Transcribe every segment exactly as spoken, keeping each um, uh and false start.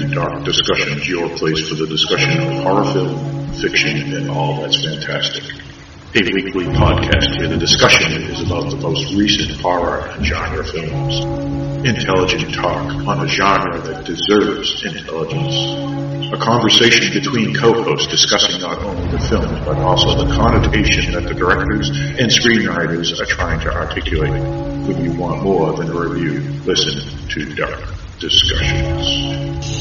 to Dark Discussions, your place for the discussion of horror film, fiction, and all that's fantastic. A weekly podcast where the discussion is about the most recent horror and genre films. Intelligent talk on a genre that deserves intelligence. A conversation between co-hosts discussing not only the film, but also the connotation that the directors and screenwriters are trying to articulate. When you want more than a review, listen to Dark Discussions.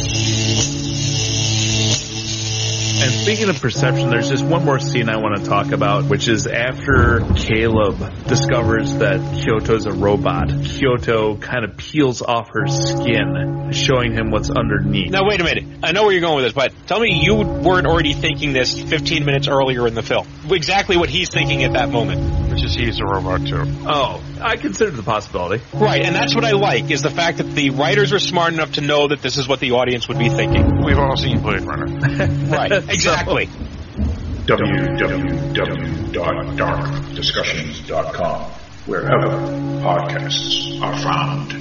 And speaking of perception, there's just one more scene I want to talk about, which is after Caleb discovers that Kyoto's a robot. Kyoto kind of peels off her skin, showing him what's underneath. Now, wait a minute. I know where you're going with this, but tell me you weren't already thinking this fifteen minutes earlier in the film. Exactly what he's thinking at that moment. Which is he's a robot, too. Oh, I considered the possibility. Right, and that's what I like, is the fact that the writers were smart enough to know that this is what the audience would be thinking. We've all seen Blade Runner. Right, exactly. w w w dot dark discussions dot com, wherever podcasts are found.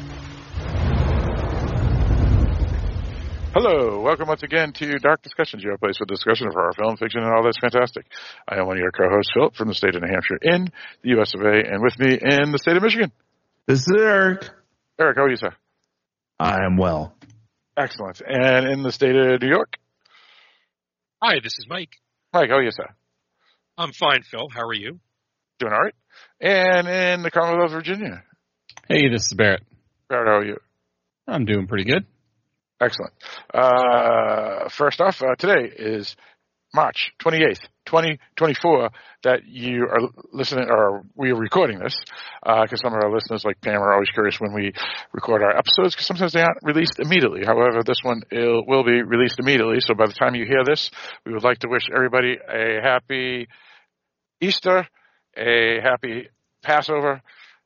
Hello, welcome once again to Dark Discussions, your place for discussion of horror, film, fiction, and all that's fantastic. I am one of your co-hosts, Philip, from the state of New Hampshire in the U S of A, and with me in the state of Michigan. This is Eric. Eric, how are you, sir? I am well. Excellent. And in the state of New York? Hi, this is Mike. Mike, how are you, sir? I'm fine, Phil. How are you? Doing all right. And in the Commonwealth of Virginia? Hey, this is Barrett. Barrett, how are you? I'm doing pretty good. Excellent. Uh, first off, uh, today is March twenty-eighth, twenty twenty-four, that you are listening, or we are recording this, because uh, some of our listeners, like Pam, are always curious when we record our episodes, because sometimes they aren't released immediately. However, this one il, will be released immediately, so by the time you hear this, we would like to wish everybody a happy Easter, a happy Passover,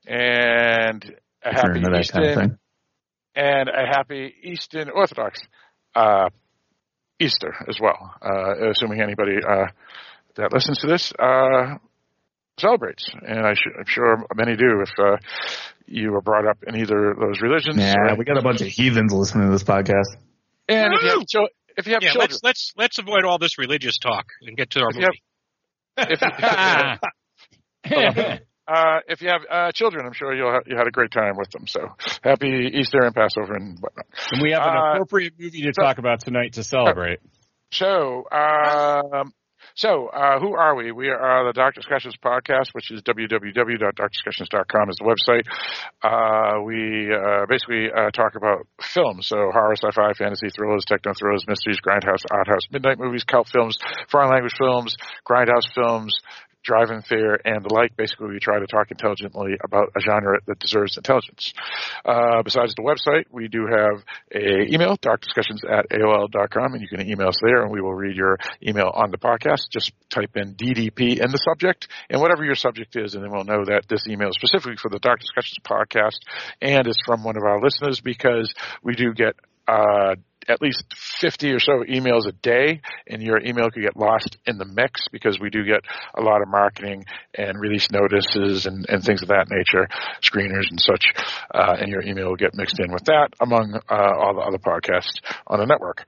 and a happy Easter. Kind of thing. And a happy Eastern Orthodox uh, Easter as well, uh, assuming anybody uh, that listens to this uh, celebrates. And I sh- I'm sure many do if uh, you were brought up in either of those religions. Yeah, or, we got a bunch of heathens listening to this podcast. And if you have, cho- if you have yeah, children. Let's, let's, let's avoid all this religious talk and get to our if movie. You have, if, if, Uh, if you have uh, children, I'm sure you'll ha- you had a great time with them. So happy Easter and Passover and whatnot. And we have an uh, appropriate movie to so, talk about tonight to celebrate. So, um, so uh, who are we? We are the Dark Discussions podcast, which is w w w dot dark discussions dot com is the website. Uh, we uh, basically uh, talk about films, so horror, sci-fi, fantasy, thrillers, techno thrillers, mysteries, grindhouse, art house, midnight movies, cult films, foreign language films, grindhouse films, drive-in theater, and the like. Basically, we try to talk intelligently about a genre that deserves intelligence. Uh, besides the website, we do have a email, dark discussions at A O L dot com, and you can email us there, and we will read your email on the podcast. Just type in D D P in the subject, and whatever your subject is, and then we'll know that this email is specifically for the Dark Discussions podcast, and is from one of our listeners, because we do get uh at least fifty or so emails a day, and your email could get lost in the mix because we do get a lot of marketing and release notices and, and things of that nature, screeners and such, uh, and your email will get mixed in with that among uh, all the other podcasts on the network.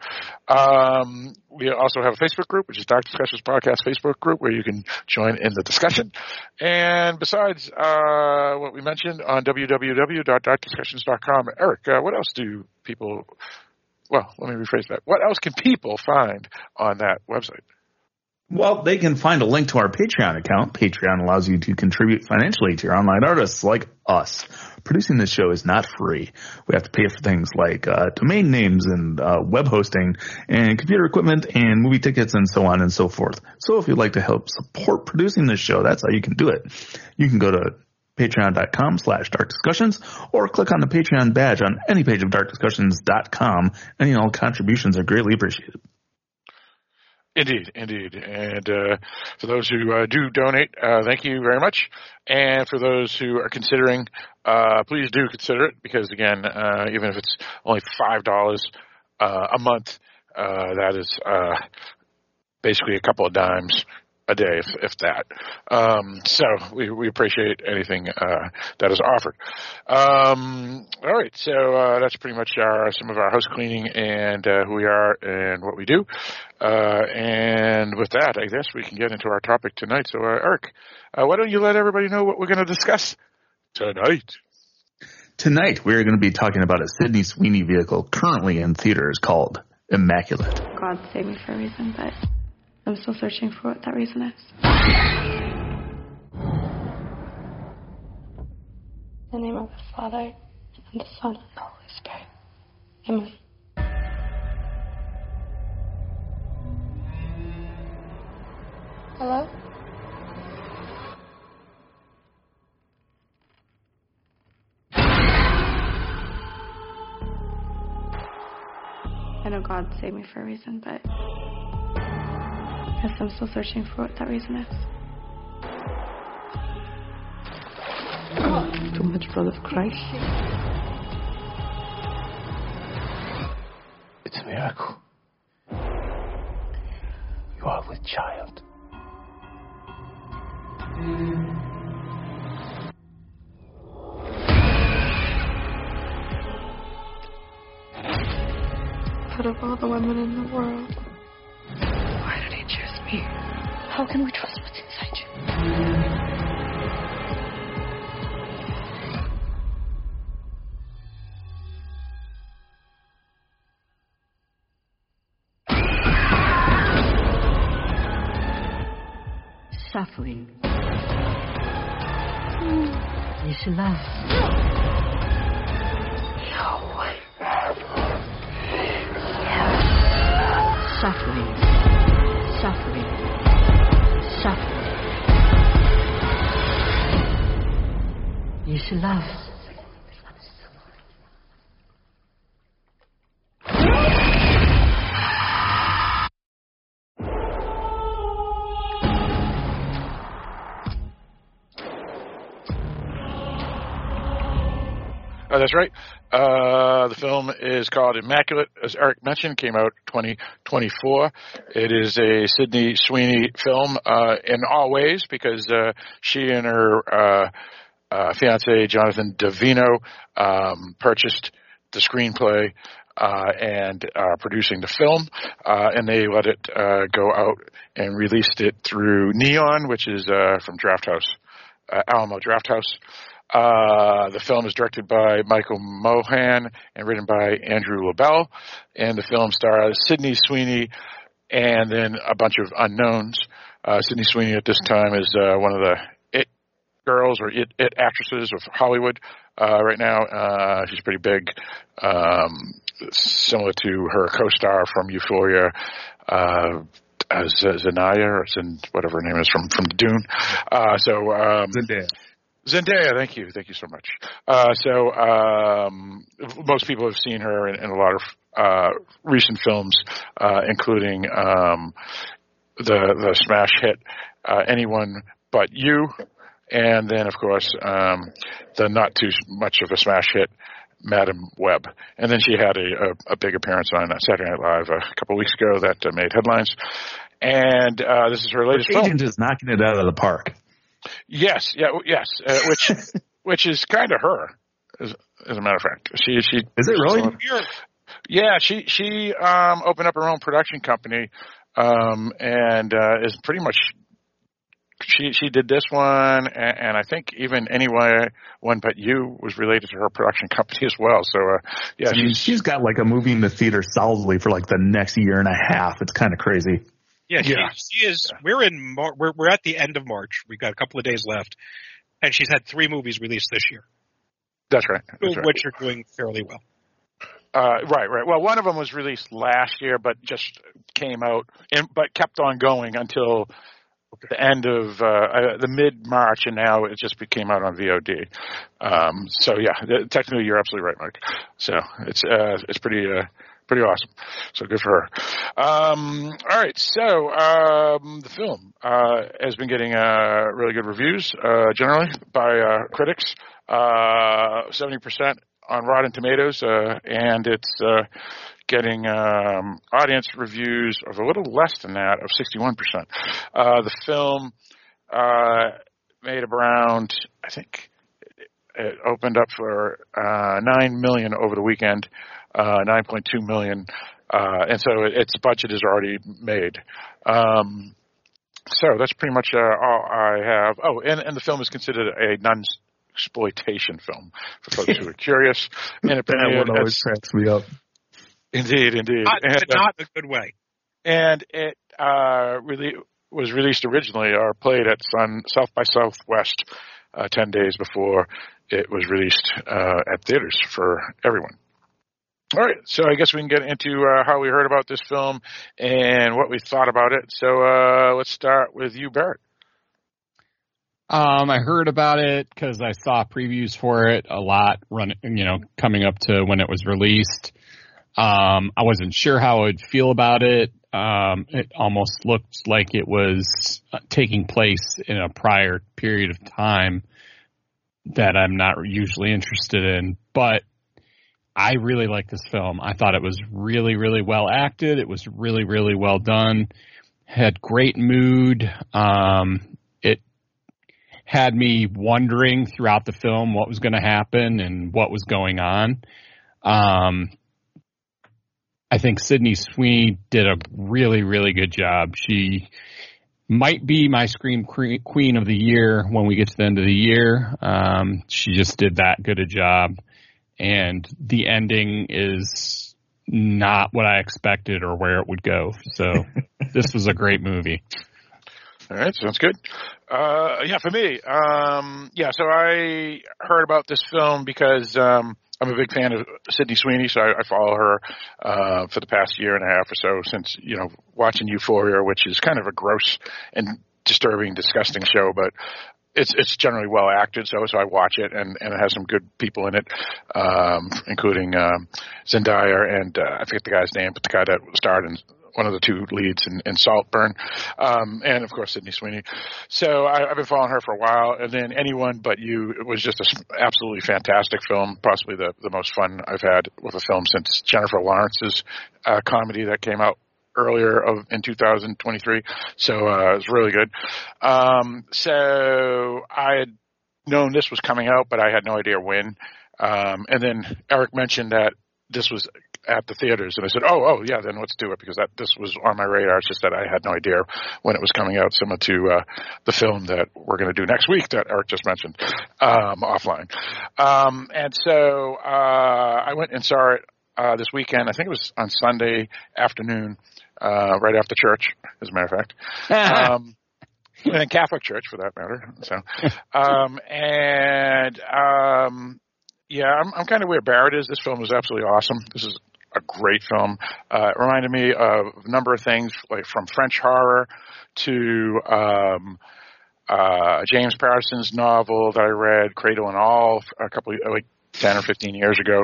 Um, we also have a Facebook group, which is Dark Discussions Podcast Facebook group, where you can join in the discussion. And besides uh, what we mentioned on w w w dot dark discussions dot com, Eric, uh, what else do people... Well, let me rephrase that. What else can people find on that website? Well, they can find a link to our Patreon account. Patreon allows you to contribute financially to your online artists like us. Producing this show is not free. We have to pay for things like uh, domain names and uh, web hosting and computer equipment and movie tickets and so on and so forth. So if you'd like to help support producing this show, that's how you can do it. You can go to patreon.com slash dark discussions or click on the Patreon badge on any page of dark discussions dot com. Any and all contributions are greatly appreciated. Indeed, indeed. And uh, for those who uh, do donate, uh, thank you very much. And for those who are considering, uh, please do consider it, because, again, uh, even if it's only five dollars uh, a month, uh, that is uh, basically a couple of dimes a day, if, if that. Um, so we, we appreciate anything uh, that is offered. Um, all right, so uh, that's pretty much our some of our house cleaning and uh, who we are and what we do. Uh, and with that, I guess we can get into our topic tonight. So, uh, Eric, uh, why don't you let everybody know what we're going to discuss tonight? Tonight, we're going to be talking about a Sydney Sweeney vehicle currently in theaters called Immaculate. God saved me for a reason, but I'm still searching for what that reason is. In the name of the Father, and the Son, and the Holy Spirit. Amen. Hello? I know God saved me for a reason, but I guess I'm still searching for what that reason is. Too much blood of Christ. It's a miracle. You are with child. Out of all the women in the world, why did he choose me? How can we trust what's inside you? Suffering. You should laugh. Suffering, suffering, suffering. You should love. Oh, that's right. Uh, the film is called Immaculate, as Eric mentioned, came out twenty twenty-four. It is a Sydney Sweeney film uh, in all ways because uh, she and her uh, uh, fiancé, Jonathan Davino, um, purchased the screenplay uh, and are producing the film, uh, and they let it uh, go out and released it through Neon, which is uh, from Draft House, uh, Alamo Draft House. Uh, the film is directed by Michael Mohan and written by Andrew LaBelle. And the film stars Sydney Sweeney and then a bunch of unknowns. Uh, Sydney Sweeney at this time is uh, one of the it girls or it, it actresses of Hollywood uh, right now. Uh, she's pretty big, um, similar to her co-star from Euphoria, uh, as uh, Zendaya or Zend, whatever her name is from, from Dune. Uh, so, um, Zendaya. Zendaya, thank you, thank you so much. Uh, so um, most people have seen her in, in a lot of uh, recent films, uh, including um, the the smash hit uh, "Anyone But You," and then of course um, the not too much of a smash hit "Madam Web." And then she had a, a, a big appearance on Saturday Night Live a couple of weeks ago that uh, made headlines. And uh, this is her latest Agent film. Agent is knocking it out of the park. Yes, yeah, yes, uh, which which is kind of her, as, as a matter of fact. She she is it really? Yeah, she she um, opened up her own production company, um, and uh, is pretty much she she did this one, and, and I think even Anyone But You was related to her production company as well. So uh, yeah, I mean, she's, she's got like a movie in the theater solidly for like the next year and a half. It's kind of crazy. Yeah, she, Yeah. she is. We're in. Mar- we're we're at the end of March. We've got a couple of days left, and she's had three movies released this year. That's right. That's right. Which are doing fairly well. Uh, right, right. Well, one of them was released last year, but just came out, and, but kept on going until the end of uh, uh, the mid March, and now it just came out on V O D. Um, so yeah, technically you're absolutely right, Mike. So it's uh, it's pretty. Uh, Pretty awesome. So good for her. Um, all right. So um, the film uh, has been getting uh, really good reviews uh, generally by uh, critics. Uh, seventy percent on Rotten Tomatoes, uh, and it's uh, getting um, audience reviews of a little less than that, of sixty-one percent. Uh, the film uh, made around, I think, it opened up for uh, nine million dollars over the weekend, uh, nine point two million dollars, uh, and so its budget is already made. Um, so that's pretty much uh, all I have. Oh, and, and the film is considered a non-exploitation film for folks who are curious. And it That one always cracks me up. Indeed, indeed. Not, and, but not in a good way. And it uh, really was released originally or played at Sun, South by Southwest uh, ten days before it was released uh, at theaters for everyone. All right, so I guess we can get into uh, how we heard about this film and what we thought about it. So uh, let's start with you, Barrett. Um, I heard about it because I saw previews for it a lot, running, you know, coming up to when it was released. Um, I wasn't sure how I would feel about it. Um, it almost looked like it was taking place in a prior period of time that I'm not usually interested in, but I really like this film. I thought it was really, really well acted. It was really, really well done. Had great mood. Um, it had me wondering throughout the film what was going to happen and what was going on. Um, I think Sydney Sweeney did a really, really good job. She might be my Scream Queen of the Year when we get to the end of the year. Um, she just did that good a job. And the ending is not what I expected or where it would go. So this was a great movie. All right, sounds good. Uh, yeah, for me, um, yeah, so I heard about this film because um, I'm a big fan of Sydney Sweeney, so I, I follow her uh, for the past year and a half or so since, you know, watching Euphoria, which is kind of a gross and disturbing, disgusting show, but It's it's generally well acted, so so I watch it, and, and it has some good people in it, um, including um, Zendaya and uh, I forget the guy's name, but the guy that starred in one of the two leads in, in Saltburn, um, and of course Sydney Sweeney. So I, I've been following her for a while, and then Anyone But You, it was just an absolutely fantastic film, possibly the, the most fun I've had with a film since Jennifer Lawrence's uh, comedy that came out earlier of in two thousand twenty-three. So uh, it was really good. Um, so I had known this was coming out, but I had no idea when. Um, and then Eric mentioned that this was at the theaters, and I said, oh, oh, yeah, then let's do it, because that this was on my radar. It's just that I had no idea when it was coming out, similar to uh, the film that we're going to do next week that Eric just mentioned um, offline. Um, and so uh, I went and saw it uh, this weekend. I think it was on Sunday afternoon, uh, right after church, as a matter of fact. um, and Catholic church, for that matter. So, um, and um, yeah, I'm, I'm kind of where Barrett is. This film was absolutely awesome. This is a great film. Uh, it reminded me of a number of things, like from French horror to um, uh, James Patterson's novel that I read, Cradle and All, a couple of, like ten or fifteen years ago.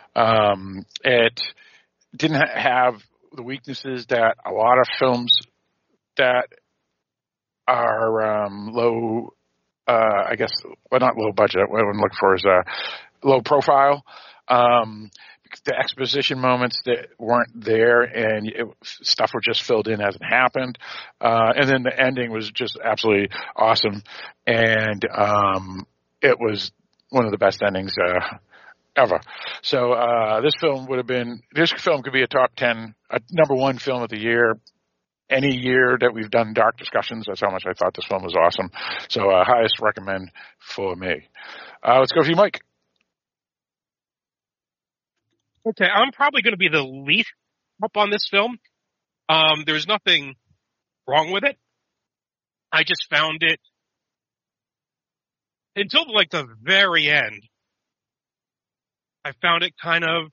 Um, it didn't ha- have the weaknesses that a lot of films that are um, low, uh, I guess, well, not low budget. What I'm looking for is uh, low profile. Um, the exposition moments that weren't there, and it, stuff were just filled in as it happened. Uh, and then the ending was just absolutely awesome, and um, it was one of the best endings uh, ever. So uh, this film would have been, this film could be a top ten, a number one film of the year. Any year that we've done Dark Discussions, that's how much I thought this film was awesome. So uh, highest recommend for me. Uh, let's go for you, Mike. Okay, I'm probably going to be the least up on this film. Um, there's nothing wrong with it. I just found it, until like the very end, I found it kind of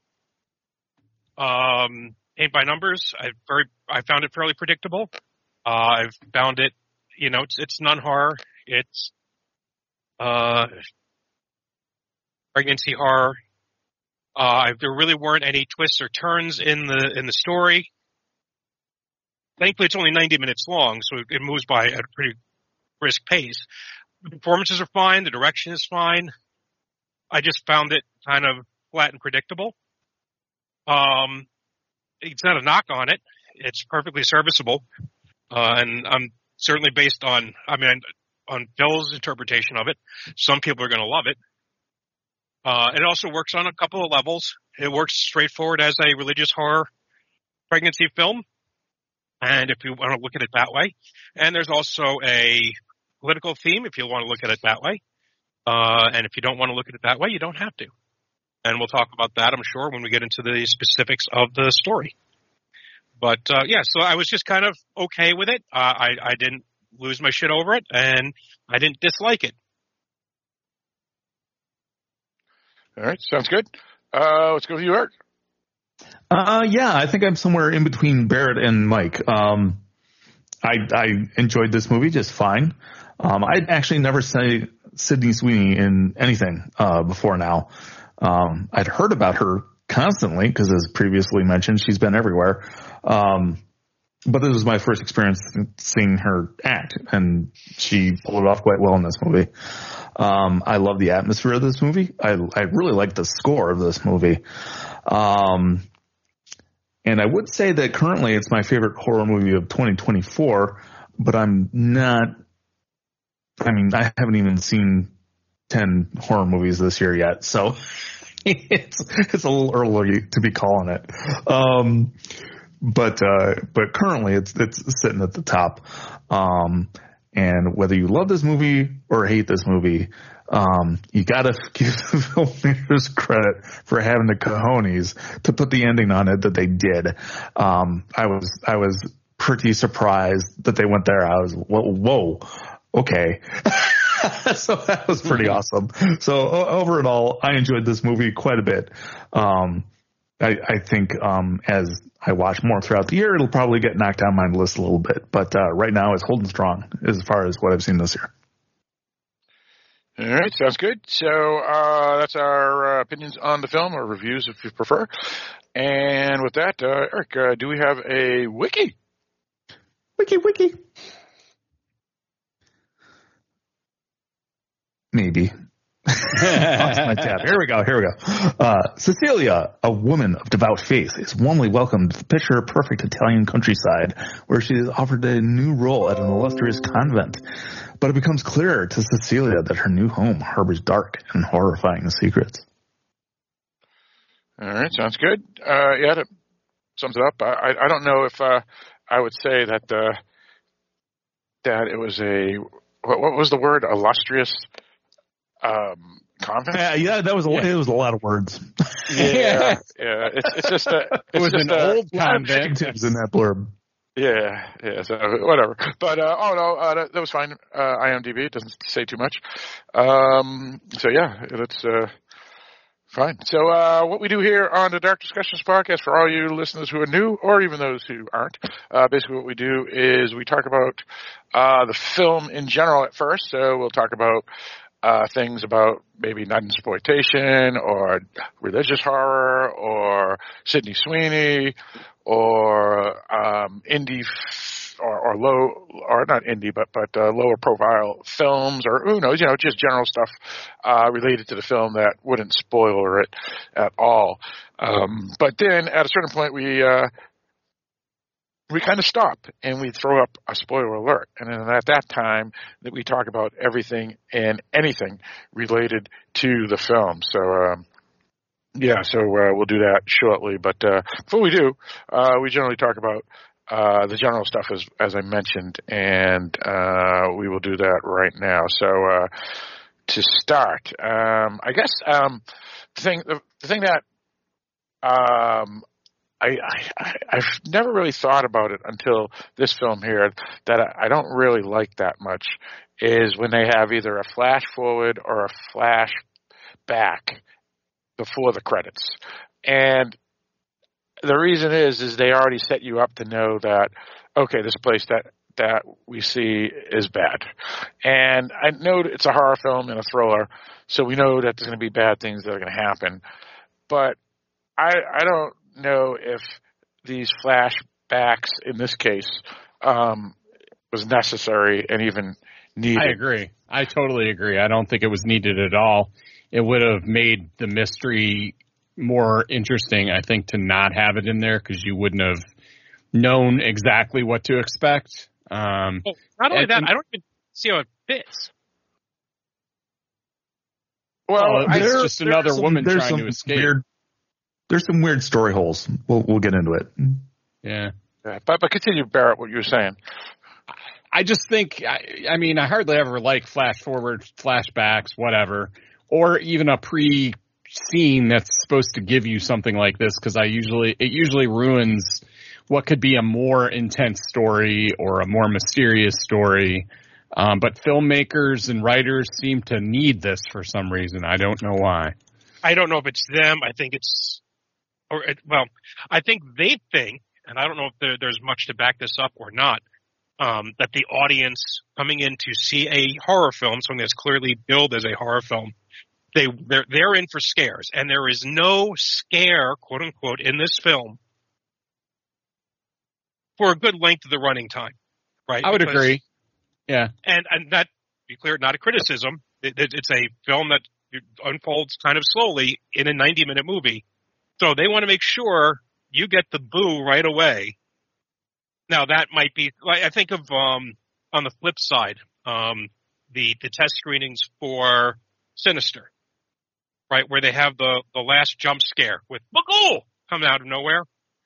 um, paint by numbers. I very, I found it fairly predictable. Uh, I've found it, you know, it's it's non-horror. It's uh, pregnancy horror. Uh, there really weren't any twists or turns in the in the story. Thankfully, it's only ninety minutes long, so it moves by at a pretty brisk pace. The performances are fine. The direction is fine. I just found it kind of flat and predictable. Um, it's not a knock on it. It's perfectly serviceable. Uh, and I'm certainly based on, I mean, on Bill's interpretation of it. Some people are going to love it. Uh, it also works on a couple of levels. It works straightforward as a religious horror pregnancy film. And if you want to look at it that way. And there's also a political theme if you want to look at it that way. Uh, and if you don't want to look at it that way, you don't have to. And we'll talk about that, I'm sure, when we get into the specifics of the story. But, uh, yeah, so I was just kind of okay with it. Uh, I, I didn't lose my shit over it, and I didn't dislike it. All right, sounds good. Uh, let's go with you, Art. Uh, yeah, I think I'm somewhere in between Barrett and Mike. Um, I, I enjoyed this movie just fine. Um, I'd actually never seen Sydney Sweeney in anything, uh, before now. Um, I'd heard about her constantly because, as previously mentioned, she's been everywhere. Um, but this was my first experience seeing her act, and she pulled it off quite well in this movie. Um, I love the atmosphere of this movie. I, I really like the score of this movie. Um, and I would say that currently it's my favorite horror movie of twenty twenty-four, but I'm not, I mean, I haven't even seen ten horror movies this year yet, so it's, it's a little early to be calling it. Um, but, uh, but currently it's, it's sitting at the top. Um, and whether you love this movie or hate this movie, um, you gotta give the filmmakers credit for having the cojones to put the ending on it that they did. Um, I was, I was pretty surprised that they went there. I was, whoa, whoa okay. So that was pretty awesome. So over it all, I enjoyed this movie quite a bit. Um, I, I think, um, as I watch more throughout the year, it'll probably get knocked down my list a little bit, but, uh, right now it's holding strong as far as what I've seen this year. All right, sounds good. So, uh, that's our uh, opinions on the film, or reviews if you prefer. And with that, uh, Eric, uh, do we have a wiki? Wiki, wiki. Maybe. Lost my tab. Here we go. Here we go. Uh, Cecilia, a woman of devout faith, is warmly welcomed to the picture-perfect Italian countryside, where she is offered a new role at an illustrious convent. But it becomes clearer to Cecilia that her new home harbors dark and horrifying secrets. All right, sounds good. Uh, yeah, that sums it up. I, I don't know if uh, I would say that uh, that it was a what, what was the word? Illustrious. Um, convent? Yeah, yeah, that was a, yeah. It was a lot of words. Yeah, yeah. It's, it's just a. It's it was just an a, old convent. It was in that blurb. Yeah, yeah. So whatever. But uh, oh no, uh, that, that was fine. Uh, IMDb, it doesn't say too much. Um, so yeah, that's uh, fine. So uh, what we do here on the Dark Discussions podcast, for all you listeners who are new, or even those who aren't, uh, basically what we do is we talk about uh, the film in general at first. So we'll talk about. Uh, things about maybe nut-exploitation or religious horror or Sydney Sweeney or um, indie f- or, or low or not indie but but uh, lower profile films, or who knows, you know, just general stuff uh, related to the film that wouldn't spoiler it at all. Um, but then at a certain point we uh, we kind of stop and we throw up a spoiler alert. And then at that time that we talk about everything and anything related to the film. So, um, yeah, so uh, we'll do that shortly. But uh, before we do, uh, we generally talk about uh, the general stuff as, as I mentioned, and uh, we will do that right now. So uh, to start, um, I guess um, the thing, the, the thing that um, I, I, I've never really thought about it until this film here that I, I don't really like that much is when they have either a flash forward or a flash back before the credits. And the reason is, is they already set you up to know that, okay, this place that, that we see is bad. And I know it's a horror film and a thriller, so we know that there's going to be bad things that are going to happen. But I, I don't know if these flashbacks in this case um, was necessary and even needed. I agree. I totally agree. I don't think it was needed at all. It would have made the mystery more interesting, I think, to not have it in there because you wouldn't have known exactly what to expect. Um, well, not only and, that, I don't even see how it fits. Well, oh, it's there, just another some, woman trying some to escape. Weird, there's some weird story holes. We'll we'll get into it. Yeah. yeah but but continue, Barrett, what you were saying. I just think, I, I mean, I hardly ever like flash forward, flashbacks, whatever, or even a pre-scene that's supposed to give you something like this because I usually it usually ruins what could be a more intense story or a more mysterious story. Um, but filmmakers and writers seem to need this for some reason. I don't know why. I don't know if it's them. I think it's, or it, well, I think they think, and I don't know if there, there's much to back this up or not, um, that the audience coming in to see a horror film, something that's clearly billed as a horror film, they they're, they're in for scares, and there is no scare, quote unquote, in this film for a good length of the running time. Right? I would because, agree. Yeah. And and that, to be clear, not a criticism. It, it, it's a film that unfolds kind of slowly in a ninety-minute movie. So they want to make sure you get the boo right away. Now, that might be, like, I think of, um, on the flip side, um, the, the test screenings for Sinister, right, where they have the, the last jump scare with Magoo coming out of nowhere.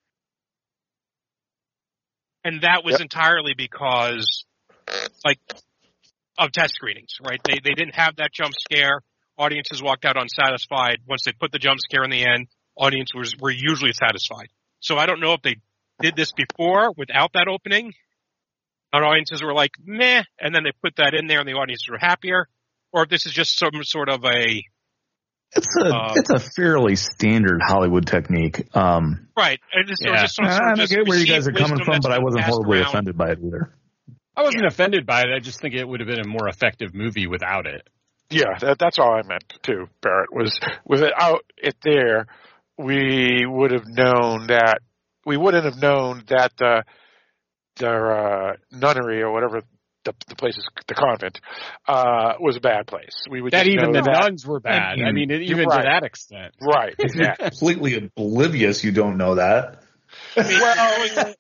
And that was yep. entirely because, like, of test screenings, right? They they didn't have that jump scare. Audiences walked out unsatisfied. Once they put the jump scare in the end, audiences was, were usually satisfied. So I don't know if they did this before without that opening, and audiences were like, meh, and then they put that in there and the audiences were happier, or if this is just some sort of a... It's a uh, it's a fairly standard Hollywood technique. Um, right. And it's yeah. just some sort of I just get where you guys are coming from, but I wasn't horribly around. offended by it either. I wasn't Yeah. offended by it. I just think it would have been a more effective movie without it. Yeah, that, that's all I meant too, Barrett, was without it there, we would have known that, we wouldn't have known that the, the uh, nunnery or whatever the, the place is, the convent, uh, was a bad place. We would That just even know the that. nuns were bad. I mean, it, even right. to that extent. Right, If you're exactly. completely oblivious, you don't know that. well,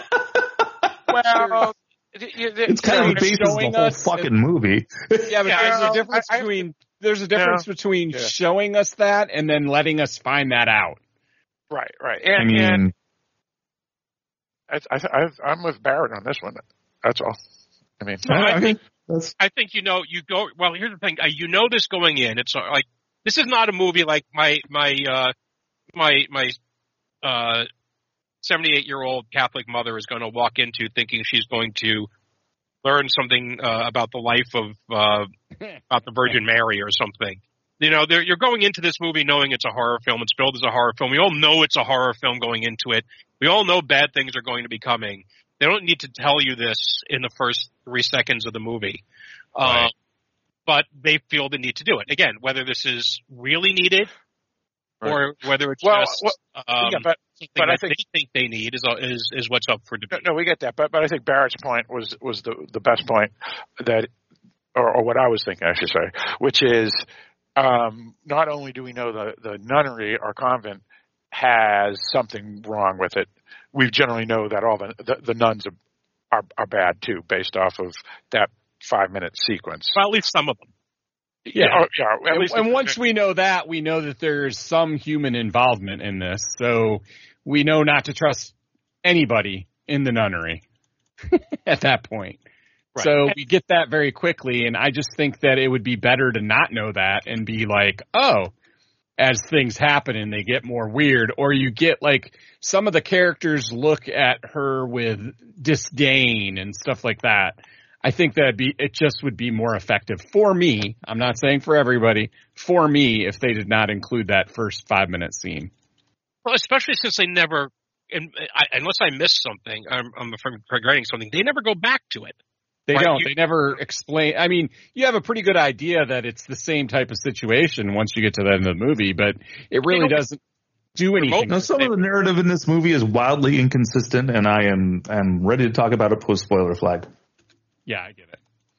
well, it's kind of the basis of the whole fucking movie. Yeah, but Yeah, there's I- a difference I- I- between there's a difference Yeah. between Yeah. showing us that and then letting us find that out. Right, right. And, I mean, and I, I, I, I'm with Barrett on this one. That's all. I mean, No, I I think, that's, I think, you know, you go, well, here's the thing. Uh, you know this going in. It's uh, like, this is not a movie like my, my, uh, my, my, uh, seventy-eight-year-old Catholic mother is going to walk into thinking she's going to learn something uh, about the life of uh, about the Virgin Mary or something. You know, you're going into this movie knowing it's a horror film. It's billed as a horror film. We all know it's a horror film going into it. We all know bad things are going to be coming. They don't need to tell you this in the first three seconds of the movie. Right. Uh, but they feel the need to do it. Again, whether this is really needed Right. or whether it's Well, just well, um, yeah, but- something but I that think- they think they need is, is, is what's up for no, debate. no, we get that. But, but I think Barrett's point was, was the, the best point that, or, or what I was thinking, I should say, which is, um, not only do we know the, the nunnery or convent has something wrong with it, we generally know that all the, the, the nuns are, are, are bad too, based off of that five minute sequence. Well, at least some of them. Yeah. Oh, yeah. At And, least and once we know that, we know that there's some human involvement in this. So we know not to trust anybody in the nunnery at that point. Right. So we get that very quickly. And I just think that it would be better to not know that and be like, oh, as things happen and they get more weird, or you get like some of the characters look at her with disdain and stuff like that. I think that'd be, it just would be more effective for me. I'm not saying for everybody, for me, if they did not include that first five minute scene. Well, especially since they never, and I, unless I missed something, I'm, I'm forgetting something, they never go back to it. They Right, don't. you- They never explain. I mean, you have a pretty good idea that it's the same type of situation once you get to the end of the movie, but it really don't- doesn't do anything. now, some of the narrative in this movie is wildly inconsistent, and I am am ready to talk about it post spoiler flag. Yeah, I get it.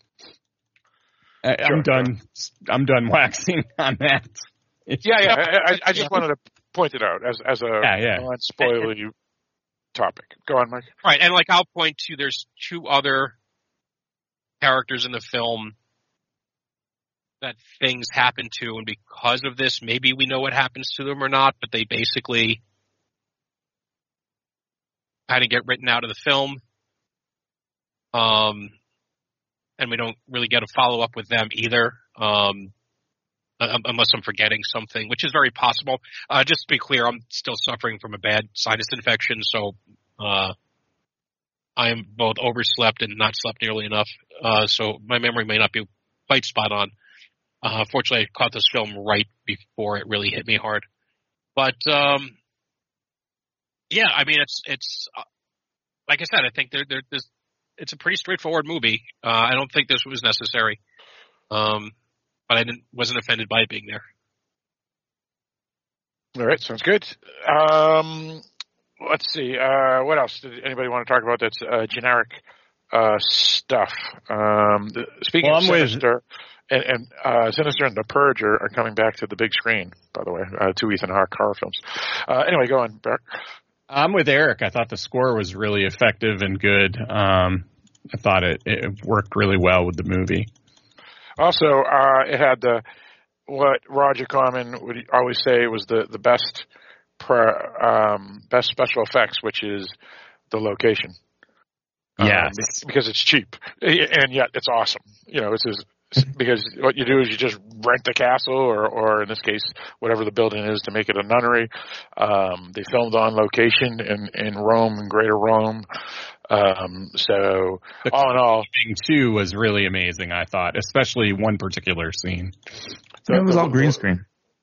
I, I'm Sure, done. I'm done waxing on that. It's- Yeah, yeah. I, I, I just wanted to pointed out as as a Yeah, yeah. non-spoilery topic. Go on, Mike. Right, and like I'll point to there's two other characters in the film that things happen to, and because of this, maybe we know what happens to them or not, but they basically kind of get written out of the film. Um, and we don't really get a follow-up with them either, um, unless I'm forgetting something, which is very possible. Uh, just to be clear, I'm still suffering from a bad sinus infection, so uh, I am both overslept and not slept nearly enough, uh, so my memory may not be quite spot on. Uh, fortunately, I caught this film right before it really hit me hard. But, um, yeah, I mean, it's, it's uh, like I said, I think there, there, there's, it's a pretty straightforward movie. Uh, I don't think this was necessary. Um, but I didn't, wasn't offended by it being there. All right, sounds good. Um, let's see. Uh, what else did anybody want to talk about that's uh, generic uh, stuff? Um, the, speaking well, of I'm Sinister, with... and, and uh, Sinister and The Purge are, are coming back to the big screen, by the way, uh, two Ethan Hawke horror films. Uh, anyway, go on, Barrett. I'm with Eric. I thought the score was really effective and good. Um, I thought it, it worked really well with the movie. Also, uh, it had the what Roger Corman would always say was the the best pro, um, best special effects, which is the location. Yes, um, because it's cheap and yet it's awesome. You know, it's just, because what you do is you just rent the castle, or, or in this case, whatever the building is, to make it a nunnery. Um, they filmed on location in, in Rome, in Greater Rome. Um, so the all in all, thing too was really amazing. I thought, especially one particular scene. The, it was all green screen.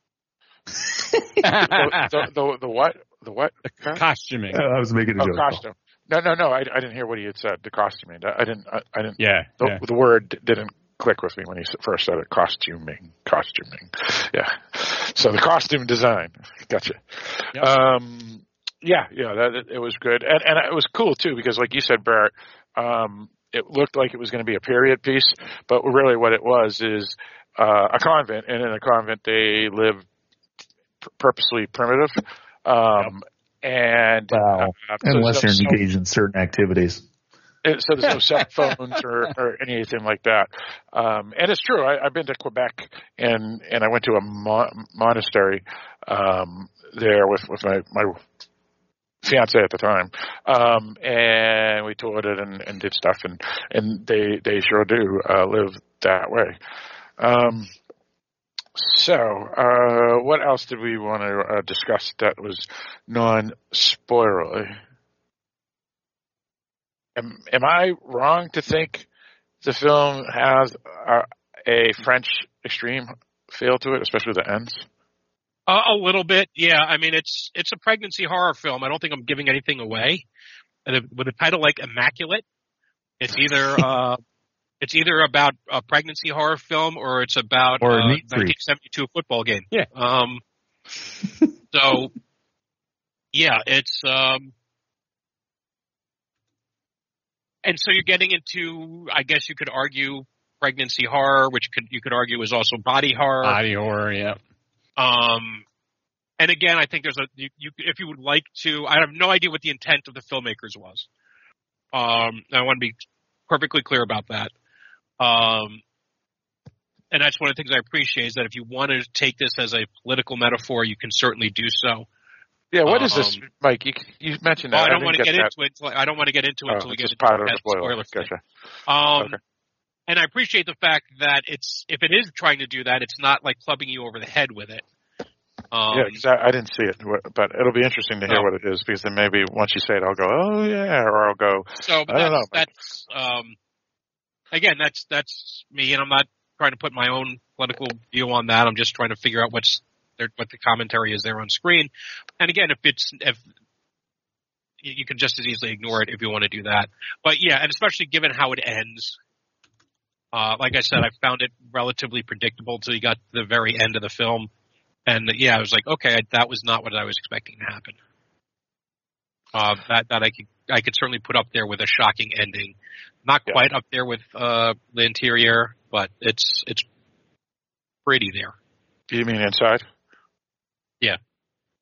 the, the, the, the what? The what? The costuming. Uh, I was making a oh, joke. Costume. No, no, no. I, I didn't hear what he had said. The costuming. I didn't. I, I didn't. Yeah the, yeah. the word didn't click with me when he first said it. Costuming. Costuming. Yeah. So the costume design. Gotcha. Yep. Um, yeah, yeah. That it, it was good, and and it was cool too because, like you said, Barrett, um, it looked like it was going to be a period piece, but really what it was is uh, a convent, and in a convent they live p- purposely primitive. Um, yep. And wow. uh, unless so, you're so, engaged in certain activities. It, so there's no cell phones or, or anything like that. Um, and it's true. I, I've been to Quebec, and, and I went to a mo- monastery um, there with, with my, my fiance at the time, um, and we toured it and, and did stuff, and, and they they sure do uh, live that way. Um, so, uh, what else did we want to uh, discuss that was non-spoilery? Am, am I wrong to think the film has a, a French extreme feel to it, especially the ends? Uh, a little bit, yeah. I mean, it's it's a pregnancy horror film. I don't think I'm giving anything away. And with a title like Immaculate, it's either uh, it's either about a pregnancy horror film or it's about or a a nineteen seventy-two football game. Yeah. Um. So, yeah, it's um. And so you're getting into, I guess you could argue, pregnancy horror, which could you could argue is also body horror. Body horror, yeah. Um, and again, I think there's a you, you if you would like to, I have no idea what the intent of the filmmakers was. Um, I want to be perfectly clear about that. Um, and that's one of the things I appreciate is that if you want to take this as a political metaphor, you can certainly do so. Yeah, what is um, this, Mike? You, you mentioned that. Well, I don't I want to get, get into it. Until, I don't want to get into it oh, until we get just into part of that the spoiler. spoiler thing. Gotcha. Um, okay. And I appreciate the fact that it's if it is trying to do that, it's not like clubbing you over the head with it. Um, yeah, because I, I didn't see it, but it'll be interesting to hear no. what it is, because then maybe once you say it, I'll go, oh yeah, or I'll go, so I don't know. That's um, again, that's that's me, and I'm not trying to put my own political view on that. I'm just trying to figure out what's there, what the commentary is there on screen. And again, if it's if you can just as easily ignore it if you want to do that. But yeah, and especially given how it ends. Uh, like I said, I found it relatively predictable until you got to the very end of the film. And yeah, I was like, okay, that was not what I was expecting to happen. Uh, that, that I could, I could certainly put up there with a shocking ending. Not yeah. quite up there with, uh, the interior, but it's, it's pretty there. Do you mean inside? Yeah.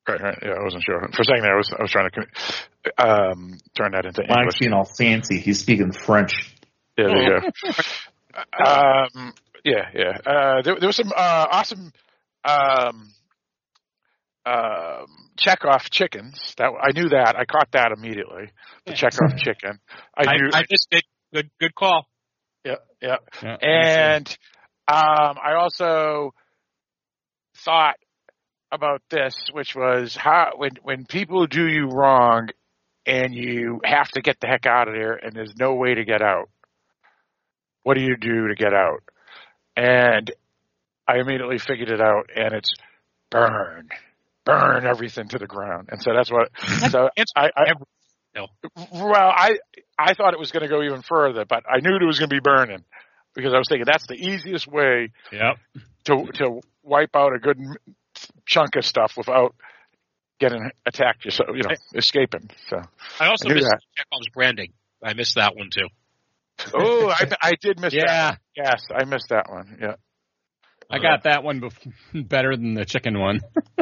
Right, right. Yeah, I wasn't sure. For a second there, I was I was trying to um, turn that into Mike's English. being all fancy. He's speaking French. Yeah, there you go. um, yeah, yeah. Uh, there, there was some uh, awesome um, um, Chekhov chickens. That I knew that. I caught that immediately. The Chekhov chicken. I, I, knew, I missed it. Good, good call. Yeah, yeah. Yeah, and um, I also thought about this, which was how when when people do you wrong and you have to get the heck out of there and there's no way to get out. What do you do to get out? And I immediately figured it out, and it's burn, burn everything to the ground. And so that's what. So I, I no. well, I I thought it was going to go even further, but I knew it was going to be burning because I was thinking that's the easiest way Yep. to to wipe out a good chunk of stuff without getting attacked, yourself, you know, escaping. So I also I missed that. Chekhov's branding. I missed that one too. Oh, I, I did miss Yeah. that one. Yes, I missed that one. Yeah. I got that one bef- better than the chicken one.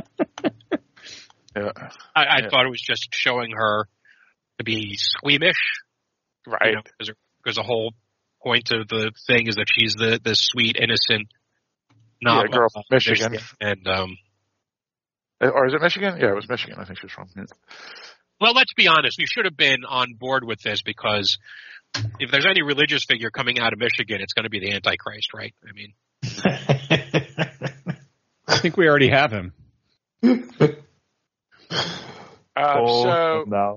Yeah. I, I Yeah. thought it was just showing her to be squeamish, Right. you know, because because the whole point of the thing is that she's the the sweet innocent Yeah, novel girl uh, from Michigan. and um. Or is it Michigan? Yeah, it was Michigan. I think she was from. Yeah. Well, let's be honest. We should have been on board with this because if there's any religious figure coming out of Michigan, it's going to be the Antichrist, right? I mean, I think we already have him. Uh, oh, so no.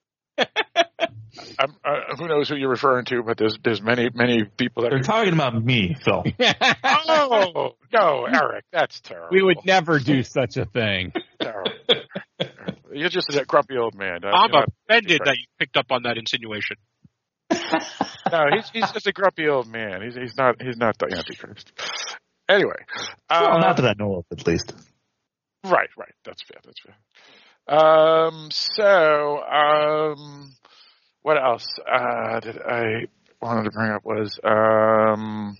um, uh, who knows who you're referring to? But there's there's many many people that They're are. talking about me, Phil. Oh no, Eric, that's terrible. We would never do such a thing. Terrible. You're just a grumpy old man. Uh, I'm you're not- offended that you picked up on that insinuation. No, he's he's just a grumpy old man. He's he's not he's not the Antichrist. Anyway, Well, um, not that I know of, at least. right, right. That's fair. That's fair. Um. So, um, what else uh, did I wanted to bring up was um.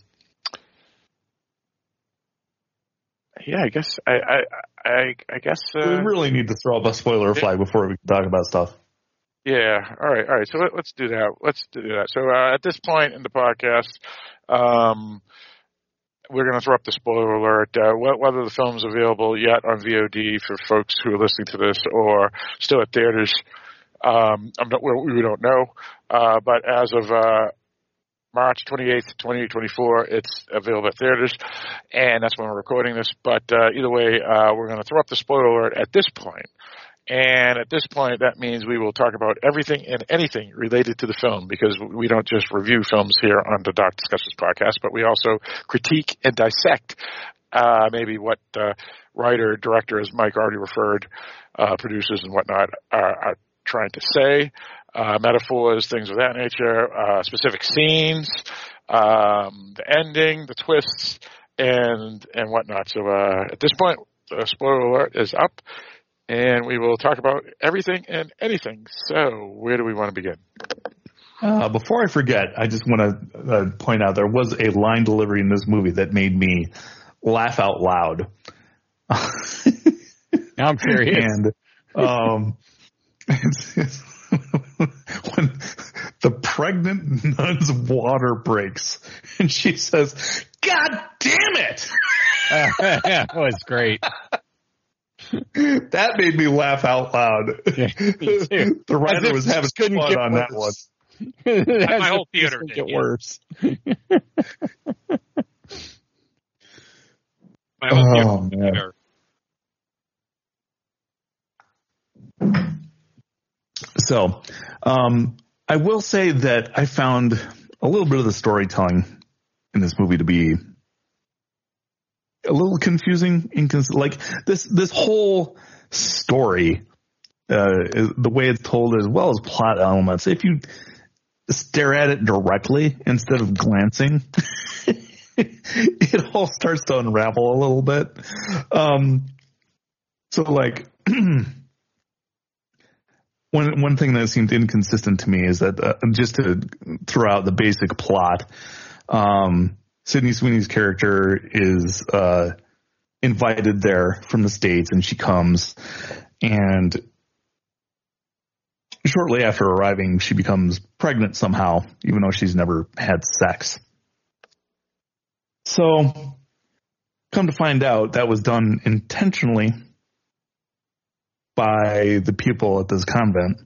Yeah, I guess I I I, I guess uh, we really need to throw up a spoiler flag before we can talk about stuff. Yeah. All right. All right. So let, let's do that. Let's do that. So uh, at this point in the podcast, um, we're going to throw up the spoiler alert. Uh, wh- whether the film's available yet on V O D for folks who are listening to this, or still at theaters, um, I'm not, we we don't know. Uh, but as of uh, March twenty-eighth, twenty twenty-four, it's available at theaters, and that's when we're recording this. But uh, either way, uh, we're going to throw up the spoiler alert at this point. And at this point, that means we will talk about everything and anything related to the film, because we don't just review films here on the Dark Discussions podcast, but we also critique and dissect uh, maybe what uh, writer, director, as Mike already referred, uh, producers and whatnot are, are trying to say, uh, metaphors, things of that nature, uh, specific scenes, um, the ending, the twists, and and whatnot. So uh, at this point, the spoiler alert is up. And we will talk about everything and anything. So, where do we want to begin? Uh, before I forget, I just want to uh, point out there was a line delivery in this movie that made me laugh out loud. Now I'm curious. And um, it's, it's when the pregnant nun's water breaks, and she says, "God damn it!" Uh, that was great. That made me laugh out loud. Yeah, me too. The writer was having couldn't fun get on that one. worse. My whole theater Get did, yeah. worse. My whole Oh, theater- man. So, um, I will say that I found a little bit of the storytelling in this movie to be a little confusing. Incons- like this, this whole story, uh, is, the way it's told, as well as plot elements, if you stare at it directly instead of glancing, it all starts to unravel a little bit. Um, so like, one, one thing that seemed inconsistent to me is that, uh, just to throw out the basic plot, um, Sydney Sweeney's character is, uh, invited there from the States, and she comes, And shortly after arriving, she becomes pregnant somehow, even though she's never had sex. So, come to find out, that was done intentionally by the people at this convent.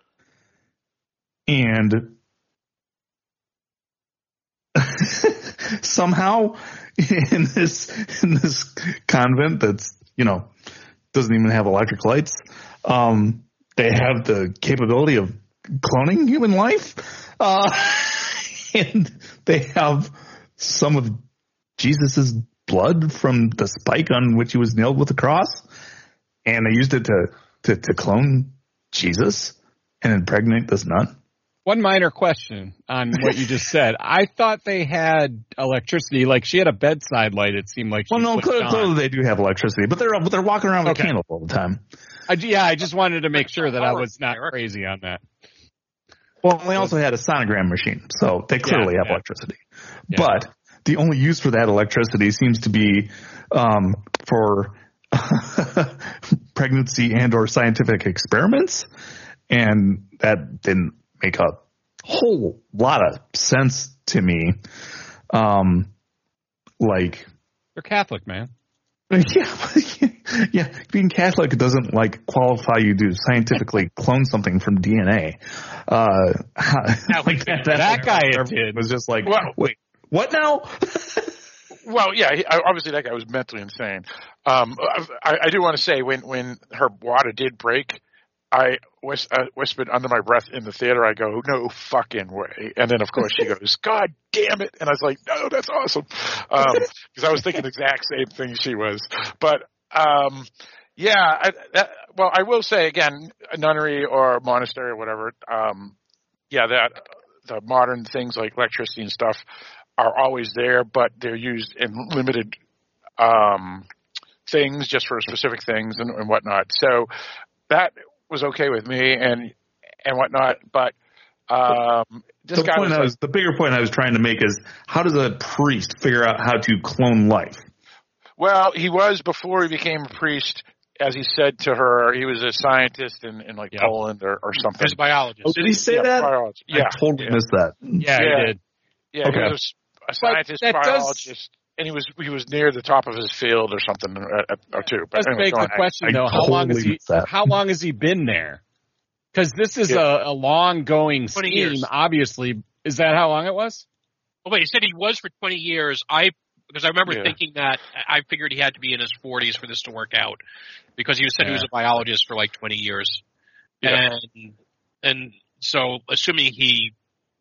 And somehow in this in this convent that's, you know, doesn't even have electric lights, um, they have the capability of cloning human life. Uh, and they have some of Jesus's blood from the spike on which he was nailed with the cross. And they used it to, to, to clone Jesus and impregnate this nun. One minor question on what you just said. I thought they had electricity. Like, she had a bedside light, it seemed like she Well, no, clearly, clearly they do have electricity, but they're but they're walking around with Okay. candles all the time. I, yeah, I just wanted to make sure that I was not crazy on that. Well, they also had a sonogram machine, so they clearly Yeah, have yeah. electricity. Yeah. But the only use for that electricity seems to be um, for pregnancy and or scientific experiments, and that didn't make a whole lot of sense to me. Um, like, You're Catholic, man. yeah, yeah, being Catholic doesn't like qualify you to scientifically clone something from D N A. Uh, like that, That guy it did. was just like, Well- wait, what now? Well, yeah, he, obviously that guy was mentally insane. Um, I, I do want to say when, when her water did break, I whis- uh, whispered under my breath in the theater, I go, no fucking way. And then, of course, she goes, God damn it. And I was like, no, that's awesome. Um, because I was thinking the exact same thing she was. But, um, yeah, I, that, well, I will say again, a nunnery or monastery or whatever, um, yeah, that the modern things like electricity and stuff are always there, but they're used in limited um, things, just for specific things and, and whatnot. So that was okay with me and and whatnot. But um, this the guy point was, I like, was the bigger point I was trying to make is, how does a priest figure out how to clone life? well, he was before he became a priest. As he said to her, he was a scientist in, in like Yep. Poland or, or something. As a biologist. Oh, did he say yeah, that? biology. Yeah, I totally yeah. missed that. Yeah, Yeah. he did. Yeah, Okay. he was a, a scientist, that does- biologist, and he was he was near the top of his field or something or, or two. But Let's anyway, make go the ahead. question I though: How long has totally he? missed that. How long has he been there? Because this is Yeah. a, a long going twenty scheme. years. Obviously, is that how long it was? Oh wait, he said he was for twenty years. I because I remember Yeah. thinking that I figured he had to be in his forties for this to work out, because he said he was Yeah. a biologist for like twenty years, Yeah. and and so assuming he,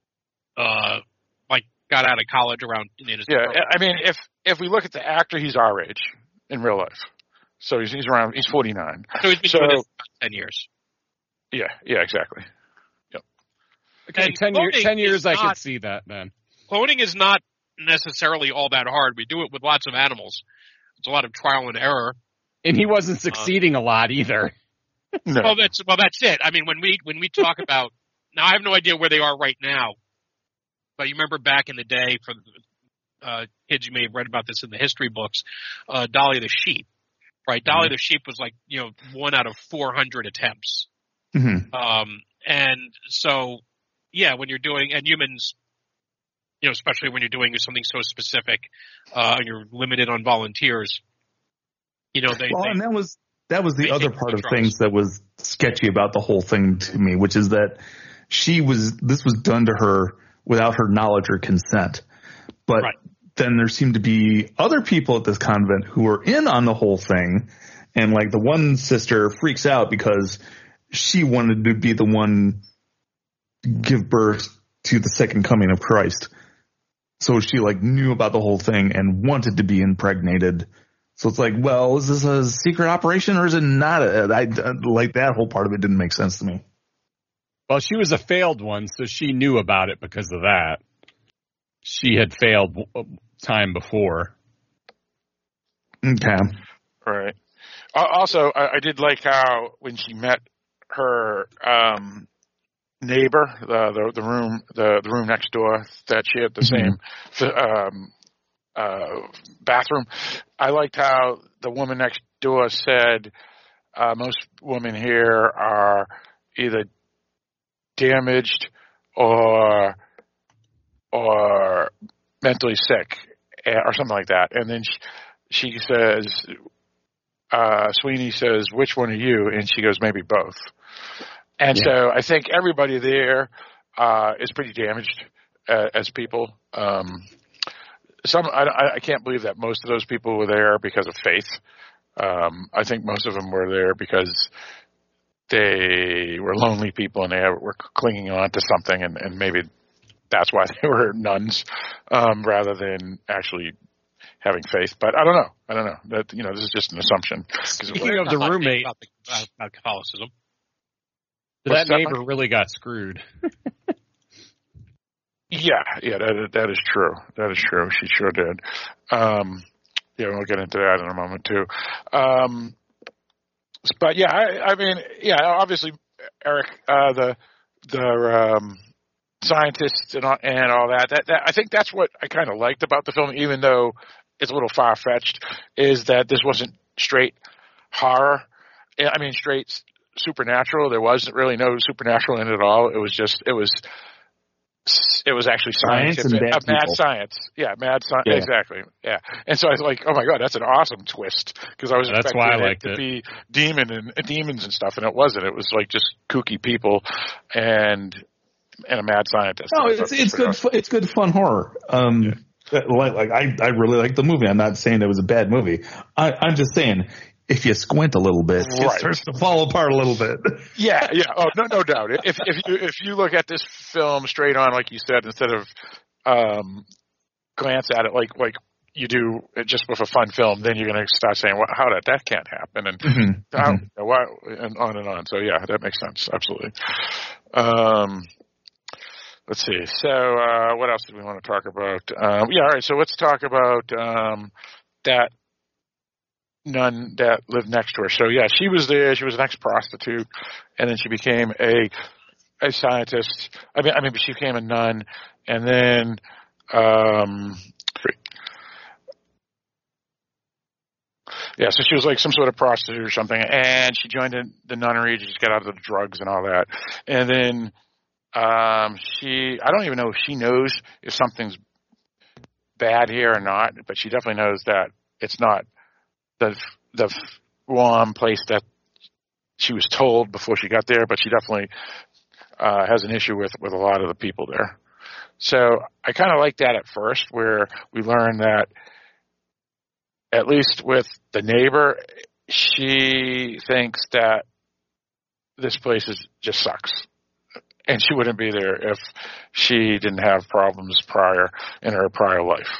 uh, like got out of college around in his Yeah, I mean, if if we look at the actor, he's our age in real life. So he's he's around he's forty-nine. so he's been so- doing this for about ten years. Yeah, yeah, exactly. Okay, And ten, year, cloning ten years. is I not- could see that then. Cloning is not necessarily all that hard. We do it with lots of animals. It's a lot of trial and error. And he wasn't succeeding a lot either. No. Well, that's well, that's it. I mean, when we when we talk about now, I have no idea where they are right now, but you remember back in the day, for the uh, kids, you may have read about this in the history books. Uh, Dolly the sheep, right? Dolly Mm-hmm. the sheep was like you know one out of four hundred attempts, Mm-hmm. um, and so yeah, when you're doing and humans, you know, especially when you're doing something so specific, uh, and you're limited on volunteers, you know, they. Well, they and that was that was the they other take part of controls. things that was sketchy about the whole thing to me, which is that she was this was done to her without her knowledge or consent. But Right. then there seemed to be other people at this convent who were in on the whole thing, and like the one sister freaks out because she wanted to be the one to give birth to the second coming of Christ. So she like knew about the whole thing and wanted to be impregnated. So it's like, well, is this a secret operation or is it not? A, I, like that whole part of it didn't make sense to me. Well, she was a failed one, so she knew about it because of that. She had failed w- time before. Okay. Right. Uh, also, I, I did like how when she met her um, neighbor, the, the the room the, the room next door, that she had the Mhm. same um, uh, bathroom. I liked how the woman next door said, uh, most women here are either damaged or or mentally sick or something like that. And then she, she says, uh, Sweeney says, which one are you? And she goes, maybe both. And yeah. so I think everybody there uh, is pretty damaged uh, as people. Um, some I, I can't believe that most of those people were there because of faith. Um, I think most of them were there because they were lonely people and they were clinging on to something, and, and maybe that's why they were nuns um, rather than actually having faith. But I don't know. I don't know. That you know, this is just an assumption. Speaking of the roommate, about, the, about Catholicism, that neighbor really got screwed. Yeah, yeah, that that is true. That is true. She sure did. Um, yeah, we'll get into that in a moment too. Um, but yeah, I, I mean, yeah, obviously, Eric, uh, the the um, scientists and all, and all that, that. That I think that's what I kind of liked about the film, even though it's a little far fetched, is that this wasn't straight horror. I mean, straight supernatural. There wasn't really no supernatural in it at all. It was just it was. It was actually science scientific, and bad uh, mad people. science. Yeah, mad science. Yeah. Exactly. Yeah. And so I was like, oh my God, that's an awesome twist. Because I was That's expecting why I it liked to it. be demon and uh, demons and stuff, and it wasn't. It was like just kooky people and and a mad scientist. No, it's it's good. Fu- it's good fun horror. Um, yeah. like, like I I really like the movie. I'm not saying it was a bad movie. I, I'm just saying, if you squint a little bit, Right. it starts to fall apart a little bit. Yeah, yeah. Oh, no, no doubt. If if you if you look at this film straight on, like you said, instead of um, glance at it like like you do just with a fun film, then you're going to start saying, "Well, how did that can't happen?" And Mm-hmm. how, Mm-hmm. why, and on and on. So yeah, that makes sense. Absolutely. Um, let's see. So uh, what else do we want to talk about? Um, yeah, all right. So let's talk about um, that nun that lived next to her. So yeah, she was there. She was an ex-prostitute, and then she became a a scientist. I mean, I mean, she became a nun, and then um, yeah. So she was like some sort of prostitute or something, and she joined in the nunnery to just get out of the drugs and all that. And then um, she, I don't even know if she knows if something's bad here or not, but she definitely knows that it's not the the warm place that she was told before she got there, but she definitely uh, has an issue with, with a lot of the people there. So I kind of like that at first, where we learn that at least with the neighbor, she thinks that this place is just sucks, and she wouldn't be there if she didn't have problems prior in her prior life.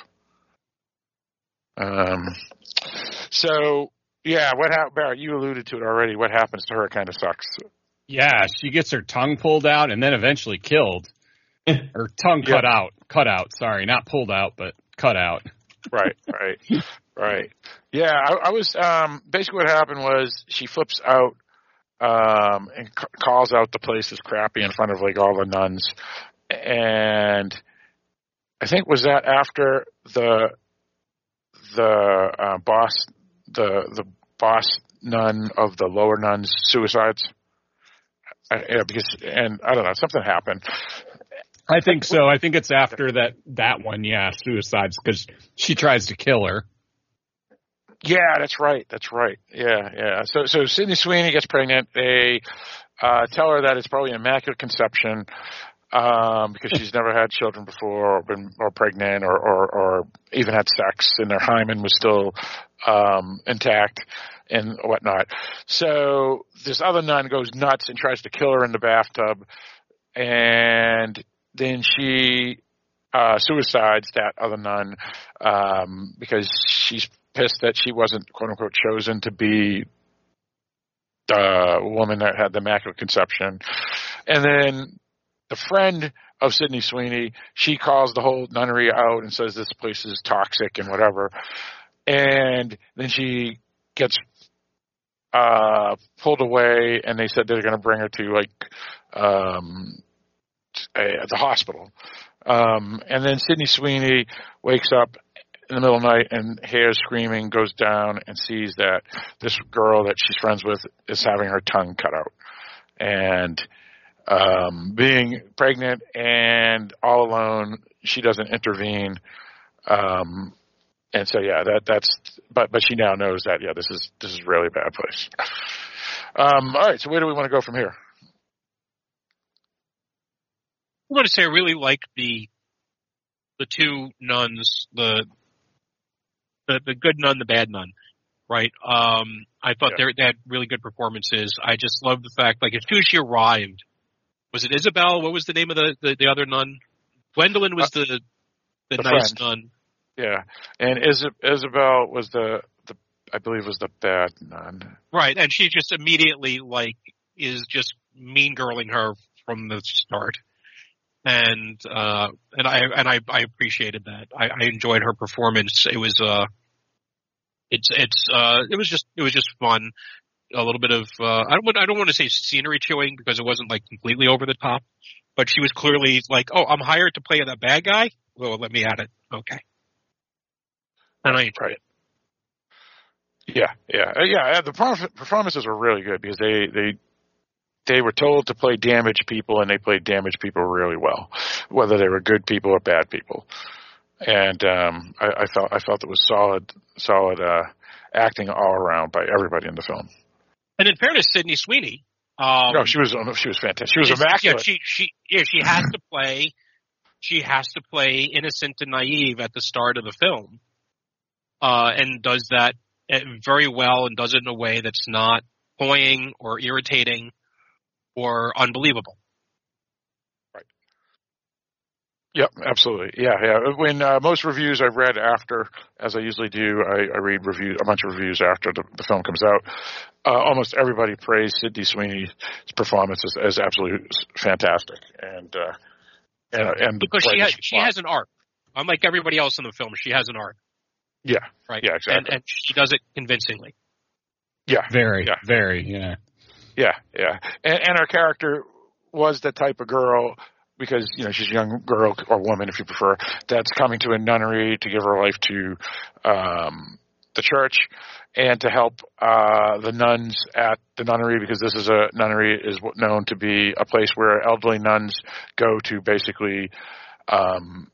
Um. So, yeah, what happened, Barrett, you alluded to it already. What happens to her kind of sucks. Yeah, she gets her tongue pulled out and then eventually killed. Her tongue cut Yeah. out. Cut out, sorry. Not pulled out, but cut out. Right, right, right. Yeah, I, I was, um, basically what happened was she flips out um, and c- calls out the place is crappy in front of, like, all the nuns. And I think, was that after the the uh, boss, the the boss nun of the lower nuns' suicides? I, yeah, because, and I don't know, something happened. I think so. I think it's after that that one, yeah, suicides, because she tries to kill her. Yeah, that's right. That's right. Yeah, yeah. So, so Sydney Sweeney gets pregnant. They uh, tell her that it's probably an immaculate conception um, because she's never had children before, or been or pregnant, or, or, or even had sex, and their hymen was still um, intact and whatnot. So this other nun goes nuts and tries to kill her in the bathtub, and then she uh, suicides that other nun um, because she's pissed that she wasn't, quote unquote, chosen to be the woman that had the immaculate conception. And then the friend of Sydney Sweeney, she calls the whole nunnery out and says this place is toxic and whatever. And then she gets uh, pulled away, and they said they're going to bring her to, like, um, a, the hospital. Um, and then Sydney Sweeney wakes up in the middle of the night and hears screaming, goes down and sees that this girl that she's friends with is having her tongue cut out. And um, being pregnant and all alone, she doesn't intervene. Um, and so, yeah, that that's but but she now knows that, yeah, this is this is really a bad place. Um, all right, so where do we want to go from here? I want to say I really like the the two nuns, the the the good nun, the bad nun, right? Um, I thought Yeah. they they had really good performances. I just love the fact, like, as soon as she arrived, was it Isabel? What was the name of the the, the other nun? Gwendolyn was Uh, the the, the nice friend. nun, Yeah, and Is- Isabel was the, the I believe was the bad nun. right? And she just immediately like is just mean girling her from the start. And uh, and I and I, I appreciated that. I, I enjoyed her performance. It was uh, it's it's uh, it was just it was just fun. A little bit of uh, I don't want- I don't want to say scenery chewing because it wasn't like completely over the top, but she was clearly like, oh, I'm hired to play that bad guy. Well, let me at it. Okay. And I enjoyed Right. it. Yeah, yeah, Uh, yeah. The perf- performances were really good because they they they were told to play damaged people, and they played damaged people really well, whether they were good people or bad people. And um, I, I felt I felt it was solid solid uh, acting all around by everybody in the film. And in fairness, Sydney Sweeney. Um, No, she was she was fantastic. She was is- immaculate. Yeah, she she yeah she has to play. She has to play innocent and naive at the start of the film, uh, and does that uh, very well, and does it in a way that's not cloying or irritating or unbelievable. Yep, absolutely. Yeah, yeah. When uh, most reviews I've read after, as I usually do, I, I read review a bunch of reviews after the, the film comes out. Uh, almost everybody praised Sydney Sweeney's performance as, as absolutely fantastic, and uh, and and Because the she way has that she fought. has an arc. Unlike everybody else in the film, she has an arc, Yeah, right? yeah, exactly. And, and she does it convincingly. yeah, Very, Yeah. very, yeah. yeah, yeah. And, and her character was the type of girl, because, you know, she's a young girl or woman, if you prefer, that's coming to a nunnery to give her life to um, the church and to help uh, the nuns at the nunnery, because this is a nunnery is known to be a place where elderly nuns go to basically um,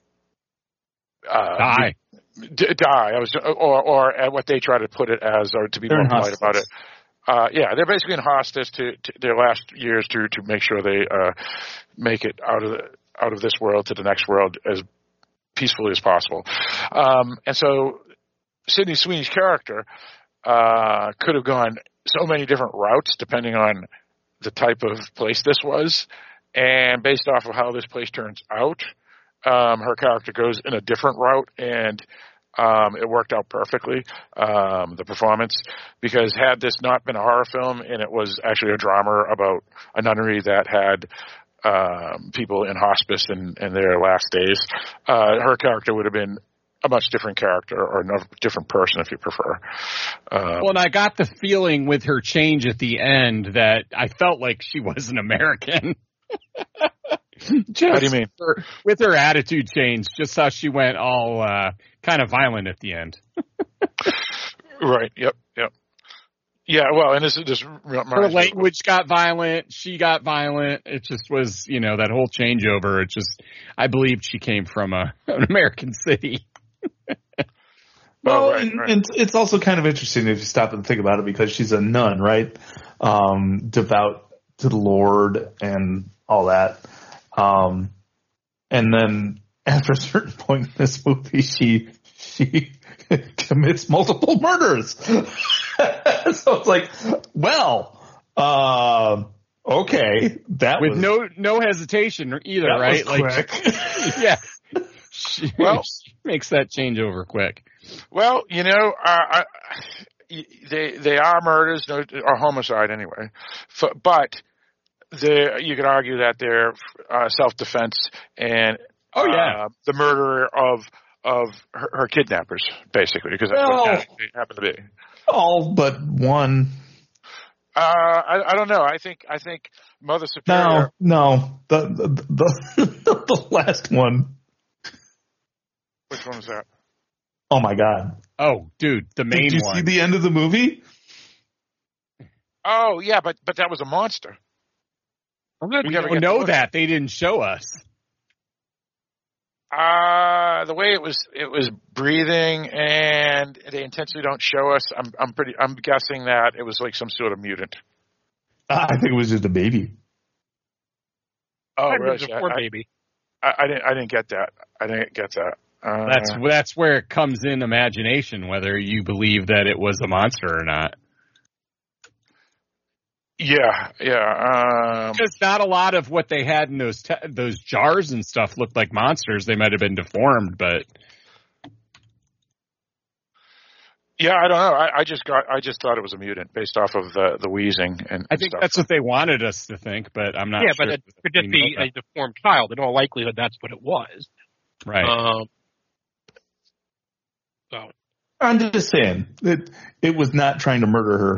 uh, Die. D- die. I was, or, or at what they try to put it as, or to be They're more in polite hospice. about it. Uh, yeah, they're basically in hospice to, to their last years to to make sure they uh, make it out of the, out of this world to the next world as peacefully as possible. Um, and so, Sydney Sweeney's character uh, could have gone so many different routes depending on the type of place this was, and based off of how this place turns out, um, her character goes in a different route, and Um, it worked out perfectly, um, the performance, because had this not been a horror film and it was actually a drama about a nunnery that had um, people in hospice in, in their last days, uh, her character would have been a much different character, or a different person, if you prefer. Uh, Well, and I got the feeling with her change at the end that I felt like she was an American. Just How do you mean? her- with her attitude change, just how she went all uh, kind of violent at the end. right, yep, yep. Yeah, well, and this, this Her reminds me- language got violent. She got violent. It just was, you know, that whole changeover. It just, I believed she came from a, an American city. Well, Oh, right, and, right. and it's also kind of interesting if you stop and think about it, because she's a nun, right? Um, devout to the Lord and all that. Um, and then after a certain point in this movie, she she commits multiple murders. So it's like, well, uh, okay, that With was no no hesitation either, that right? was Like, quick. yeah. She, Well- she makes that changeover quick. Well, you know, uh, I, they they are murders, no, or homicide anyway. F- but the you could argue that they're uh, self-defense and Oh, yeah. uh, the murderer of of her, her kidnappers, basically, because that's Well- what they happen to be. all but one. Uh, I, I don't know. I think I think Mother Superior. No, no, the the, the the last one. Which one was that? Oh my god! Oh, dude, the main Did you one. see the end of the movie? Oh yeah, but but that was a monster. I'm good. We never don't get to know look that. They didn't show us. Uh the way it was it was breathing, and they intentionally don't show us. I'm I'm pretty I'm guessing that it was like some sort of mutant. I think it was just a baby. Oh, I really? was a poor I, baby. I, I didn't I didn't get that. I didn't get that. Uh, That's that's where it comes in imagination, whether you believe that it was a monster or not. yeah, yeah. Um, Because not a lot of what they had in those te- those jars and stuff looked like monsters. They might have been deformed, but yeah, I don't know. I, I just got I just thought it was a mutant based off of the the wheezing and, I and think stuff. that's what they wanted us to think. But I'm not. Yeah, sure but it if could we just know be that. a deformed child. In all likelihood, that's what it was. Right. Um, so I'm just saying it. It was not trying to murder her.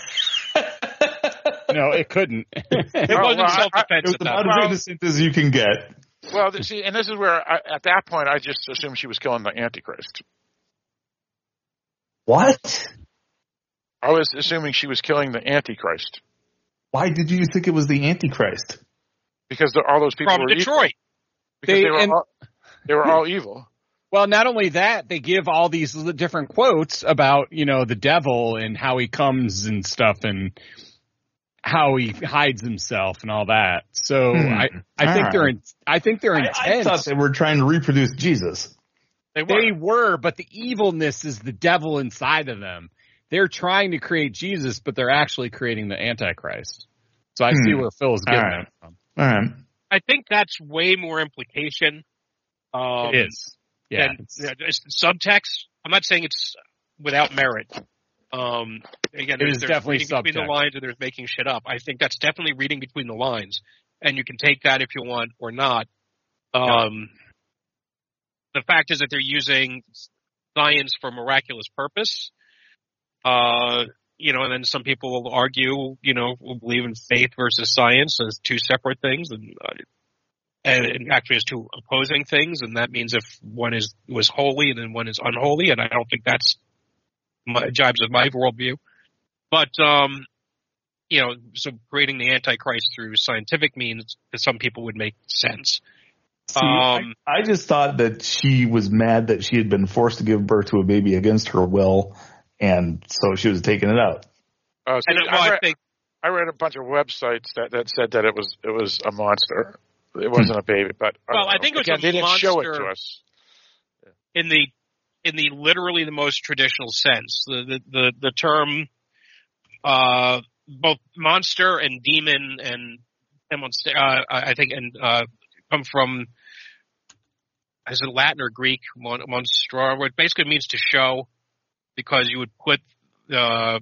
No, it couldn't. it Oh, wasn't well, I- self-defense It was at that about point. as innocent as you can get. Well, th- see, and this is where I, at that point I just assumed she was killing the Antichrist. What? I was assuming she was killing the Antichrist Why did you think it was the Antichrist? because the, all those people From were Detroit. evil. Because They- they, were and- all, they were all evil. Well, not only that, they give all these different quotes about, you know, the devil and how he comes and stuff and how he hides himself and all that. So Hmm. I, I All think right. they're in, I think they're I, intense. I thought they were trying to reproduce Jesus. They were. They were, but the evilness is the devil inside of them. They're trying to create Jesus, but they're actually creating the Antichrist. So I Hmm. see where Phil's getting All right. that from. All right. I think that's way more implication. Um, It is. Yeah. And you know, it's subtext. I'm not saying it's without merit. Um, again, It there's, is there's definitely reading between subtext. the lines and there's making shit up. I think that's definitely reading between the lines, and you can take that if you want or not. Um, the fact is that they're using science for miraculous purpose. Uh, you know, and then some people will argue, you know, will believe in faith versus science as two separate things, and uh, and it actually is two opposing things, and that means if one is was holy and then one is unholy, and I don't think that's my, jibes with my worldview. But um, you know, so creating the Antichrist through scientific means to some people would make sense. See, Um, I, I just thought that she was mad that she had been forced to give birth to a baby against her will, and so she was taking it out. Uh, see, and well, I, I read, think I read a bunch of websites that, that said that it was it was a monster. It wasn't a baby, but Well, I, I think it was again, a they didn't show it monster. to us. in the in the literally the most traditional sense, the the the, the term uh, both monster and demon and and uh, I think and uh, come from is it Latin or Greek mon, monstra, which basically means to show, because you would put uh,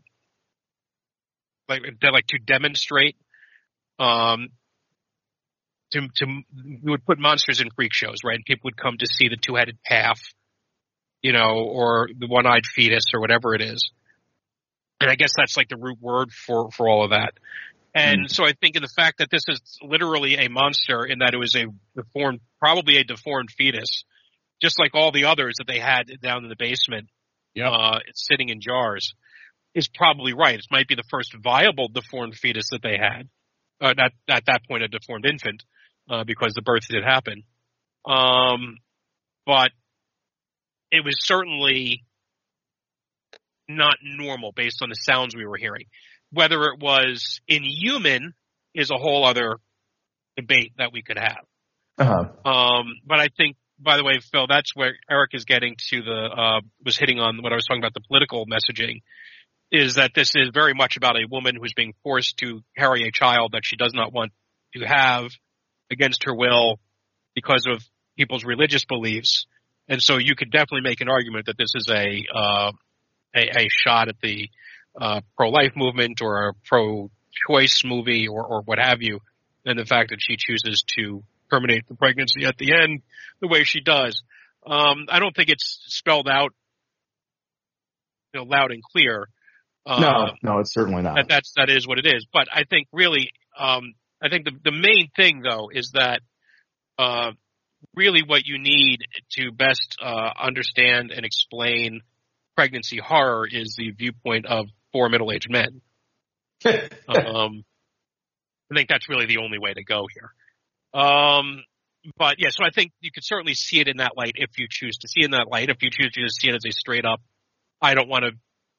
like like to demonstrate. Um, To, to we would put monsters in freak shows, right? And people would come to see the two-headed calf, you know, or the one-eyed fetus, or whatever it is. And I guess that's like the root word for for all of that. And mm. so I think in the fact that this is literally a monster, in that it was a deformed, probably a deformed fetus, just like all the others that they had down in the basement, yep. uh, sitting in jars, is probably right. It might be the first viable deformed fetus that they had. Uh, not at that point a deformed infant. Uh, because the birth did happen. Um, but it was certainly not normal based on the sounds we were hearing. Whether it was inhuman is a whole other debate that we could have. Uh-huh. Um, but I think, by the way, Phil, that's where Eric is getting to the, uh, was hitting on what I was talking about, the political messaging, is that this is very much about a woman who's being forced to carry a child that she does not want to have, against her will, because of people's religious beliefs. And so you could definitely make an argument that this is a uh, a, a shot at the uh, pro-life movement or a pro-choice movie or, or what have you, and the fact that she chooses to terminate the pregnancy at the end the way she does. Um, I don't think it's spelled out, you know, loud and clear. Uh, no, no, it's certainly not. That that's that is what it is. But I think really, um, I think the the main thing though is that uh, really what you need to best uh, understand and explain pregnancy horror is the viewpoint of four middle-aged men. um, I think that's really the only way to go here. Um, but yeah, so I think you could certainly see it in that light if you choose to see it in that light. If you choose to see it as a straight up, I don't want to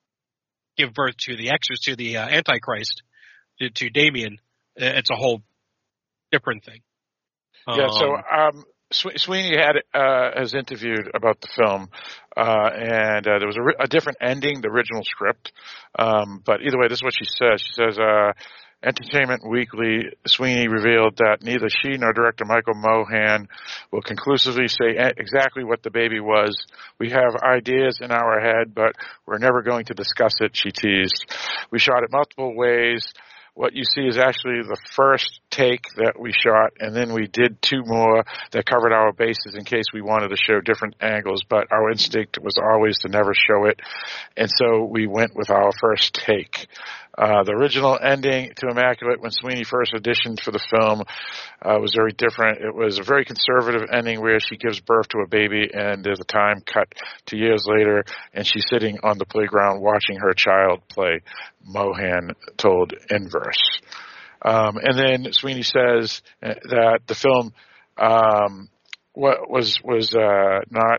give birth to the exorcist, to the uh, Antichrist, to, to Damien, it's a whole different thing. Yeah, um, so um, Sweeney had uh, has interviewed about the film, uh, and uh, there was a, a different ending, the original script. Um, but either way, this is what she says. She says, uh, Entertainment Weekly, Sweeney revealed that neither she nor director Michael Mohan will conclusively say exactly what the baby was. We have ideas in our head, but we're never going to discuss it, she teased. We shot it multiple ways. What you see is actually the first take that we shot, and then we did two more that covered our bases in case we wanted to show different angles, but our instinct was always to never show it, and so we went with our first take. Uh, the original ending to Immaculate, when Sweeney first auditioned for the film, uh, was very different. It was a very conservative ending where she gives birth to a baby, and there's a time cut to years later, and she's sitting on the playground watching her child play. Mohan told Inverse. Um, and then Sweeney says that the film um, what was was uh, not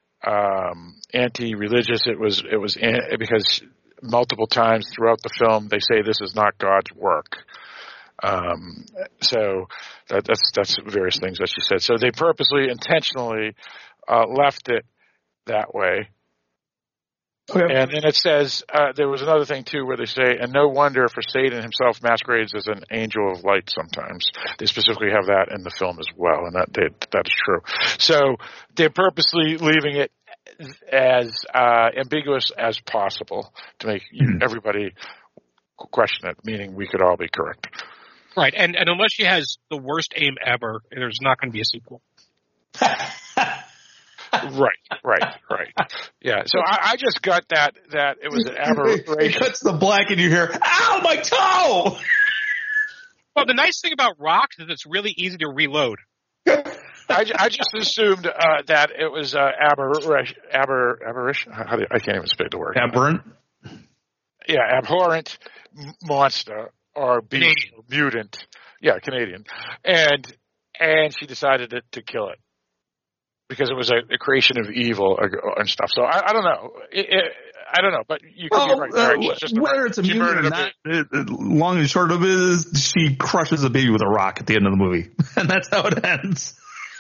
um, anti-religious. It was it was an, because multiple times throughout the film they say this is not God's work. Um, so that, that's that's various things that she said. So they purposely, intentionally uh, left it that way. Okay. And then it says, uh, there was another thing too where they say, and no wonder for Satan himself masquerades as an angel of light sometimes. They specifically have that in the film as well, and that they, that is true. So they're purposely leaving it as uh, ambiguous as possible to make mm-hmm. everybody question it, meaning we could all be correct. Right, and, and unless she has the worst aim ever, there's not going to be a sequel. Right, right, right. Yeah, so I, I just got that that it was an aberration. It cuts the black and you hear, ow, my toe! Well, the nice thing about rocks is it's really easy to reload. I, I just assumed uh, that it was uh, aberration. Aber, aberration? How do you, I can't even speak the word. Aberrant? Yeah, abhorrent monster or beast, Canadian. Or mutant. Yeah, Canadian. And and she decided to, to kill it. Because it was a, a creation of evil and stuff. So I, I don't know. It, it, I don't know, but you could well, be right. right. Uh, Just whether a, it's a mutant or not, it, it, long and short of it is she crushes a baby with a rock at the end of the movie. And that's how it ends.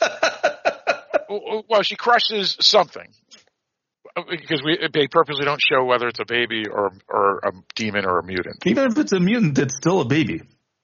Well, she crushes something. Because we, they purposely don't show whether it's a baby or, or a demon or a mutant. Even if it's a mutant, it's still a baby.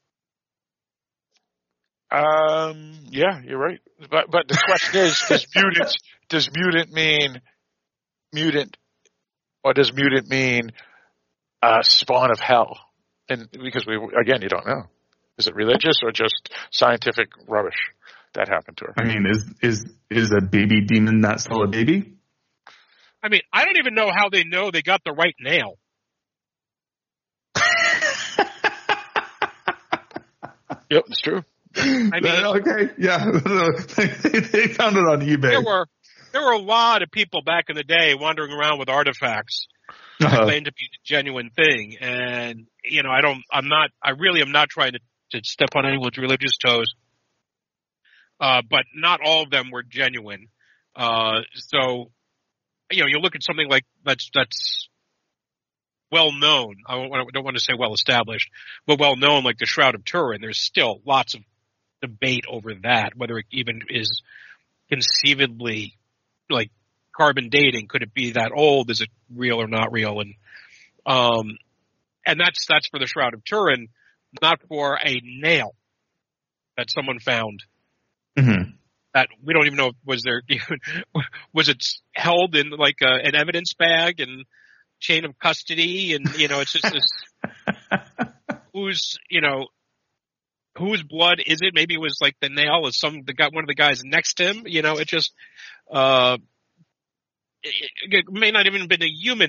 Um. Yeah, you're right. But but the question is: Does mutant does mutant mean mutant, or does mutant mean uh, spawn of hell? And because we again, you don't know. Is it religious or just scientific rubbish that happened to her? I mean, is is is a baby demon not still a baby? I mean, I don't even know how they know they got the right nail. Yep, it's true. I mean, okay, yeah, they found it on eBay. There were there were a lot of people back in the day wandering around with artifacts that uh-huh. claimed to be a genuine thing, and you know, I don't, I'm not, I really am not trying to, to step on anyone's religious toes, uh, but not all of them were genuine. Uh, so, you know, you look at something like that's that's well known. I don't want to, don't want to say well established, but well known, like the Shroud of Turin. There's still lots of debate over that, whether it even is conceivably like carbon dating. Could it be that old? Is it real or not real? And um, and that's that's for the Shroud of Turin, not for a nail that someone found. Mm-hmm. That we don't even know was there was it held in like a, an evidence bag and chain of custody, and you know, it's just this who's you know. Whose blood is it? Maybe it was like the nail of some the guy, one of the guys next to him. You know, it just uh, it, it may not even have been a human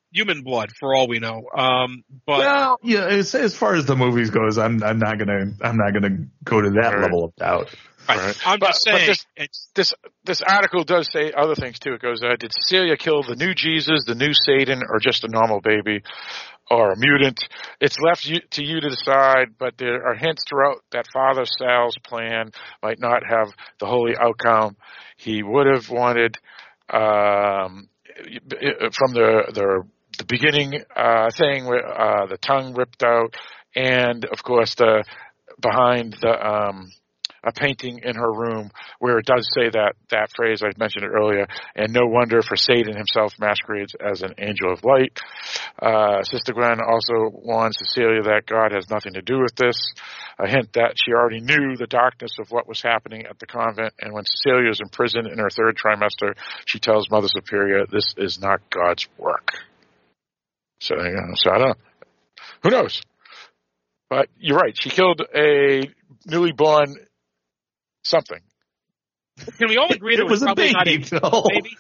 human blood for all we know. Um, but well, yeah, as, as far as the movies goes, I'm I'm not gonna I'm not gonna go to that right. level of doubt. Right. I'm but, just saying, this, it's, this this article does say other things too. It goes, uh, did Cecilia kill the new Jesus, the new Satan, or just a normal baby, or a mutant? It's left you, to you to decide. But there are hints throughout that Father Sal's plan might not have the holy outcome he would have wanted. Um, from the the, the beginning uh, thing, where uh, the tongue ripped out, and of course the behind the. Um, a painting in her room where it does say that, that phrase, I mentioned it earlier, and no wonder, for Satan himself masquerades as an angel of light. Uh, Sister Gwen also warns Cecilia that God has nothing to do with this, a hint that she already knew the darkness of what was happening at the convent, and when Cecilia is in prison in her third trimester, she tells Mother Superior, this is not God's work. So, you know, so I don't know. Who knows? But you're right. She killed a newly born something. Can we all agree that it was, was probably a baby, not a baby?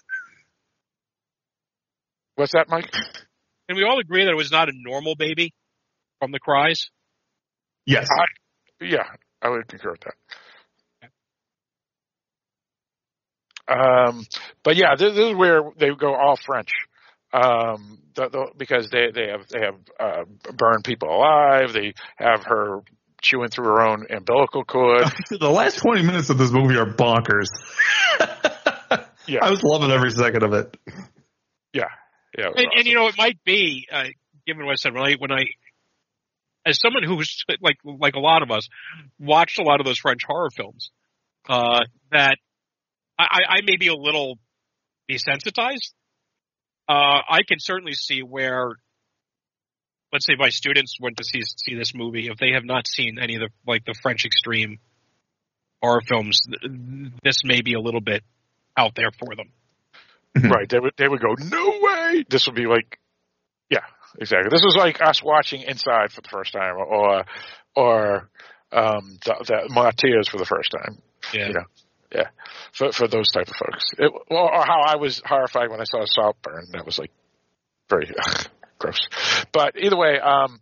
What's that, Mike? Can we all agree that it was not a normal baby from the cries? Yes. I, yeah, I would concur with that. Um, but yeah, this, this is where they go all French. Um, the, the, because they, they have, they have, uh, burned people alive. They have her chewing through her own umbilical cord. The last twenty minutes of this movie are bonkers. Yeah, I was loving every second of it. Yeah, yeah. And, awesome. and you know, it might be, uh, given what I said, when I, when I, as someone who's like like a lot of us, watched a lot of those French horror films, uh, that I, I may be a little desensitized. Uh, I can certainly see where, let's say my students went to see see this movie, if they have not seen any of the like the French extreme horror films, this may be a little bit out there for them. Right? They would they would go, no way. This would be like, yeah, exactly. This was like us watching Inside for the first time, or or um, the, the Martyrs for the first time. Yeah, you know, yeah, for for those type of folks. It, or, or how I was horrified when I saw Saltburn. That was like very. Gross. But either way, um,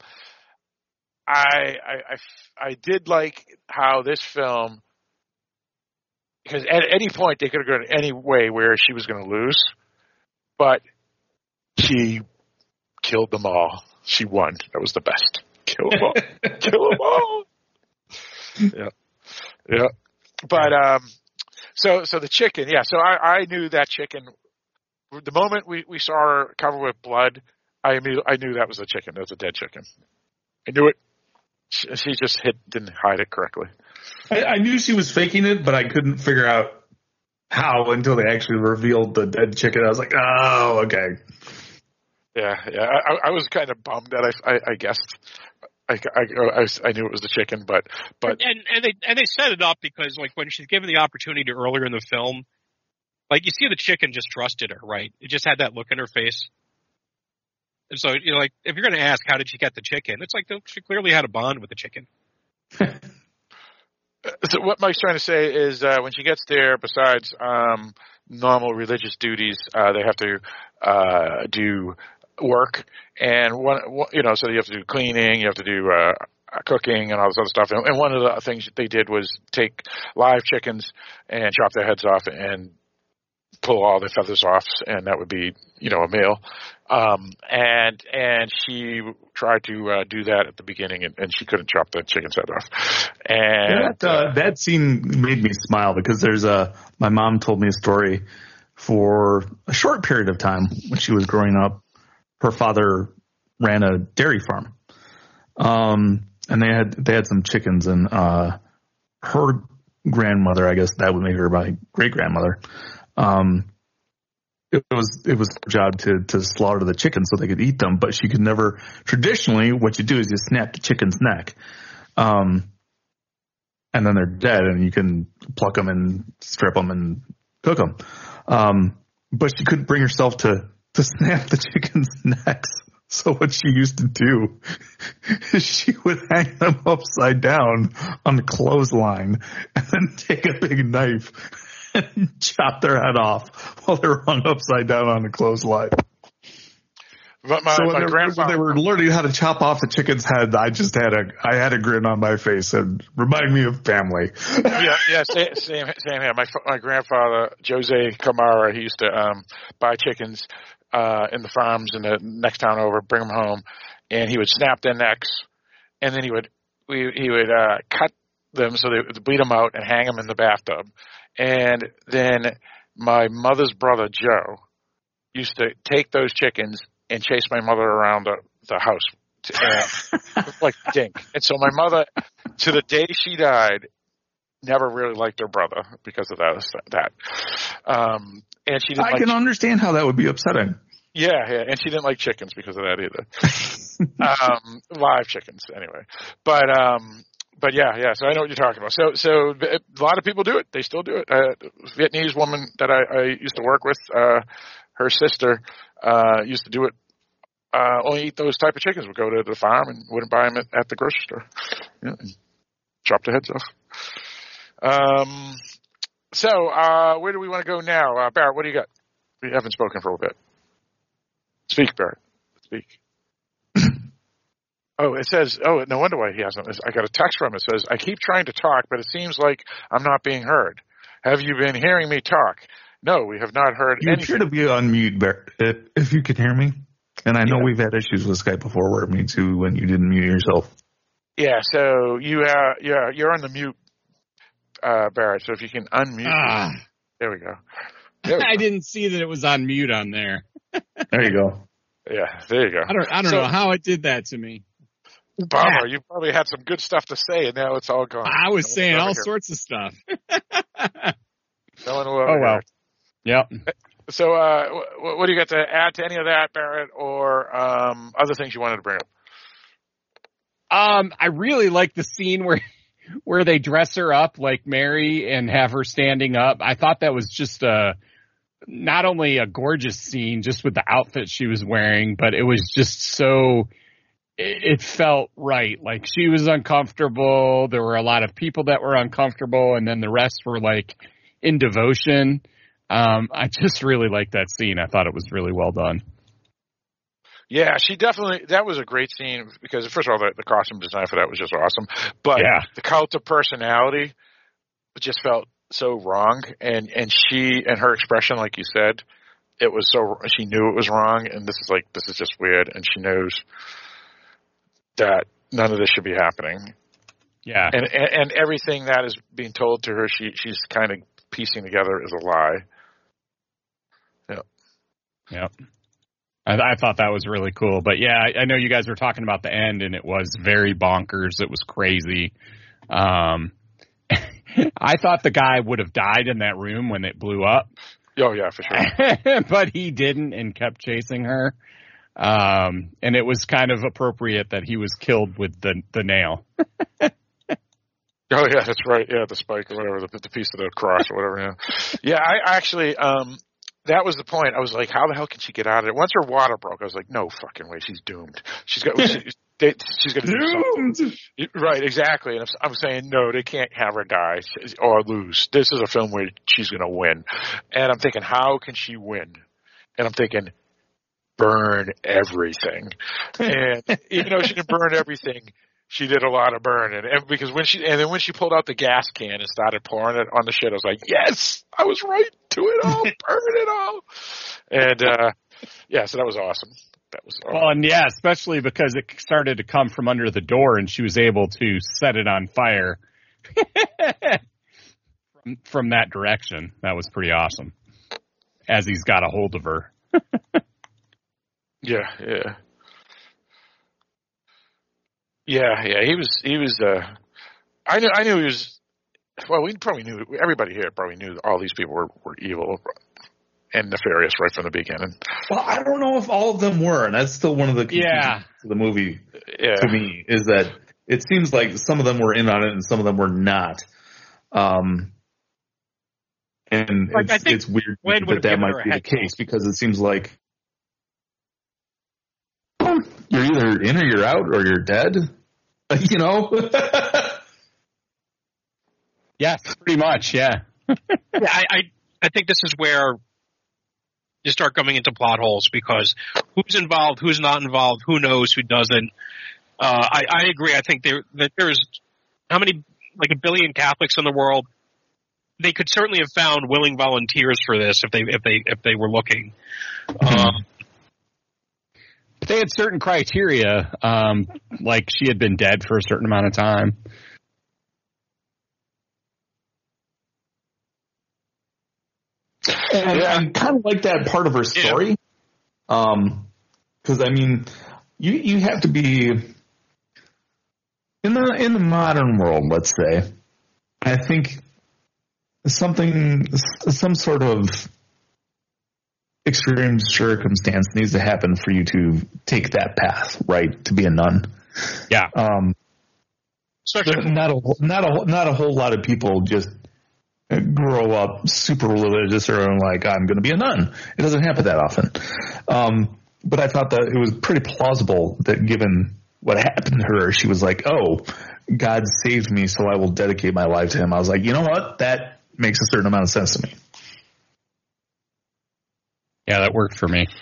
I, I, I, I did like how this film, because at any point they could have gone any way where she was going to lose, but she killed them all. She won. That was the best. Kill them all. Kill them all. Yeah. Yeah. But, um, so, so the chicken, yeah, so I, I knew that chicken, the moment we, we saw her covered with blood, I knew, I knew that was a chicken. That was a dead chicken. I knew it. She, she just hid, didn't hide it correctly. I, I knew she was faking it, but I couldn't figure out how until they actually revealed the dead chicken. I was like, oh, okay. Yeah, yeah. I, I was kind of bummed that I, I, I guessed. I, I, I, I knew it was the chicken, but but and and they and they set it up because like when she's given the opportunity earlier in the film, like you see the chicken just trusted her, right? It just had that look in her face. And so, you know, like, if you're going to ask, how did she get the chicken? It's like, she clearly had a bond with the chicken. So what Mike's trying to say is uh, when she gets there, besides um, normal religious duties, uh, they have to uh, do work. And, one, you know, so you have to do cleaning, you have to do uh, cooking and all this other stuff. And one of the things that they did was take live chickens and chop their heads off and pull all the feathers off, and that would be, you know, a meal. Um, and and she tried to uh, do that at the beginning, and, and she couldn't chop the chicken's head off. And yeah, that, uh, that scene made me smile because there's a my mom told me a story for a short period of time when she was growing up. Her father ran a dairy farm, um, and they had they had some chickens, and uh, her grandmother, I guess that would make her my great grandmother. Um, it was, it was her job to, to slaughter the chickens so they could eat them, but she could never, traditionally what you do is you snap the chicken's neck. Um, and then they're dead and you can pluck them and strip them and cook them. Um, but she couldn't bring herself to, to snap the chicken's necks. So what she used to do is she would hang them upside down on the clothesline and then take a big knife and chop their head off while they were hung upside down on the clothesline. But my, so when, my they, grandfather, when they were learning how to chop off the chicken's head, I just had a I had a grin on my face and reminded me of family. yeah, yeah, same, same, same here. My my grandfather, Jose Camara, he used to um, buy chickens uh, in the farms in the next town over, bring them home, and he would snap their necks, and then he would we, he would uh, cut them so they would bleed them out and hang them in the bathtub, and then my mother's brother Joe used to take those chickens and chase my mother around the, the house and, like dink. And so my mother, to the day she died, never really liked her brother because of that. That, um, and she didn't. I like can ch- understand how that would be upsetting. Yeah, yeah, and she didn't like chickens because of that either. um, live chickens, anyway. But um, but yeah, yeah. So I know what you're talking about. So so a lot of people do it. They still do it. Uh, Vietnamese woman that I, I used to work with, uh, her sister uh, used to do it. Uh, only eat those type of chickens. Would go to the farm and wouldn't buy them at, at the grocery store. Yeah, and chop the heads off. Um. So uh, where do we want to go now, uh, Barrett? What do you got? We haven't spoken for a bit. Speak, Barrett. Speak. Oh, it says, oh, no wonder why he hasn't. I got a text from him. It says, I keep trying to talk, but it seems like I'm not being heard. Have you been hearing me talk? No, we have not heard you anything. You appear to be on mute, Barrett, if, if you can hear me. And I know yeah. we've had issues with Skype before where me too when you didn't mute yourself. Yeah, so you uh, yeah, you're on the mute, uh, Barrett. So if you can unmute. Ah. There we go. There we I go. didn't see that it was on mute on there. There you go. Yeah, there you go. I don't, I don't so, know how it did that to me. Bummer, you probably had some good stuff to say, and now it's all gone. I was no saying all here. sorts of stuff. No one will oh, well. Yep. So uh, what, what do you got to add to any of that, Barrett, or um, other things you wanted to bring up? Um, I really like the scene where where they dress her up like Mary and have her standing up. I thought that was just a not only a gorgeous scene just with the outfit she was wearing, but it was just so it, it felt right. Like she was uncomfortable. There were a lot of people that were uncomfortable, and then the rest were like in devotion. Um, I just really liked that scene. I thought it was really well done. Yeah, she definitely, that was a great scene because, first of all, the, the costume design for that was just awesome. But yeah. the cult of personality just felt so wrong. And, and she, and her expression, like you said, it was so, she knew it was wrong. And this is like, this is just weird. And she knows that none of this should be happening. Yeah. And, and, and everything that is being told to her, she, she's kind of piecing together is a lie. Yeah. Yep. I, I thought that was really cool. But, yeah, I, I know you guys were talking about the end, and it was very bonkers. It was crazy. Um, I thought the guy would have died in that room when it blew up. Oh, yeah, for sure. But he didn't and kept chasing her. Um, and it was kind of appropriate that he was killed with the, the nail. Oh, yeah, that's right. Yeah, the spike or whatever, the, the piece of the cross or whatever. Yeah, yeah I actually um, – that was the point. I was like, how the hell can she get out of it? Once her water broke, I was like, no fucking way. She's doomed. She's got, she, they, she's going to do something. Right, exactly. And I'm, I'm saying, no, they can't have her die or lose. This is a film where she's going to win. And I'm thinking, how can she win? And I'm thinking, burn everything. And even though she didn't burn everything, she did a lot of burning. And because when she, and then when she pulled out the gas can and started pouring it on the shit, I was like, yes, I was right. Do it all. Burn it all. And, uh, yeah, so that was awesome. That was awesome. Well, and yeah, especially because it started to come from under the door and she was able to set it on fire from, from that direction. That was pretty awesome. As he's got a hold of her. yeah, yeah. Yeah, yeah, he was, he was, uh, I knew, I knew he was, well, we probably knew, everybody here probably knew all these people were, were evil and nefarious right from the beginning. Well, I don't know if all of them were, and that's still one of the confusions yeah. to the movie yeah. to me, is that it seems like some of them were in on it and some of them were not. Um, and like, it's, I think it's weird Gwen that that might be the case because it seems like you're either in or you're out or you're dead, you know? Yes, pretty much, yeah. yeah, I, I I think this is where you start coming into plot holes because who's involved, who's not involved, who knows, who doesn't. Uh, I, I agree. I think there that there's how many, like a billion Catholics in the world. They could certainly have found willing volunteers for this if they if they if they were looking. Mm-hmm. Um, they had certain criteria, um, like she had been dead for a certain amount of time. And yeah. I kind of like that part of her story. Yeah. Um, because I mean, you you have to be in the in the modern world, let's say. I think something, some sort of extreme circumstance needs to happen for you to take that path, right? To be a nun. Yeah. Um, Especially not a not a not a whole lot of people just grow up super religious or like, I'm going to be a nun. It doesn't happen that often. Um, but I thought that it was pretty plausible that given what happened to her, she was like, oh, God saved me, so I will dedicate my life to him. I was like, you know what? That makes a certain amount of sense to me. Yeah, that worked for me.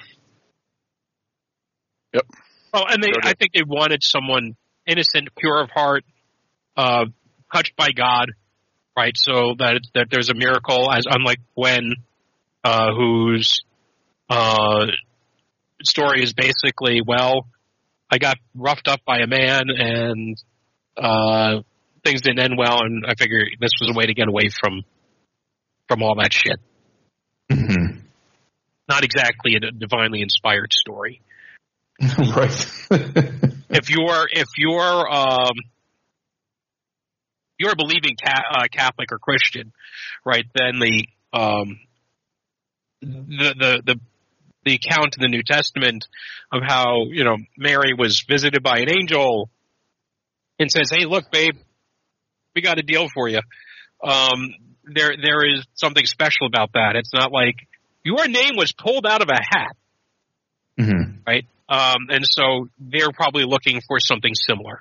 Yep. Oh, and they, I think they wanted someone innocent, pure of heart, uh, touched by God. Right, so that that there's a miracle, as unlike Gwen, uh, whose uh, story is basically, well, I got roughed up by a man and uh, things didn't end well, and I figured this was a way to get away from from all that shit. Mm-hmm. Not exactly a divinely inspired story, right? if you're if you're um, you're a believing ca- uh, Catholic or Christian, right? Then the um, the, the the the account in the New Testament of how, you know, Mary was visited by an angel and says, "Hey, look, babe, we got a deal for you." Um, there there is something special about that. It's not like your name was pulled out of a hat, mm-hmm. right? Um, and so they're probably looking for something similar.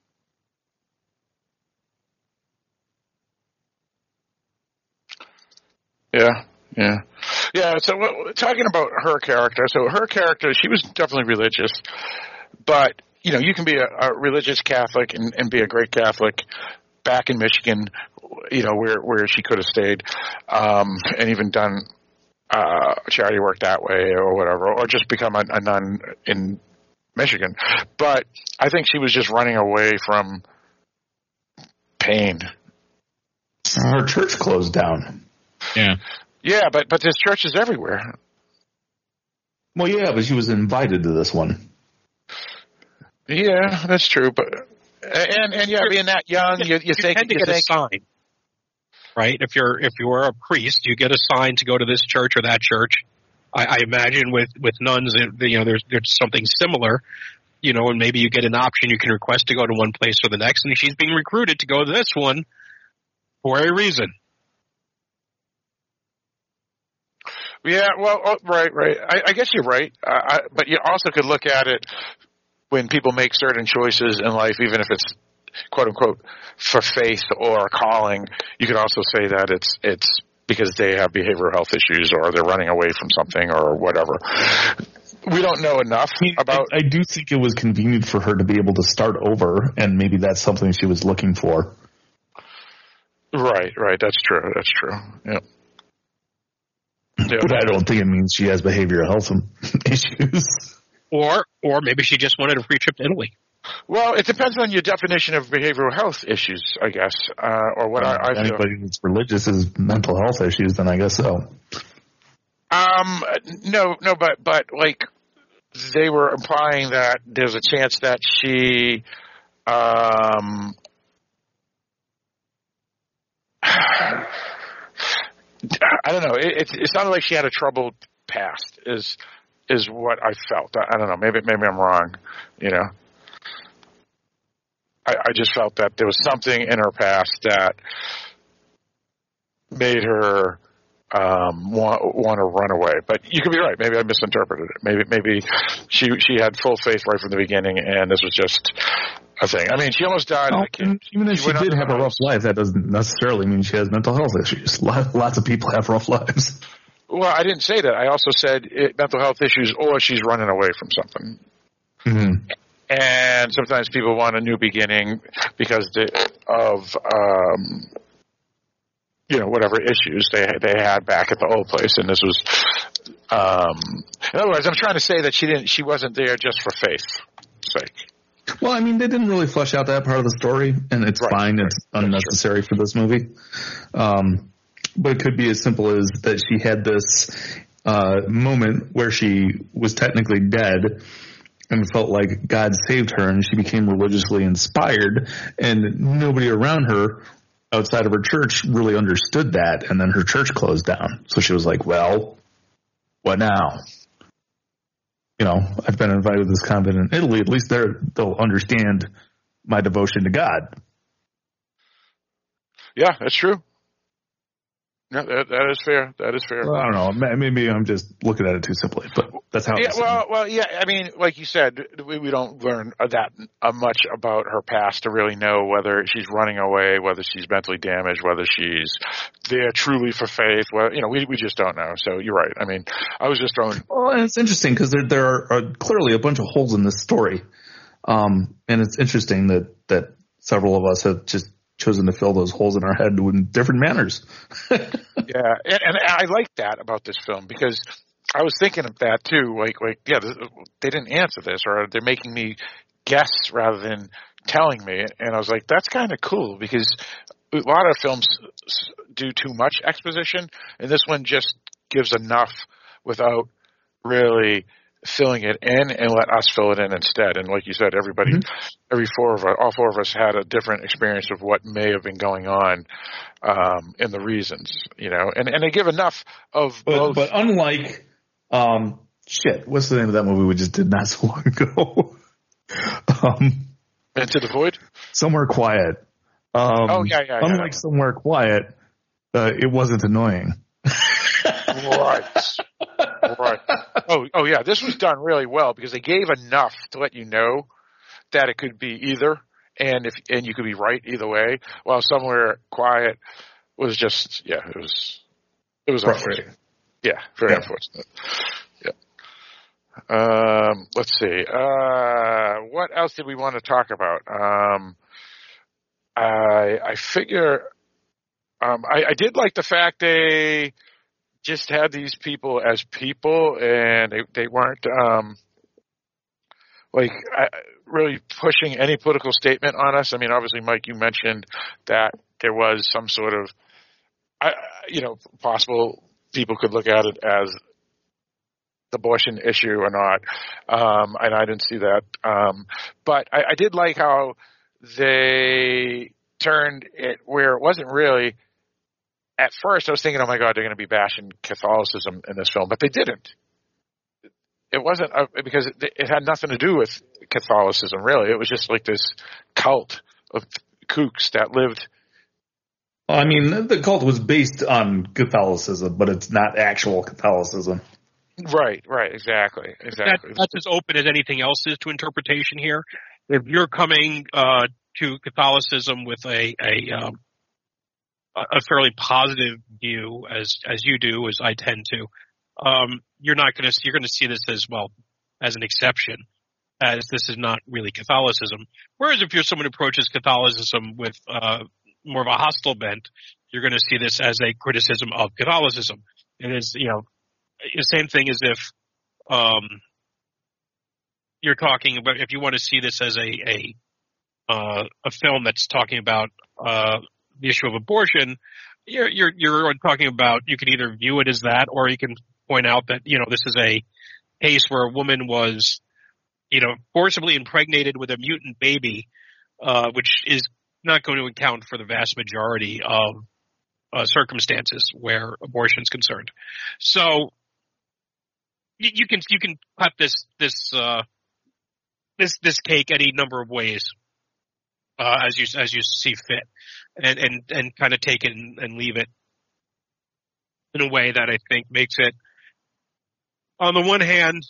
Yeah, yeah. Yeah, so uh, talking about her character, so her character, she was definitely religious, but, you know, you can be a, a religious Catholic and, and be a great Catholic back in Michigan, you know, where, where she could have stayed, um, and even done uh, charity work that way or whatever, or just become a, a nun in Michigan. But I think she was just running away from pain. Her church closed down. Yeah. Yeah, but but there's churches everywhere. Well, yeah, but she was invited to this one. Yeah, that's true. But and and yeah, being that young, you, you, you think tend to you get think, a sign, right? If you're if you're a priest, you get a sign to go to this church or that church. I, I imagine with with nuns, you know, there's there's something similar. You know, and maybe you get an option. You can request to go to one place or the next, and she's being recruited to go to this one for a reason. Yeah, well, oh, right, right. I, I guess you're right. Uh, I, but you also could look at it when people make certain choices in life, even if it's quote unquote for faith or calling. You could also say that it's it's because they have behavioral health issues or they're running away from something or whatever. We don't know enough I mean, about. I, I do think it was convenient for her to be able to start over, and maybe that's something she was looking for. Right, right. That's true. That's true. Yeah. Yeah. But I don't think it means she has behavioral health issues. Or or maybe she just wanted a free trip to Italy. Well, it depends on your definition of behavioral health issues, I guess, uh, or what uh, I, I feel. Anybody that's religious is mental health issues, then I guess so. Um, no, no, but but like they were implying that there's a chance that she, um. I don't know. It, it, it sounded like she had a troubled past. Is is what I felt. I, I don't know. Maybe maybe I'm wrong. You know, I, I just felt that there was something in her past that made her um, want want to run away. But you could be right. Maybe I misinterpreted it. Maybe maybe she she had full faith right from the beginning, and this was just a thing. I mean, she almost died. Well, as a kid. Even if she, she did have a rough life, that doesn't necessarily mean she has mental health issues. Lots of people have rough lives. Well, I didn't say that. I also said it, mental health issues, or she's running away from something. Mm-hmm. And sometimes people want a new beginning because they, of, um, you know, whatever issues they they had back at the old place. And this was, um, in other words, I'm trying to say that she didn't, she wasn't there just for faith's sake. Well, I mean, they didn't really flesh out that part of the story, and it's Right, fine. right. It's unnecessary for this movie. Um, but it could be as simple as that she had this uh, moment where she was technically dead and felt like God saved her, and she became religiously inspired, and nobody around her outside of her church really understood that, and then her church closed down. So she was like, well, what now? You know, I've been invited to this convent in Italy. At least they're, they'll understand my devotion to God. Yeah, that's true. No, that, that is fair. That is fair. Well, I don't know. Maybe I'm just looking at it too simply, but that's how. Yeah, it's well, well, yeah. I mean, like you said, we, we don't learn that uh, much about her past to really know whether she's running away, whether she's mentally damaged, whether she's there truly for faith. Well, you know, we we just don't know. So you're right. I mean, I was just throwing. Well, and it's interesting because there there are, are clearly a bunch of holes in this story, um, and it's interesting that that several of us have just chosen to fill those holes in our head in different manners. Yeah, and, and I like that about this film because I was thinking of that too. Like, like, yeah, they didn't answer this, or they're making me guess rather than telling me. And I was like, that's kind of cool because a lot of films do too much exposition, and this one just gives enough without really filling it in, and let us fill it in instead. And like you said, everybody, mm-hmm. every four of us, all four of us had a different experience of what may have been going on, um, and the reasons, you know, and, and they give enough of but, both. But unlike, um, shit, what's the name of that movie we just did not so long ago? um, Into the Void? Somewhere Quiet. Um, oh, yeah, yeah, Unlike yeah. Somewhere Quiet, uh, it wasn't annoying. Right. Right. Oh, oh yeah. This was done really well because they gave enough to let you know that it could be either, and if and you could be right either way. While Somewhere Quiet was just, yeah, it was, it was unfortunate. Yeah, very yeah. unfortunate. Yeah. Um, let's see. Uh, what else did we want to talk about? Um, I I figure, um, I, I did like the fact they just had these people as people, and they they weren't um, like I, really pushing any political statement on us. I mean, obviously, Mike, you mentioned that there was some sort of, I, you know, possible people could look at it as the abortion issue or not, um, and I didn't see that. Um, but I, I did like how they turned it where it wasn't really. At first, I was thinking, oh, my God, they're going to be bashing Catholicism in this film. But they didn't. It wasn't uh, because it, it had nothing to do with Catholicism, really. It was just like this cult of kooks that lived. I mean, the cult was based on Catholicism, but it's not actual Catholicism. Right, right, exactly, exactly. That, that's as open as anything else is to interpretation here. If you're coming uh, to Catholicism with a... a um, a fairly positive view, as as you do, as I tend to, um, you're not going to you're going to see this as well as an exception, as this is not really Catholicism. Whereas if you're someone who approaches Catholicism with uh, more of a hostile bent, you're going to see this as a criticism of Catholicism. It is, you know, the same thing as if um, you're talking about if you want to see this as a a uh, a film that's talking about uh, the issue of abortion, you're, you're, you're talking about, you can either view it as that, or you can point out that, you know, this is a case where a woman was, you know, forcibly impregnated with a mutant baby, uh, which is not going to account for the vast majority of uh, circumstances where abortion is concerned. So you, you can, you can cut this, this, uh, this, this cake any number of ways. Uh, as you as you see fit, and and, and kind of take it and, and leave it in a way that I think makes it, on the one hand,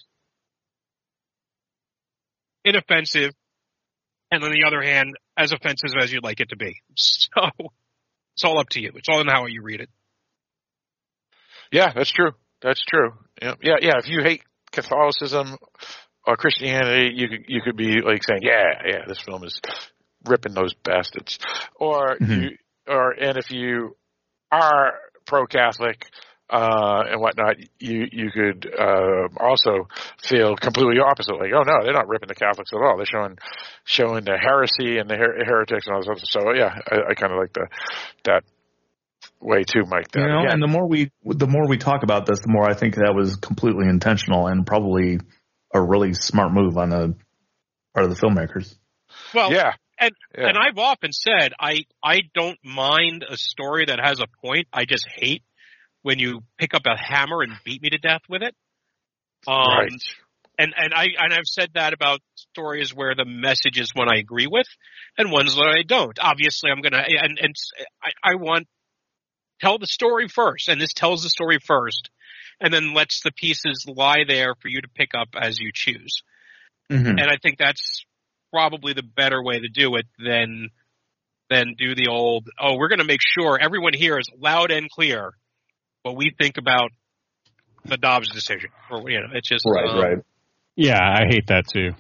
inoffensive, and on the other hand, as offensive as you'd like it to be. So it's all up to you. It's all in how you read it. Yeah, that's true. That's true. Yeah, yeah, yeah. If you hate Catholicism or Christianity, you could you could be like saying, yeah, yeah, this film is ripping those bastards. Or Mm-hmm. you, or and if you are pro-Catholic uh, and whatnot, you you could uh, also feel completely opposite. Like, oh no, they're not ripping the Catholics at all. They're showing showing the heresy and the her- heretics and all this other stuff. So yeah, I, I kind of like the that way too, Mike. That You know, again. and the more we the more we talk about this, the more I think that was completely intentional and probably a really smart move on the part of the filmmakers. Well, yeah. And Yeah. and I've often said I I don't mind a story that has a point. I just hate when you pick up a hammer and beat me to death with it. Um, Right. And and I and I've said that about stories where the message is one I agree with, and ones that I don't. Obviously, I'm gonna and and I, I want tell the story first, and this tells the story first, and then lets the pieces lie there for you to pick up as you choose. Mm-hmm. And I think that's probably the better way to do it than than do the old, oh, we're going to make sure everyone here is loud and clear what we think about the Dobbs decision. Or, you know, it's just Right, um, right. Yeah, I hate that too.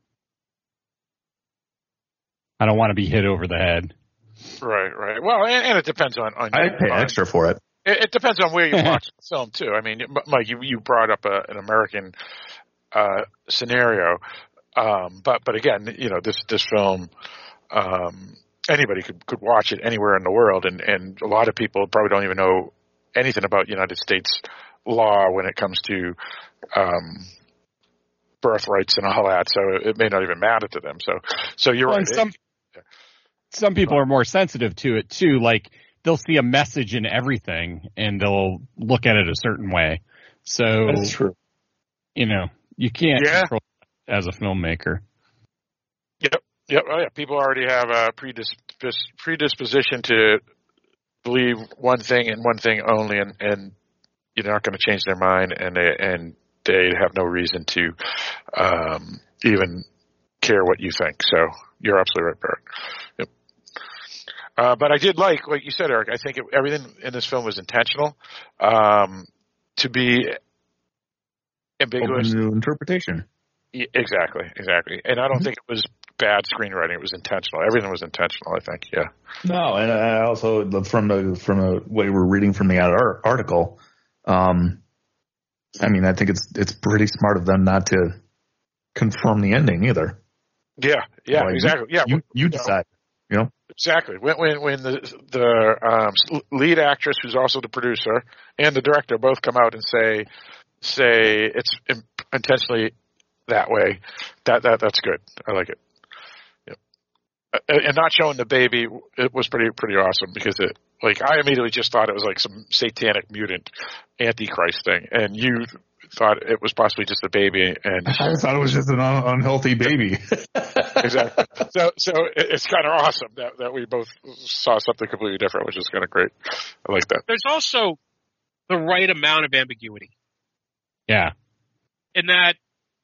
I don't want to be hit over the head. Right, right. Well, and, and it depends on. on I'd pay on, extra for it. It, it depends on where you watch the film too. I mean, M- Mike, you you brought up a, an American uh, scenario, um, but but again, you know, this this film, um, anybody could could watch it anywhere in the world, and and a lot of people probably don't even know anything about United States law when it comes to um, birthrights and all that. So it may not even matter to them. So so you're Well, right. and some some people are more sensitive to it too. Like they'll see a message in everything and they'll look at it a certain way. So That's true. you know, you can't Yeah. control it as a filmmaker. Yep. Yep. Oh, yeah. People already have a predispos- predisposition to believe one thing and one thing only, and, and you're not going to change their mind, and they, and they have no reason to um, even care what you think. So you're absolutely right, Barrett. Yep. Uh, but I did like, like you said, Eric, I think it, everything in this film was intentional um, to be ambiguous. Open to interpretation. Yeah, exactly, exactly. And I don't think it was bad screenwriting. It was intentional. Everything was intentional, I think. Yeah. No, and I also from the from the way we're reading from the ar- article, um, I mean, I think it's it's pretty smart of them not to confirm the ending either. Yeah, yeah, Like, exactly. Yeah, you, you you know, decide. You know, exactly. When when when the the um, lead actress, who's also the producer, and the director both come out and say say it's intentionally that way, that that that's good. I like it. Yep. And not showing the baby, it was pretty pretty awesome because it like I immediately just thought it was like some satanic mutant antichrist thing, and you thought it was possibly just a baby. And I thought it was just an un- unhealthy baby. Exactly. So so it, it's kind of awesome that that we both saw something completely different, which is kind of great. I like that. there's also the right amount of ambiguity Yeah. in that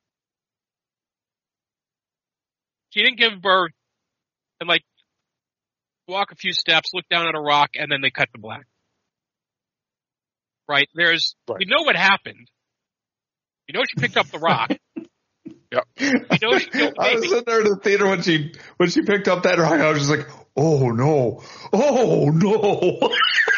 she didn't give birth and like walk a few steps, look down at a rock, and then they cut to black. Right? There's Right. we know what happened. You know she picked up the rock. Yep. You know she killed the I was baby. sitting there in the theater when she when she picked up that rock. I was just like, oh no, oh no.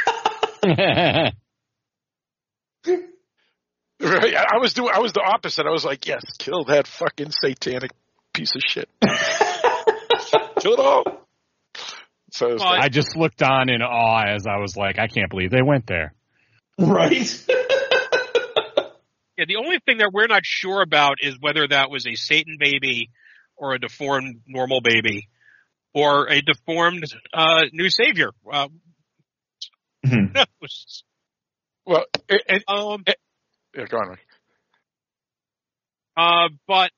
Right. I was doing. I was the opposite. I was like, yes, kill that fucking satanic piece of shit. Kill it all. So it was Well, like, I just looked on in awe as I was like, I can't believe they went there. Right. Yeah, the only thing that we're not sure about is whether that was a Satan baby or a deformed normal baby or a deformed uh, new savior. Uh, Mhm. who knows? well, it, it, um, yeah, go on. Mike. uh, but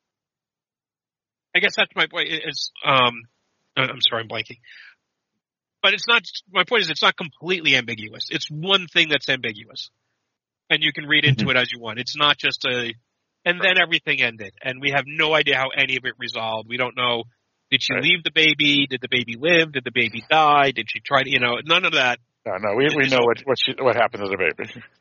I guess that's my point. Is um, I'm sorry, I'm blanking. But it's not. My point is, it's not completely ambiguous. It's one thing that's ambiguous, and you can read into Mhm. it as you want. It's not just a. And then everything ended, and we have no idea how any of it resolved. We don't know. Did she Right. leave the baby? Did the baby live? Did the baby die? Did she try to? You know, none of that. No, no, we we know what what she, what happened to the baby. Yeah.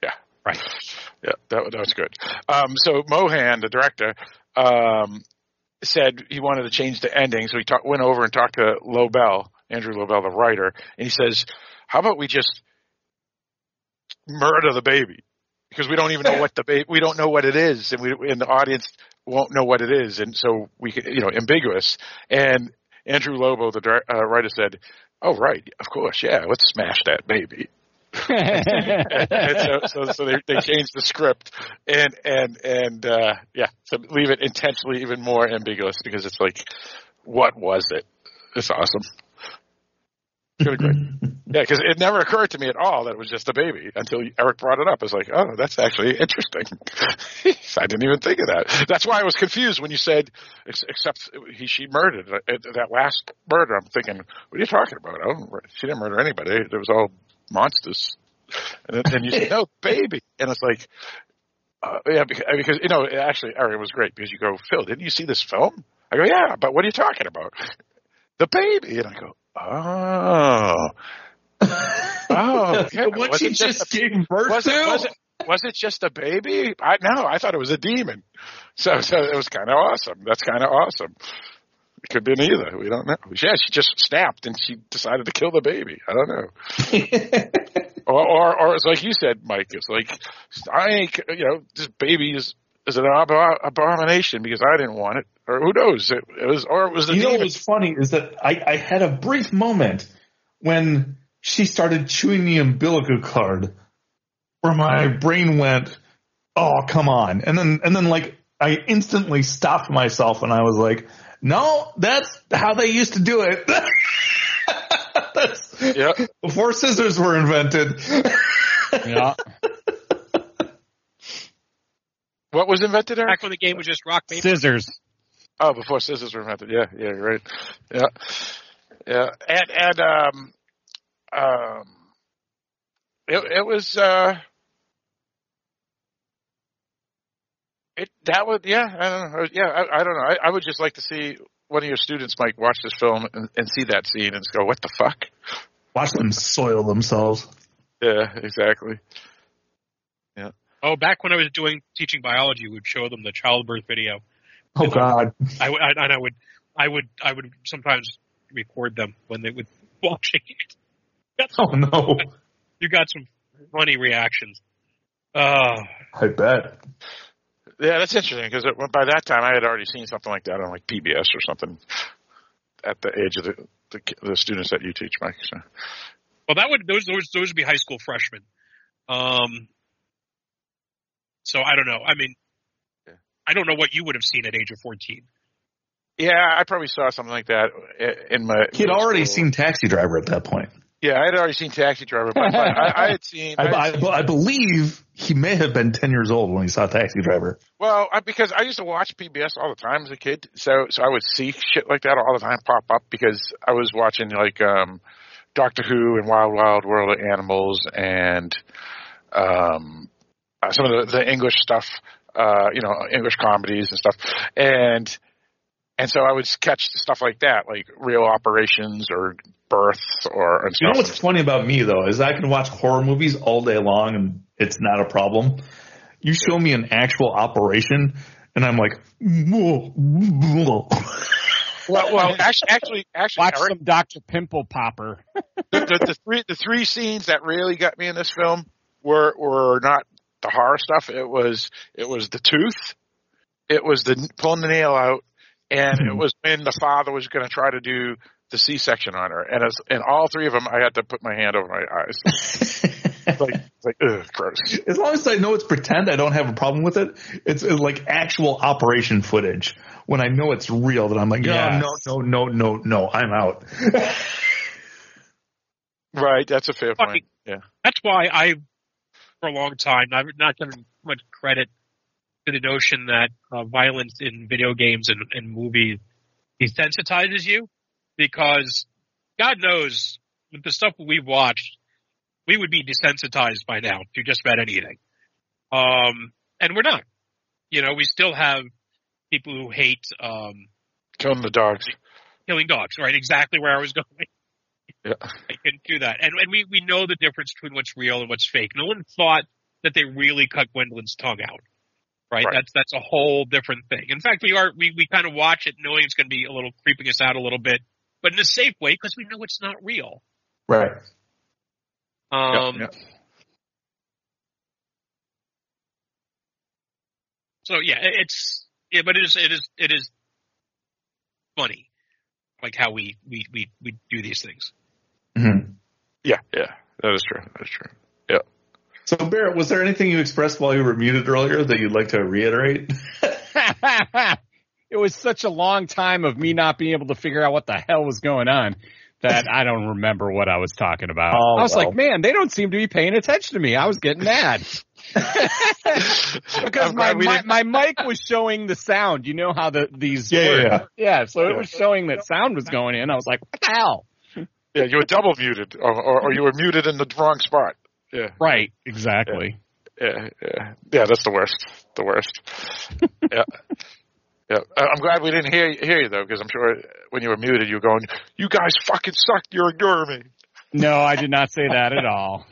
Right. Yeah, that, that was good. Um, so Mohan, the director, um, said he wanted to change the ending, so he talk, went over and talked to Lobel, Andrew Lobel, the writer, and he says, how about we just murder the baby? Because we don't even know what the baby, we don't know what it is, and we and the audience won't know what it is, and so we can, you know, ambiguous. And Andrew Lobo, the uh, writer, said, "Oh, right, of course, yeah, let's smash that baby." and, and so, so, so they, they changed the script, and and and uh, yeah, so leave it intentionally even more ambiguous because it's like, what was it? It's awesome. Really great. Yeah, because it never occurred to me at all that it was just a baby until Eric brought it up. I was like, oh, that's actually interesting. I didn't even think of that. That's why I was confused when you said, except he, she murdered. That last murder, I'm thinking, what are you talking about? Oh, she didn't murder anybody. It was all monsters. And then you said, no, baby. And it's like, uh, yeah, because, because, you know, actually, Eric, it was great because you go, Phil, didn't you see this film? I go, yeah, but what are you talking about? The baby. And I go, oh. Oh, okay. What was she it just a, gave birth was to? It, was, it, was it just a baby? I no, I thought it was a demon. So, so it was kind of awesome. That's kind of awesome. It could be neither. We don't know. Yeah, she just snapped and she decided to kill the baby. I don't know. or, or, or it's like you said, Mike. It's like I ain't. You know, this baby is is an ab- abomination because I didn't want it, or who knows? It, it was, or it was the you demon. know what was funny is that I, I had a brief moment when she started chewing the umbilical cord where my brain went, oh, come on. And then, and then like I instantly stopped myself and I was like, no, that's how they used to do it. That's yeah. Before scissors were invented. Yeah. What was invented, Eric? Back when the game was just rock paper. Scissors. Oh, before scissors were invented. Yeah, yeah, you're right. Yeah. Yeah. And, and, um, um, it, it was, uh, it, that would, yeah, I don't know. Yeah, I, I don't know. I, I would just like to see one of your students, Mike, watch this film and, and see that scene and just go, what the fuck? Watch them soil themselves. Yeah, exactly. Yeah. Oh, back when I was doing teaching biology, we'd show them the childbirth video. Oh, God. I, I, and I would, I would, I would sometimes record them when they would watching it. Oh no! You got some funny reactions. Uh, I bet. Yeah, that's interesting because by that time I had already seen something like that on like P B S or something at the age of the the, the students that you teach, Mike. So. Well, that would those those those would be high school freshmen. Um. So I don't know. I mean, yeah. I don't know what you would have seen at age of fourteen. Yeah, I probably saw something like that in my. He'd already school. seen Taxi Driver at that point. Yeah, I had already seen Taxi Driver, but, but I, I had seen. I, I, had I, seen I believe he may have been ten years old when he saw Taxi Driver. Well, I, because I used to watch P B S all the time as a kid, so so I would see shit like that all the time pop up because I was watching like um, Doctor Who and Wild Wild World of Animals and um, uh, some of the, the English stuff, uh, you know, English comedies and stuff, and. And so I would catch stuff like that, like Real Operations or Births or and stuff. You know what's funny about me, though, is I can watch horror movies all day long and it's not a problem. You show me an actual operation and I'm like, whoa, whoa. Well, well, actually, actually, actually watch Eric, some Doctor Pimple Popper. the, the, the, three, the three scenes that really got me in this film were were not the horror stuff. It was it was the tooth. It was the pulling the nail out. And it was when the father was going to try to do the C-section on her. And as, in all three of them, I had to put my hand over my eyes. It's like, it's like, ugh, gross. As long as I know it's pretend, I don't have a problem with it. It's, it's like actual operation footage. When I know it's real, that I'm like, yes. oh, no, no, no, no, no, I'm out. Right, that's a fair point. Yeah, that's why I, for a long time, I've not given much credit to the notion that uh, violence in video games and, and movies desensitizes you, because God knows with the stuff we've watched, we would be desensitized by now to just about anything. Um, and we're not. You know, we still have people who hate um, killing the dogs, killing dogs. Right, exactly where I was going. Yeah, I couldn't do that, and and we we know the difference between what's real and what's fake. No one thought that they really cut Gwendolyn's tongue out. Right? Right. That's that's a whole different thing. In fact, we are we, we kind of watch it knowing it's going to be a little creeping us out a little bit, but in a safe way because we know it's not real. Right. Um. Yep, yep. So yeah, it's yeah, but it is it is it is funny, like how we we we, we do these things. Mm-hmm. Yeah, yeah, that is true. That is true. Yeah. So, Barrett, was there anything you expressed while you were muted earlier that you'd like to reiterate? It was such a long time of me not being able to figure out what the hell was going on that I don't remember what I was talking about. Oh, I was well. like, man, they don't seem to be paying attention to me. I was getting mad. Because I'm my, glad we my didn't- my mic was showing the sound. You know how the these Yeah, work. yeah, yeah. So it was showing that sound was going in. I was like, what the hell? Yeah, you were double muted, or, or, or you were muted in the wrong spot. Yeah. Right. Exactly. Yeah, yeah, yeah. That's the worst. The worst. Yeah, yeah. I- I'm glad we didn't hear hear you though, because I'm sure when you were muted, you were going, "You guys fucking suck. You're ignoring me." No, I did not say that at all.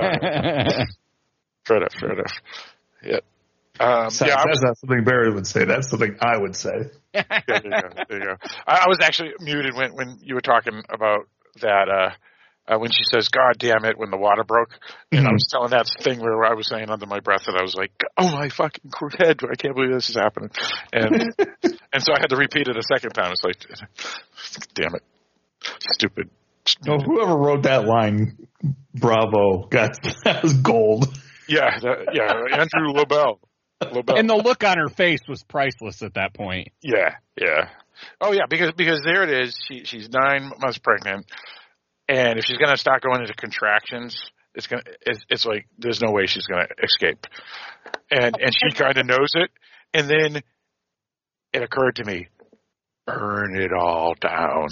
Fair enough. Fair enough. Yeah. Um, So, yeah, I that's was, not something Barrett would say. That's something I would say. yeah, there you go. There you go. I, I was actually muted when when you were talking about that. Uh, Uh, when she says, "God damn it," when the water broke, and I was telling that thing where I was saying under my breath that I was like, "Oh my fucking head! I can't believe this is happening," and and so I had to repeat it a second time. It's like, damn it, stupid. No, whoever wrote that line, bravo, got that was gold. Yeah, that, yeah, Andrew Lobel. Lobel. And the look on her face was priceless at that point. Yeah, yeah. Oh yeah, because because there it is. She she's nine months pregnant. And if she's going to start going into contractions, it's going to, it's, it's like, there's no way she's going to escape. And, and she kind of knows it. And then it occurred to me, burn it all down.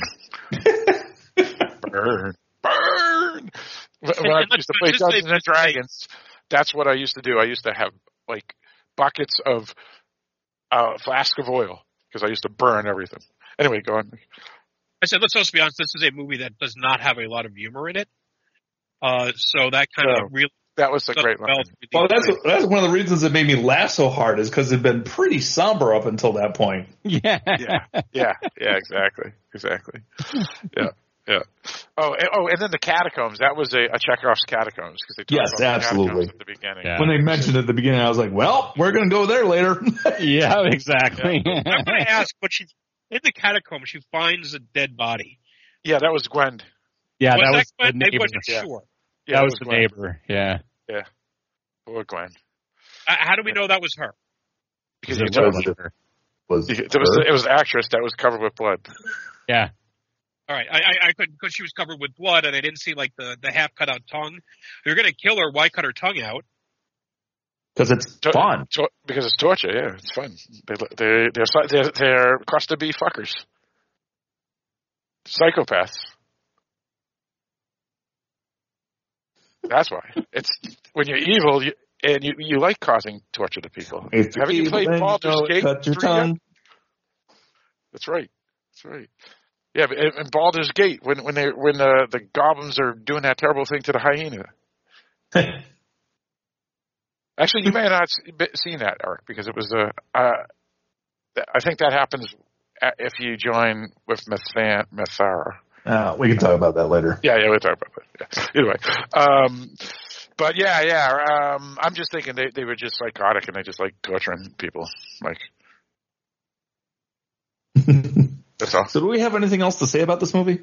burn, burn. When I used to play Dungeons and Dragons, that's what I used to do. I used to have like buckets of uh, flask of oil because I used to burn everything. Anyway, go on. I said, let's also be honest, this is a movie that does not have a lot of humor in it. Uh, so that kind No, of really... That was a great line. Well, that's that's one of the reasons it made me laugh so hard is because it'd been pretty somber up until that point. Yeah. Yeah, yeah, yeah, exactly, exactly. Yeah, yeah. Oh, and, oh, and then the catacombs. That was a, a Chekhov's catacombs because they talked Yes, about the absolutely. catacombs at the beginning. Yeah. When they mentioned it at the beginning, I was like, well, we're going to go there later. Yeah, exactly. I'm going to ask, but she in the catacomb, she finds a dead body. Yeah, that was Gwen. Yeah, was that that was the Gwen? They neighbor. wasn't Yeah. sure. Yeah, That it was the Gwen. neighbor. Yeah. Yeah, poor Gwen. Uh, how do we know that was her? Because It you told was- me. was It was her. it was the actress that was covered with blood. Yeah. All right, I, I, I couldn't because she was covered with blood and I didn't see like the, the half cut out tongue. If you're going to kill her, why cut her tongue out? Because it's To- fun. to- because it's torture. Yeah, it's fun. They they they're they're, they're crust of beef fuckers. Psychopaths. That's why. It's when you're evil you, and you, you like causing torture to people. If Haven't you evil, played then Baldur's know it, Gate? Cut your three yet? tongue. That's right. That's right. Yeah, but in, in Baldur's Gate, when when they when uh, the goblins are doing that terrible thing to the hyena. Actually, you may have not seen that, Eric, because it was a. Uh, I think that happens if you join with Methan- Methara. Uh, we can talk about that later. Yeah, yeah, we'll talk about that. Yeah. Either way, um, but yeah, yeah. Um, I'm just thinking they they were just psychotic and they just like torturing people. Like that's all. So, do we have anything else to say about this movie?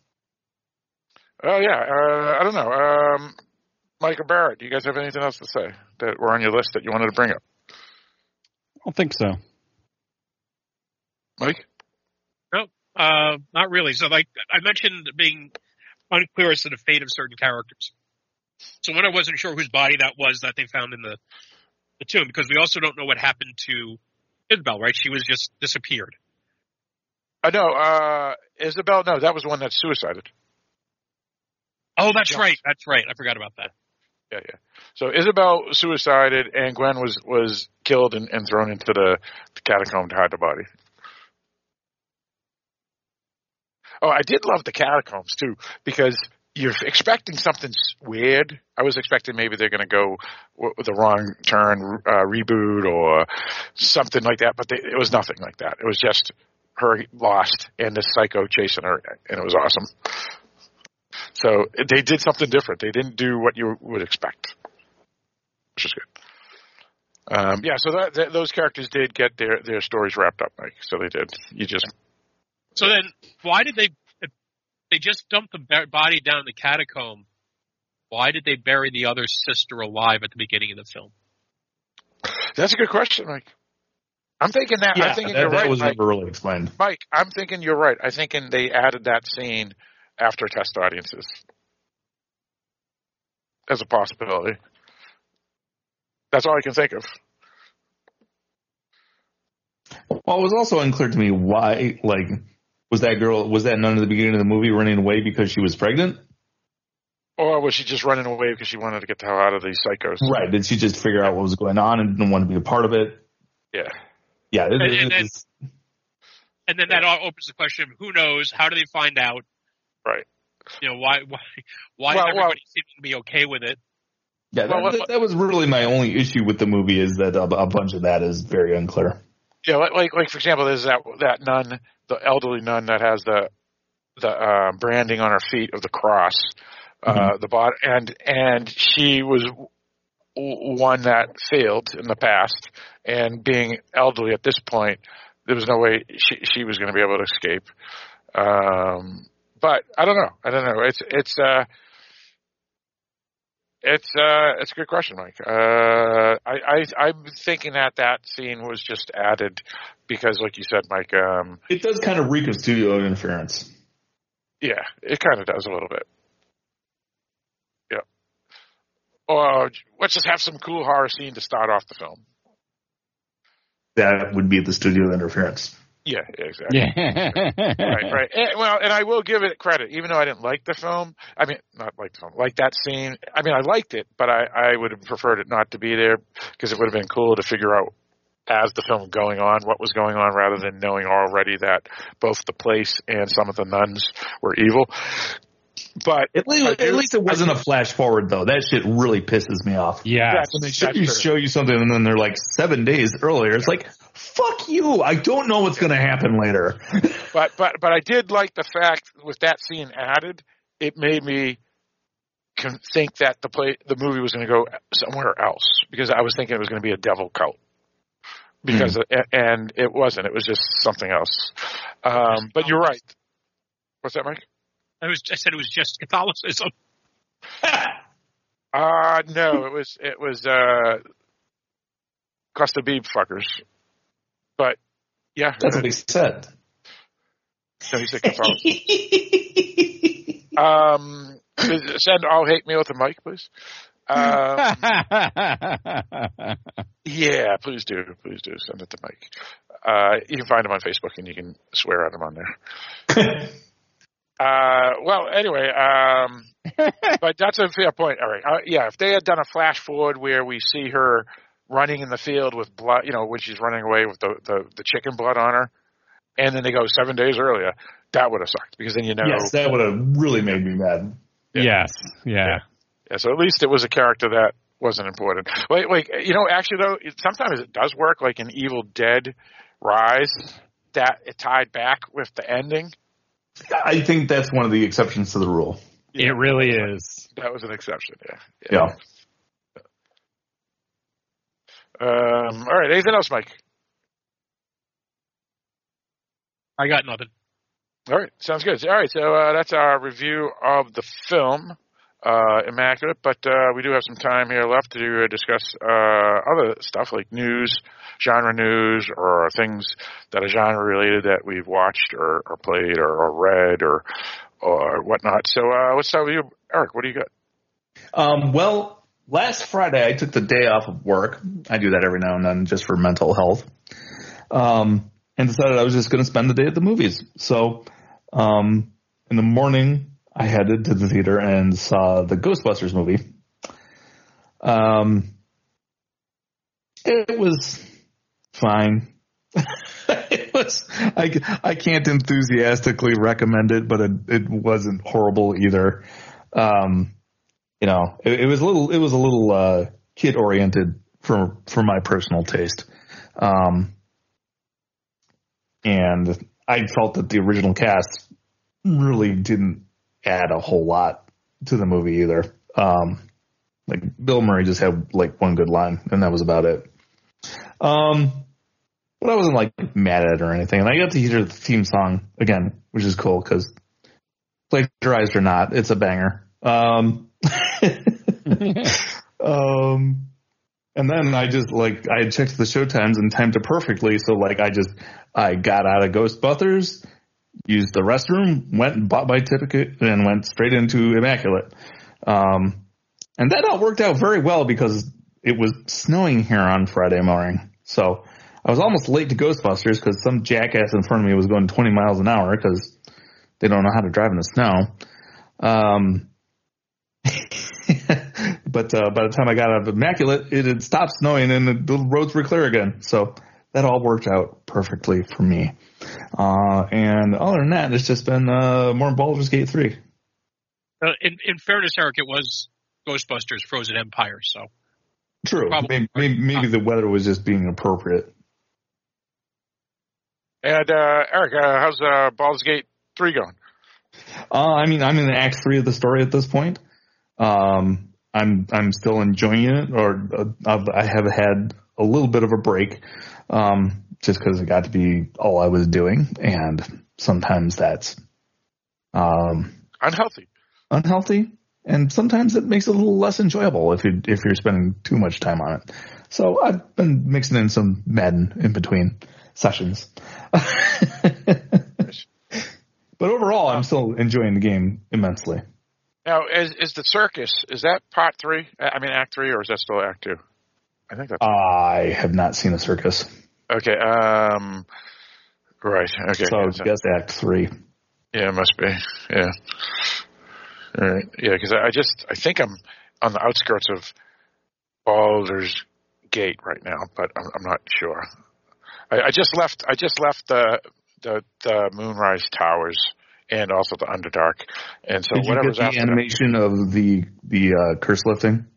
Oh yeah, uh, I don't know. Um, Mike or Barrett, do you guys have anything else to say that were on your list that you wanted to bring up? I don't think so. Mike? No, uh, not really. So, like I mentioned, being unclear as to the fate of certain characters. So, when I wasn't sure whose body that was that they found in the the tomb, because we also don't know what happened to Isabel, right? She was just disappeared. Uh, no, uh, Isabel. No, that was the one that suicided. Oh, that's Jumped. right. That's right. I forgot about that. Yeah, yeah. So Isabel suicided, and Gwen was was killed and, and thrown into the, the catacomb to hide the body. Oh, I did love the catacombs too, because you're expecting something weird. I was expecting maybe they're going to go with a wrong turn uh, reboot or something like that, but they, it was nothing like that. It was just her lost and this psycho chasing her, and it was awesome. So they did something different. They didn't do what you would expect, which is good. Um, yeah, so that, that, those characters did get their, their stories wrapped up, Mike. So they did. You just. So then, why did they? They just dumped the body down the catacomb. Why did they bury the other sister alive at the beginning of the film? That's a good question, Mike. I'm thinking that. Yeah, I'm thinking that, you're that right, was Mike. never really explained. Mike, I'm thinking you're right. I think they added that scene after test audiences as a possibility. That's all I can think of. Well, it was also unclear to me why, like, was that girl, was that nun at the beginning of the movie running away because she was pregnant? Or was she just running away because she wanted to get the hell out of these psychos? Right. Did she just figure out what was going on and didn't want to be a part of it? Yeah. Yeah. It, and, it, and, then, it's, and then that opens the question, who knows? How do they find out? Right. You know, why why, why well, is everybody well, seeming to be okay with it? yeah, that, well, that, that was really my only issue with the movie is that a, a bunch of that is very unclear. Yeah, like, like for example, there's that that nun, the elderly nun that has the the uh, branding on her feet of the cross, uh, mm-hmm. the bot, and and she was w- one that failed in the past, and being elderly at this point, there was no way she she was going to be able to escape. Um, but I don't know. I don't know. It's it's uh it's uh it's a good question, Mike. Uh, I I I'm thinking that that scene was just added because, like you said, Mike. Um, it does kind of reek of studio interference. Yeah, it kind of does a little bit. Yeah. Or let's just have some cool horror scene to start off the film. That would be the studio interference. Yeah, exactly. Yeah. right, right. And, well, and I will give it credit, even though I didn't like the film. I mean, not like the film, like that scene. I mean, I liked it, but I, I would have preferred it not to be there because it would have been cool to figure out as the film going on what was going on rather than knowing already that both the place and some of the nuns were evil. But at least, do, at least it wasn't a flash forward, though. That shit really pisses me off. Yeah. When they show you, show you something and then they're like seven days earlier. It's like, fuck you. I don't know what's going to happen later. but but but I did like the fact with that scene added, it made me think that the play the movie was going to go somewhere else because I was thinking it was going to be a devil cult. Because mm. and it wasn't. It was just something else. Um, but you're right. What's that, Mike? I was. I said it was just Catholicism. uh no, it was it was uh, Cluster Beeb fuckers. But yeah, that's what he said. No, he said Catholicism. um, send all hate mail to Mike, please. Um, yeah, please do, please do send it to Mike. Uh, you can find him on Facebook and you can swear at him on there. uh, well, anyway, um, but that's a fair point, Eric. Uh, yeah, if they had done a flash forward where we see her running in the field with blood, you know, when she's running away with the, the, the chicken blood on her, and then they go seven days earlier, that would have sucked because then you know. Yes, that would have really made me mad. Yeah. Yes, yeah. yeah. Yeah, so at least it was a character that wasn't important. Like, like you know, actually though, it, sometimes it does work. Like in Evil Dead Rise, that it tied back with the ending. I think that's one of the exceptions to the rule. Yeah, it really is. That was an exception. Yeah. Yeah. yeah. Um. All right. Anything else, Mike? I got nothing. All right. Sounds good. All right. So uh, that's our review of the film. Uh, immaculate, but uh, we do have some time here left to uh, discuss uh, other stuff like news, genre news, or things that are genre related that we've watched or, or played or, or read or or whatnot. So uh, let's start with you, Eric. What do you got? Um, well, last Friday I took the day off of work. I do that every now and then just for mental health, um, and decided I was just going to spend the day at the movies. So um, in the morning, I headed to the theater and saw the Ghostbusters movie. Um, it was fine. it was. I I can't enthusiastically recommend it, but it, it wasn't horrible either. Um, you know, it, it was a little, it was a little uh, kid oriented for for my personal taste, um, and I felt that the original cast really didn't add a whole lot to the movie either. Um, like Bill Murray just had like one good line, and that was about it. Um, but I wasn't like mad at it or anything, and I got to hear the theme song again, which is cool because plagiarized or not, it's a banger. Um, um, and then I just like I checked the show times and timed it perfectly, so like I just I got out of Ghostbusters, used the restroom, went and bought my ticket, and went straight into Immaculate. Um, and that all worked out very well because it was snowing here on Friday morning, so I was almost late to Ghostbusters because some jackass in front of me was going twenty miles an hour because they don't know how to drive in the snow. Um, but uh, by the time I got out of Immaculate, it had stopped snowing and the, the roads were clear again. So that all worked out perfectly for me. Uh, and other than that, it's just been uh, more Baldur's Gate three. Uh, in, in fairness, Eric, it was Ghostbusters Frozen Empire, so. True. Maybe, maybe, maybe the weather was just being appropriate. And uh, Eric, uh, how's uh, Baldur's Gate three going? Uh, I mean, I'm in Act three of the story at this point. Um, I'm I'm still enjoying it, or uh, I have had a little bit of a break, um, just because it got to be all I was doing, and sometimes that's um, unhealthy. Unhealthy, and sometimes it makes it a little less enjoyable if you if you're spending too much time on it. So I've been mixing in some Madden in between sessions. But overall, I'm still enjoying the game immensely. Now, is, is the circus, is that part three? I mean, act three, or is that still act two? I think that's... I have not seen a circus. Okay, um... Right, okay. So I guess act three. Yeah, it must be, yeah. All right, yeah, because I just, I think I'm on the outskirts of Baldur's Gate right now, but I'm, I'm not sure. I, I just left, I just left the... The, the Moonrise Towers and also the Underdark, and so Did you whatever's get the after animation that, of the the uh, curse lifting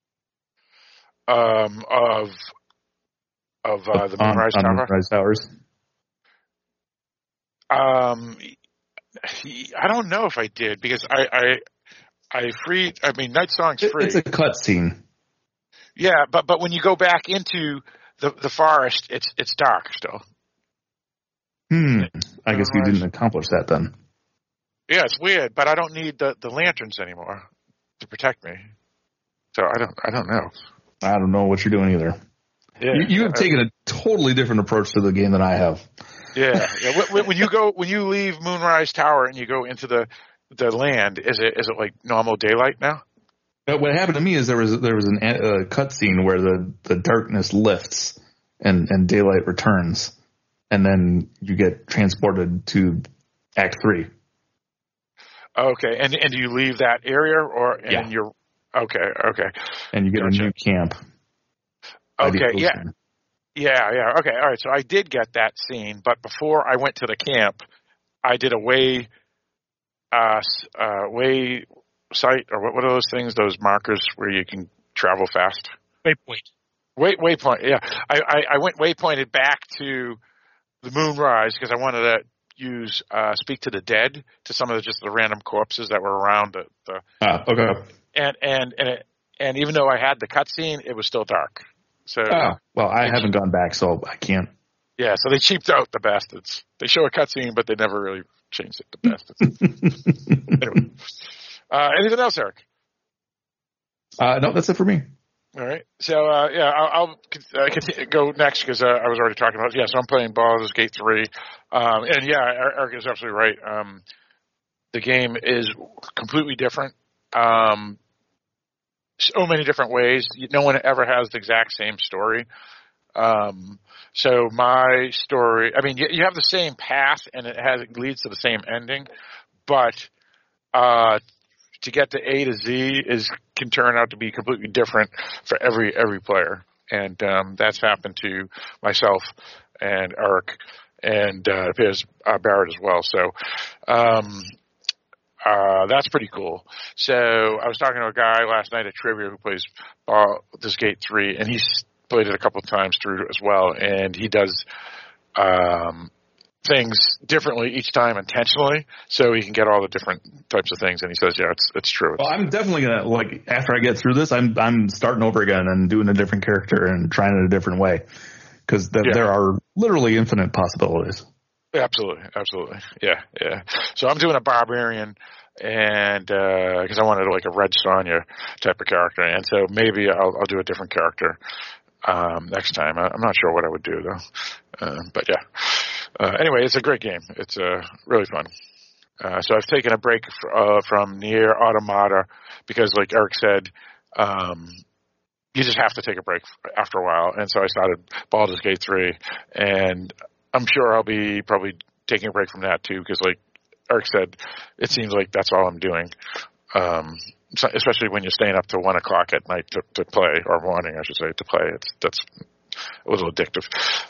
um, of of uh, the on, Moonrise on Tower. Moonrise Towers. Um, he, I don't know if I did because I I, I free. I mean, Night Song's free. It's a cutscene. Yeah, but but when you go back into the the forest, it's it's dark still. Hmm. I guess you didn't accomplish that then. Yeah, it's weird, but I don't need the, the lanterns anymore to protect me. So I don't I don't know. I don't know what you're doing either. Yeah, you, you have I, taken a totally different approach to the game than I have. Yeah, yeah. When, when you go when you leave Moonrise Tower and you go into the the land, is it is it like normal daylight now? But what happened to me is there was there was an, a cutscene where the, the darkness lifts and, and daylight returns. And then you get transported to Act Three. Okay, and and do you leave that area, or and yeah. you're okay, okay, and you get gotcha. a new camp. Okay, yeah, yeah, yeah. Okay, all right. So I did get that scene, but before I went to the camp, I did a way, uh, uh, way site or what? What are those things? Those markers where you can travel fast. Waypoint. Wait, waypoint. Yeah, I I, I went waypointed back to the Moonrise because I wanted to use uh, Speak to the Dead to some of the, just the random corpses that were around the. the ah, okay. And and and it, and even though I had the cutscene, it was still dark. So. Oh, well, I haven't gone back, so I can't. Yeah, so they cheaped out the bastards. They show a cutscene, but they never really changed it. The bastards. Anyway, uh, anything else, Eric? Uh, no, that's it for me. All right. So, uh, yeah, I'll, I'll uh, continue, go next because uh, I was already talking about it. Yeah, so I'm playing Baldur's Gate three. Um, and, yeah, Eric is absolutely right. Um, the game is completely different. Um, so many different ways. No one ever has the exact same story. Um, so my story, I mean, you, you have the same path and it has it leads to the same ending, but uh, to get to A to Z is can turn out to be completely different for every every player, and um, that's happened to myself and Eric and uh, Piers uh, Barrett as well. So um, uh, that's pretty cool. So I was talking to a guy last night at Trivia who plays Baldur's Gate three, and he's played it a couple of times through as well, and he does um, things differently each time intentionally, so he can get all the different types of things. And he says, "Yeah, it's it's true." It's, well, I'm definitely gonna like after I get through this, I'm I'm starting over again and doing a different character and trying it a different way because the, yeah. there are literally infinite possibilities. Absolutely, absolutely, yeah, yeah. So I'm doing a barbarian, and because uh, I wanted like a Red Sonja type of character, and so maybe I'll, I'll do a different character. Um, next time. I, I'm not sure what I would do though. Uh, but yeah. Uh, anyway, it's a great game. It's uh, really fun. Uh, so I've taken a break f- uh, from Nier Automata because, like Eric said, um, you just have to take a break after a while. And so I started Baldur's Gate three, and I'm sure I'll be probably taking a break from that too because, like Eric said, it seems like that's all I'm doing. Um, especially when you're staying up till one o'clock at night to, to play, or morning, I should say, to play. It's that's a little addictive.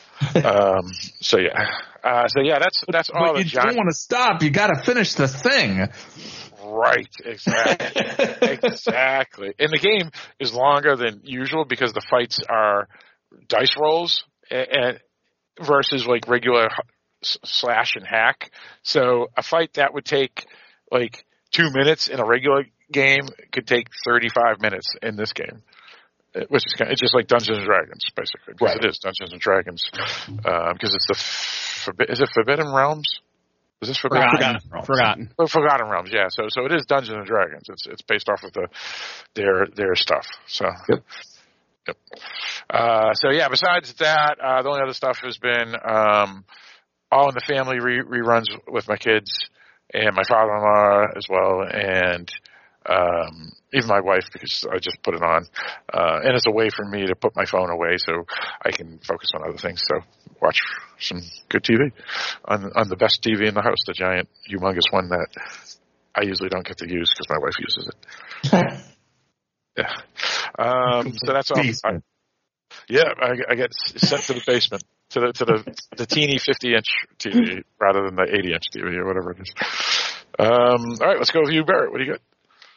um, so yeah, uh, so yeah, that's that's all. But you giant... don't want to stop. You got to finish the thing. Right. Exactly. Exactly. And the game is longer than usual because the fights are dice rolls and, and versus like regular slash and hack. So a fight that would take like two minutes in a regular game could take thirty-five minutes in this game, which is kind of, it's just like Dungeons and Dragons, basically. Because right. It is Dungeons and Dragons, because uh, it's the forbi- is it Forbidden Realms? Is this Forbidden? Forgotten. Realms? Forgotten. Oh, Forgotten Realms. Yeah. So so it is Dungeons and Dragons. It's it's based off of the their their stuff. So. Yep. Yep. Uh, so yeah. Besides that, uh, the only other stuff has been um, All in the Family re- reruns with my kids and my father-in-law as well, and. Um, even my wife, because I just put it on, uh, and it's a way for me to put my phone away so I can focus on other things. So watch some good T V on on the best T V in the house, the giant, humongous one that I usually don't get to use because my wife uses it. Yeah. Um, so that's all. I, yeah, I, I get sent to the basement to the to the the teeny fifty inch T V rather than the eighty inch T V or whatever it is. Um, all right, let's go with you, Barrett. What do you got?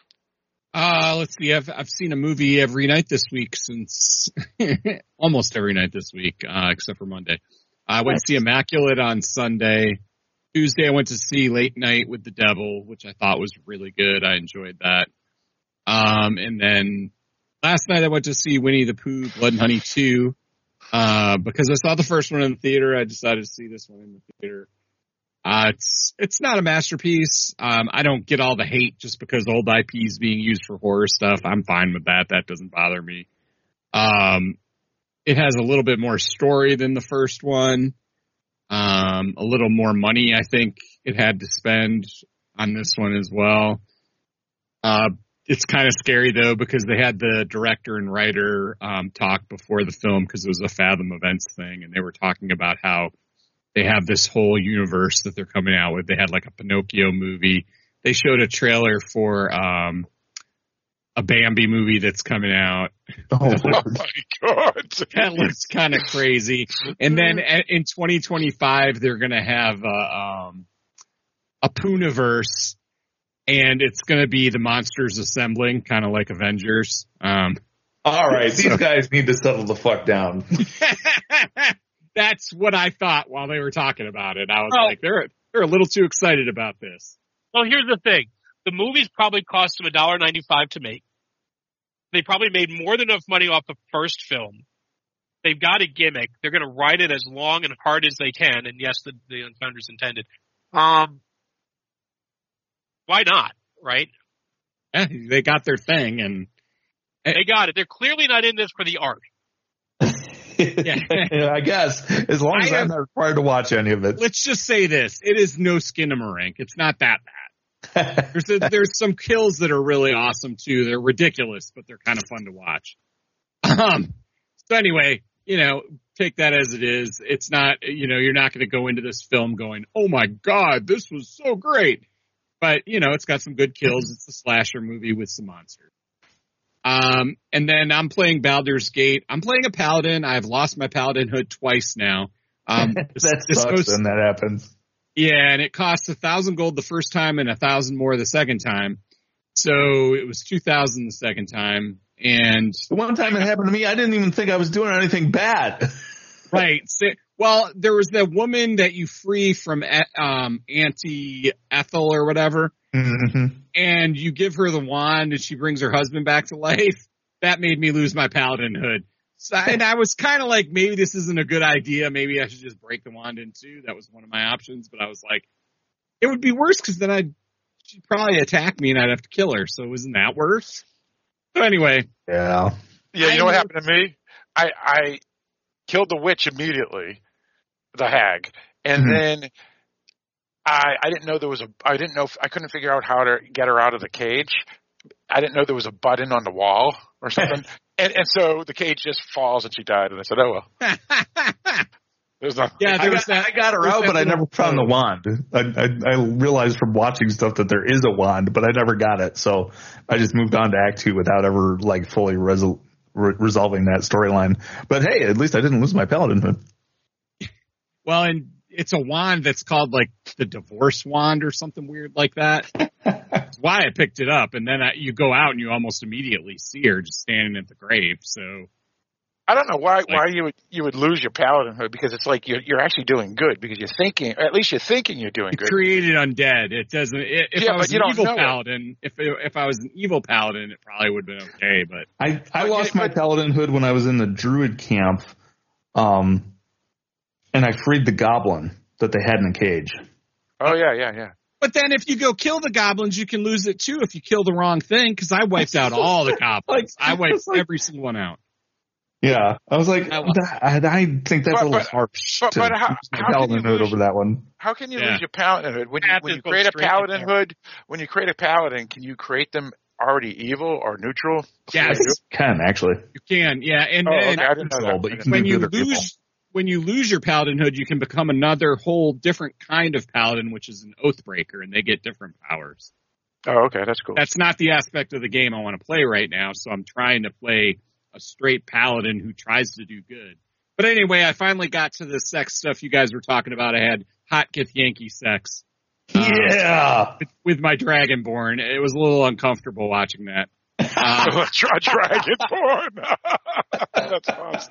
Uh, let's see. I've I've seen a movie every night this week since almost every night this week, uh, except for Monday. I went to see Immaculate on Sunday. Tuesday, I went to see Late Night with the Devil, which I thought was really good. I enjoyed that. Um, and then last night I went to see Winnie the Pooh, Blood and Honey two. Uh, because I saw the first one in the theater, I decided to see this one in the theater. Uh, it's, it's not a masterpiece. Um, I don't get all the hate just because old I P is being used for horror stuff. I'm fine with that. That doesn't bother me. Um, it has a little bit more story than the first one. Um, a little more money, I think it had to spend on this one as well. Uh, it's kind of scary though, because they had the director and writer, um, talk before the film because it was a Fathom Events thing. And they were talking about how they have this whole universe that they're coming out with. They had like a Pinocchio movie. They showed a trailer for um, a Bambi movie that's coming out. Oh, oh my God. That looks kind of crazy. And then in twenty twenty-five, they're going to have a, um, a Pooniverse, and it's going to be the monsters assembling, kind of like Avengers. Um, All right, so. These guys need to settle the fuck down. That's what I thought while they were talking about it. I was oh. like, they're they're a little too excited about this. Well, here's the thing. The movies probably cost them one dollar ninety-five to make. They probably made more than enough money off the first film. They've got a gimmick. They're going to write it as long and hard as they can. And yes, the, the founders intended. Um, why not, right? Yeah, they got their thing. and They got it. They're clearly not in this for the art. Yeah. I guess as long as I'm not required to watch any of it. Let's just say this: it is no Skinamarink. It's not that bad. there's a, there's some kills that are really awesome too. They're ridiculous, but they're kind of fun to watch. Um. So anyway, you know, take that as it is. It's not, you know, you're not going to go into this film going, "Oh my God, this was so great," but you know, it's got some good kills. It's a slasher movie with some monsters. Um, and then I'm playing Baldur's Gate. I'm playing a paladin. I've lost my paladin hood twice now. Um, that sucks when that happens. Yeah, and it costs a thousand gold the first time and a thousand more the second time. So it was two thousand the second time. And the one time it happened to me, I didn't even think I was doing anything bad. Right. So, well, there was that woman that you free from um, Auntie Ethel or whatever. Mm-hmm. And you give her the wand and she brings her husband back to life. That made me lose my paladin hood. So, and I was kind of like, maybe this isn't a good idea. Maybe I should just break the wand in two. That was one of my options. But I was like, it would be worse because then I'd she'd probably attack me and I'd have to kill her. So isn't that worse? So anyway. Yeah. Yeah, you know what happened to me? I, I killed the witch immediately, the hag. And mm-hmm. then I, I didn't know there was a, I didn't know, if, I couldn't figure out how to get her out of the cage. I didn't know there was a button on the wall or something. and, and so the cage just falls and she died. And I said, oh well. There's nothing. Yeah, there I, was got, that, I got her out, but I never found the wand. I, I, I realized from watching stuff that there is a wand, but I never got it. So I just moved on to Act Two without ever like fully resol- re- resolving that storyline. But hey, at least I didn't lose my paladin hood. Well, and it's a wand that's called like the divorce wand or something weird like that. That's why I picked it up. And then I, you go out and you almost immediately see her just standing at the grave. So. I don't know why like, why you would you would lose your paladin hood, because it's like you're you're actually doing good because you're thinking, or at least you're thinking you're doing good. Created undead. It doesn't. It, if yeah, I was but you an don't evil know paladin, it. if it, if I was an evil paladin, it probably would have been okay. But I I lost my paladin hood when I was in the druid camp, um, and I freed the goblin that they had in a cage. Oh yeah, yeah, yeah. But then if you go kill the goblins, you can lose it too if you kill the wrong thing. Because I wiped out all the goblins. like, I wiped like, every single one out. Yeah, I was like, I, I, I think that's but, a little but, harsh but, to but how, lose my how paladin hood over that one. How can you yeah. lose your paladin hood when you, when you create a paladin hood? When you create a paladin, can you create them already evil or neutral? Yes, you can actually. You can, yeah, and oh, then okay. I didn't know that. But you when you lose when you lose your paladin hood, you can become another whole different kind of paladin, which is an oathbreaker, and they get different powers. Oh, okay, that's cool. That's not the aspect of the game I want to play right now, so I'm trying to play a straight paladin who tries to do good. But anyway, I finally got to the sex stuff you guys were talking about. I had hot Githyanki sex. Yeah. Um, with, with my Dragonborn. It was a little uncomfortable watching that. Um, Dragonborn. That's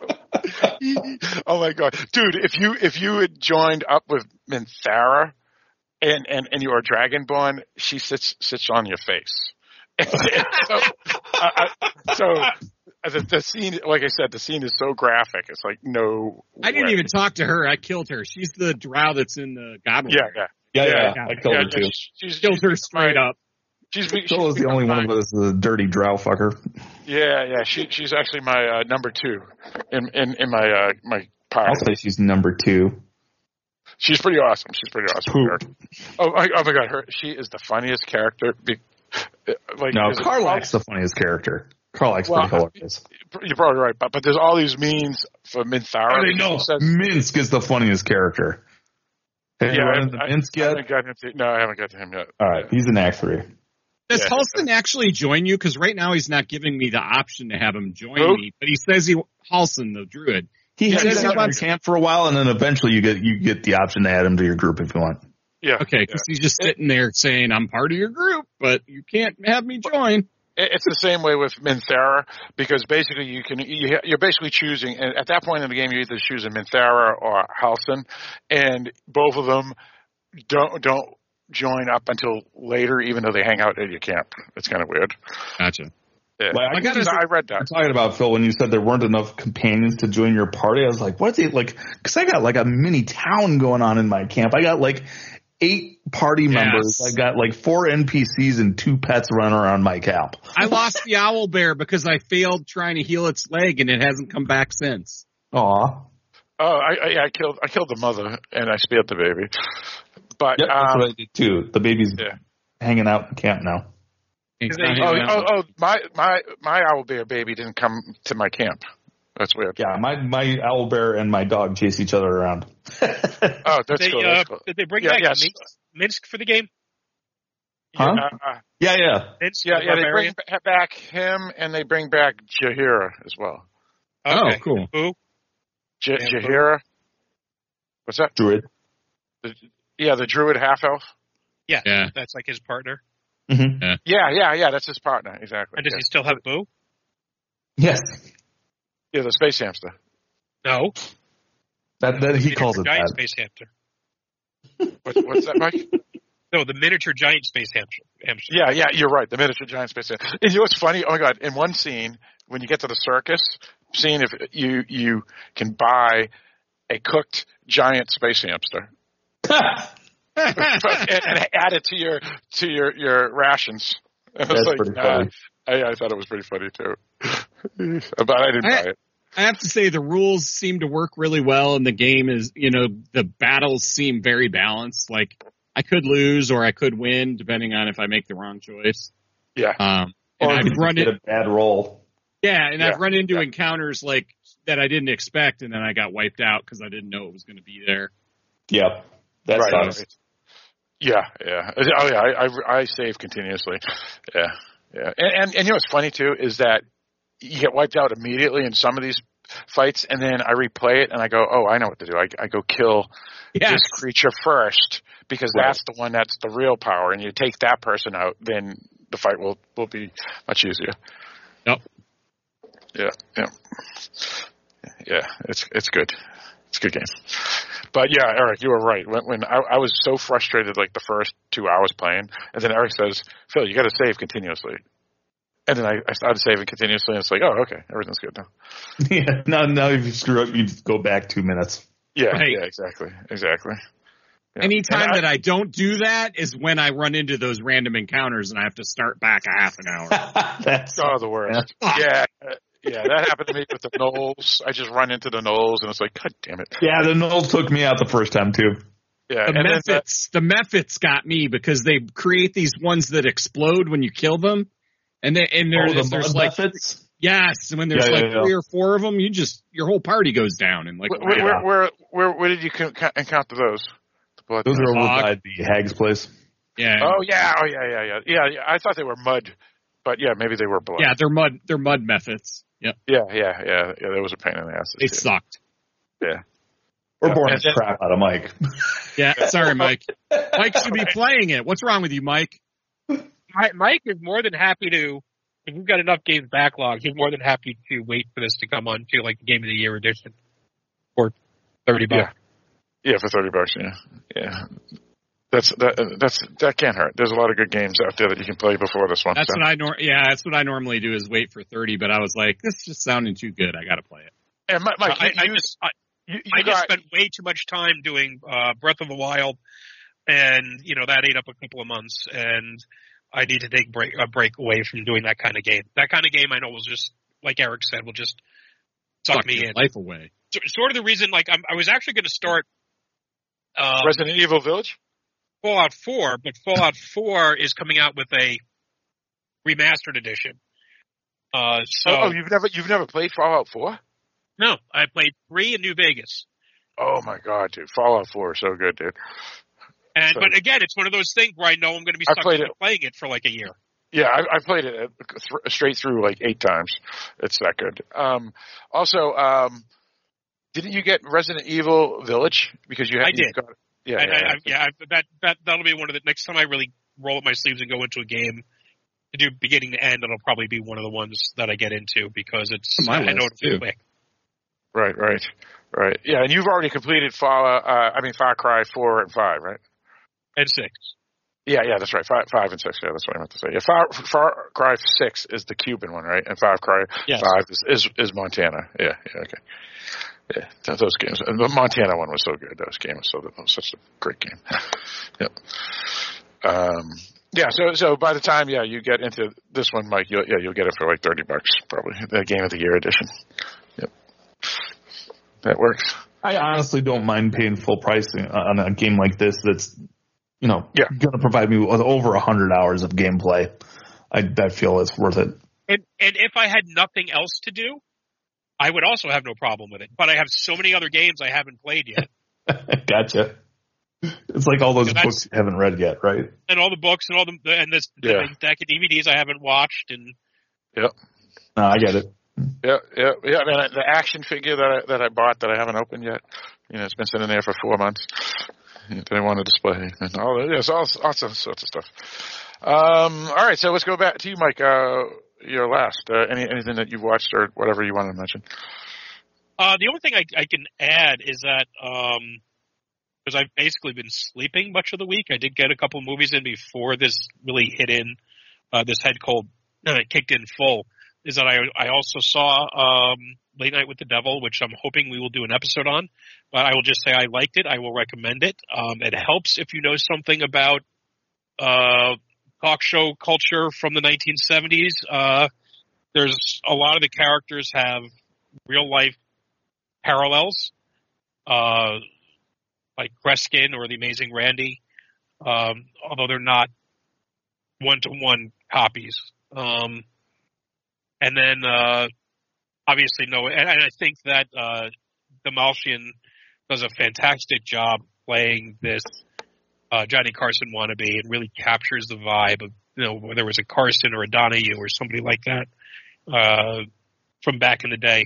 awesome. Oh my god. Dude, if you if you had joined up with Minthara and, and, and you are Dragonborn, she sits sits on your face. so, uh, so the, the scene, like I said, the scene is so graphic. It's like no. I didn't way. even talk to her. I killed her. She's the drow that's in the goblin. Yeah, yeah, yeah, yeah. yeah. I killed yeah, her too. She's, killed she's her straight my, up. She's, she's, she's is the only my, one of us, the dirty drow fucker. Yeah, yeah. She she's actually my uh, number two in in, in my uh, my party. I'll say she's number two. She's pretty awesome. She's pretty awesome. Oh, my, oh my god, her she is the funniest character. Be, Like, no, Karlach's the funniest character. Karlach's well, pretty hilarious. You're probably right, but but there's all these memes for Minthara. I know. Minsk is the funniest character. Have yeah, you run I, into I, Minsk yet? I haven't got him to, no, I haven't got to him yet. All right, he's in Act Three. Does yeah, Halston yeah. actually join you? Because right now he's not giving me the option to have him join Who? me, but he says he Halston, the druid. He yeah, hangs out in your camp for a while, and then eventually you get you get the option to add him to your group if you want. Yeah. Okay, because yeah. he's just sitting there saying, I'm part of your group, but you can't have me join. It's the same way with Minthara, because basically you can, you, you're basically choosing, and at that point in the game, you're either choosing Minthara or Halston, and both of them don't, don't join up until later, even though they hang out at your camp. It's kind of weird. Gotcha. Yeah. Well, I, I, gotta, I read that. I'm talking about, Phil, when you said there weren't enough companions to join your party, I was like, what's it like? Because I got like a mini town going on in my camp. I got like eight party yes. members. I got like four N P Cs and two pets running around my camp. I lost the owl bear because I failed trying to heal its leg, and it hasn't come back since. Aw. Oh, I, I, I killed I killed the mother, and I spared the baby. But yep, that's um, what I did too. The baby's yeah. hanging out in camp now. Oh, oh, oh, my my my owl bear baby didn't come to my camp. That's weird. Yeah, my my owl bear and my dog chase each other around. Oh, that's they, cool. Uh, that's cool. Did they bring yeah, back yes. Minsk, Minsk for the game? Huh? Yeah, uh, yeah, yeah. Minsk, yeah, the yeah. They barbarian? bring back him, and they bring back Jaheira as well. Okay. Oh, cool. Who? J- Jaheira. What's that? Druid. The, Yeah, the druid half elf. Yeah, Yeah. that's like his partner. Mm-hmm. Yeah. Yeah, yeah, yeah. That's his partner. Exactly. And does yeah. he still have Boo? Yes. Yeah, the space hamster. No. That, that he Miniature calls it giant that. space hamster. What, what's that, Mike? No, the miniature giant space hamster. hamster. Yeah, yeah, you're right. The miniature giant space hamster. And you know what's funny? Oh my God! In one scene, when you get to the circus scene, if you you can buy a cooked giant space hamster and, and add it to your to your your rations. And I was That's like, pretty nah, funny. I, I thought it was pretty funny too, but I didn't I- buy it. I have to say the rules seem to work really well, and the game is, you know, the battles seem very balanced. Like, I could lose or I could win, depending on if I make the wrong choice. Yeah. Um, and Or if I've you run get it, a bad roll. yeah, and Yeah. I've run into Yeah. encounters like that I didn't expect, and then I got wiped out because I didn't know it was going to be there. Yep. That Right, sucks. right. Yeah, yeah. Oh, yeah. I, I, I save continuously. Yeah, yeah. And, and and you know what's funny too is that you get wiped out immediately in some of these fights, and then I replay it and I go, oh, I know what to do. I, I go kill Yes. this creature first because Right. that's the one that's the real power. And you take that person out, then the fight will will be much easier. Yep. Yeah, yeah, yeah. It's it's good. It's a good game. But yeah, Eric, you were right. When, when I, I was so frustrated, like the first two hours playing, and then Eric says, "Phil, you got to save continuously." And then I, I started saving continuously, and it's like, "Oh, okay, everything's good now." Yeah. Now, now if you screw up, you just go back two minutes. Yeah, Right. yeah, exactly, exactly. Yeah. Anytime And I- that I don't do that is when I run into those random encounters and I have to start back a half an hour. That's Oh, the worst. Yeah, uh, yeah, that happened to me with the Knolls. I just run into the Knolls, and it's like, God damn it. yeah. The Knolls took me out the first time too. Yeah, The and then that, Mephits, the Mephits got me because they create these ones that explode when you kill them, and they, and there, Oh, the if there's mud like methods? yes, and when there's Yeah, like yeah, yeah. three or four of them, you just your whole party goes down and like where, where, Yeah. where, where, where did you con- encounter those? The blood Those are over Hog. by the Hag's place. yeah, Oh yeah, oh yeah, yeah, yeah, yeah, yeah. I thought they were mud, but yeah, maybe they were blood. yeah, they're mud, they're mud Mephits. Yep, yeah, yeah, yeah, yeah. That was a pain in the ass. they sucked. Yeah. We're Yeah, boring and the then- crap out of Mike. Yeah, sorry, Mike. Mike should be playing it. What's wrong with you, Mike? Mi- Mike is more than happy to, if you've got enough games backlog, he's more than happy to wait for this to come on to like the Game of the Year edition for thirty bucks. Yeah, for thirty bucks. Yeah, yeah. That's that. That's that can't hurt. There's a lot of good games out there that you can play before this one. That's so. what I nor- yeah, that's what I normally do is wait for thirty. But I was like, this is just sounding too good. I got to play it. And Mike, Mike I, you, I you, just I, you, you I got, just spent way too much time doing uh, Breath of the Wild, and you know that ate up a couple of months, and I need to take break, a break away from doing that kind of game. That kind of game I know will just, like Eric said, will just suck, Suck me your in. life away. So, sort of the reason, like I'm, I was actually going to start um, Resident Evil Village. Fallout four, but Fallout four is coming out with a remastered edition. Uh, so oh, oh, you've never you've never played Fallout four? no, I played three in New Vegas. Oh my God, dude! Fallout four is so good, dude. And So- but again, it's one of those things where I know I'm going to be I stuck played into it. playing it for like a year. Yeah, I, I played it uh, th- straight through like eight times. It's that good. Um, also, um, didn't you get Resident Evil Village because you had? I you did. Got, yeah, I, yeah, I, yeah. I, yeah, I- that that that'll be one of the next time I really roll up my sleeves and go into a game to do beginning to end. It'll probably be one of the ones that I get into because it's On my I know list, it'll be too. quick. Right, right, right. Yeah, and you've already completed Fallout. Uh, I mean, Far Cry four and five, right? And six. Yeah, yeah, that's right. Five, five and six. Yeah, that's what I meant to say. Yeah, Far, Far Cry six is the Cuban one, right? And Far Cry Yes. five is, is is Montana. Yeah, yeah, okay. Yeah, th- those games. And the Montana one was so good. Those games was so that was such a great game. Yep. Um. Yeah. So so by the time yeah you get into this one, Mike, you'll, yeah you'll get it for like thirty bucks probably. The Game of the Year edition. Yep. That works. I honestly don't mind paying full price on a game like this that's, you know, Yeah. going to provide me with over one hundred hours of gameplay. I, I feel it's worth it. And and if I had nothing else to do, I would also have no problem with it. But I have so many other games I haven't played yet, Gotcha. It's like all those So that's- books you haven't read yet, right? and all the books and all the and this Yeah. the deck of D V Ds I haven't watched, and Yep. No, I get it. Yeah, yeah, yeah. I mean, the action figure that I, that I bought that I haven't opened yet, you know, it's been sitting there for four months. they want to display and all yes, all, all sorts of stuff. Um, all right, so let's go back to you, Mike. Uh, your last uh, any anything that you've watched or whatever you want to mention. Uh, the only thing I, I can add is that um, because I've basically been sleeping much of the week, I did get a couple of movies in before this really hit in. Uh, this head cold uh, kicked in full. Is that I I also saw um, Late Night with the Devil, which I'm hoping we will do an episode on. But I will just say I liked it. I will recommend it. Um, it helps if you know something about uh, talk show culture from the nineteen seventies. Uh, there's a lot of the characters have real life parallels, uh, like Kreskin or The Amazing Randy, um, although they're not one-to-one copies. Um, and then, uh, obviously, no, and, and I think that uh, Demalchian does a fantastic job playing this uh, Johnny Carson wannabe and really captures the vibe of, you know, whether it was a Carson or a Donahue or somebody like that uh, from back in the day.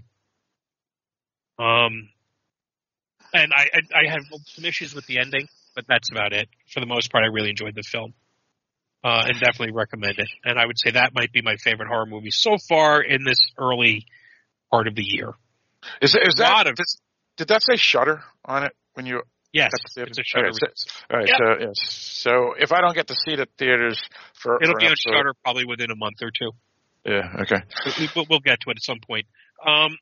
Um, and I, I, I have some issues with the ending, but that's about it. For the most part, I really enjoyed the film, uh, and definitely recommend it. And I would say that might be my favorite horror movie so far in this early part of the year. Is, is that, of, does, did that say Shudder on it when you? Yes, it's a Shudder. All right, so, all right yep. so, yes. So if I don't get to see it at theaters for, it'll for be on episode, Shudder probably within a month or two. Yeah. Okay. We, we'll, we'll get to it at some point. Um,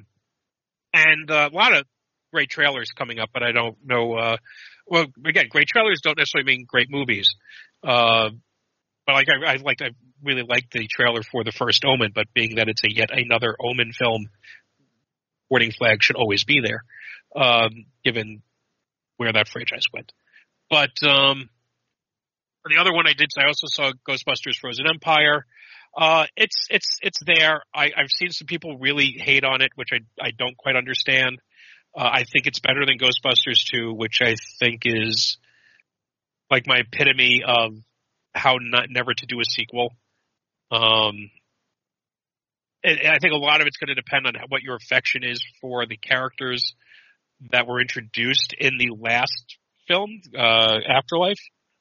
and uh, a lot of great trailers coming up, but I don't know. Uh, well, again, great trailers don't necessarily mean great movies. Uh, but like I, I like, I really liked the trailer for The First Omen, but being that it's a yet another Omen film, warning flag should always be there, um, given where that franchise went. But um, the other one I did, I also saw Ghostbusters: Frozen Empire. Uh, it's it's it's there. I, I've seen some people really hate on it, which I I don't quite understand. Uh, I think it's better than Ghostbusters two, which I think is like my epitome of how not never to do a sequel. Um, and, and I think a lot of it's going to depend on what your affection is for the characters that were introduced in the last film, uh, Afterlife.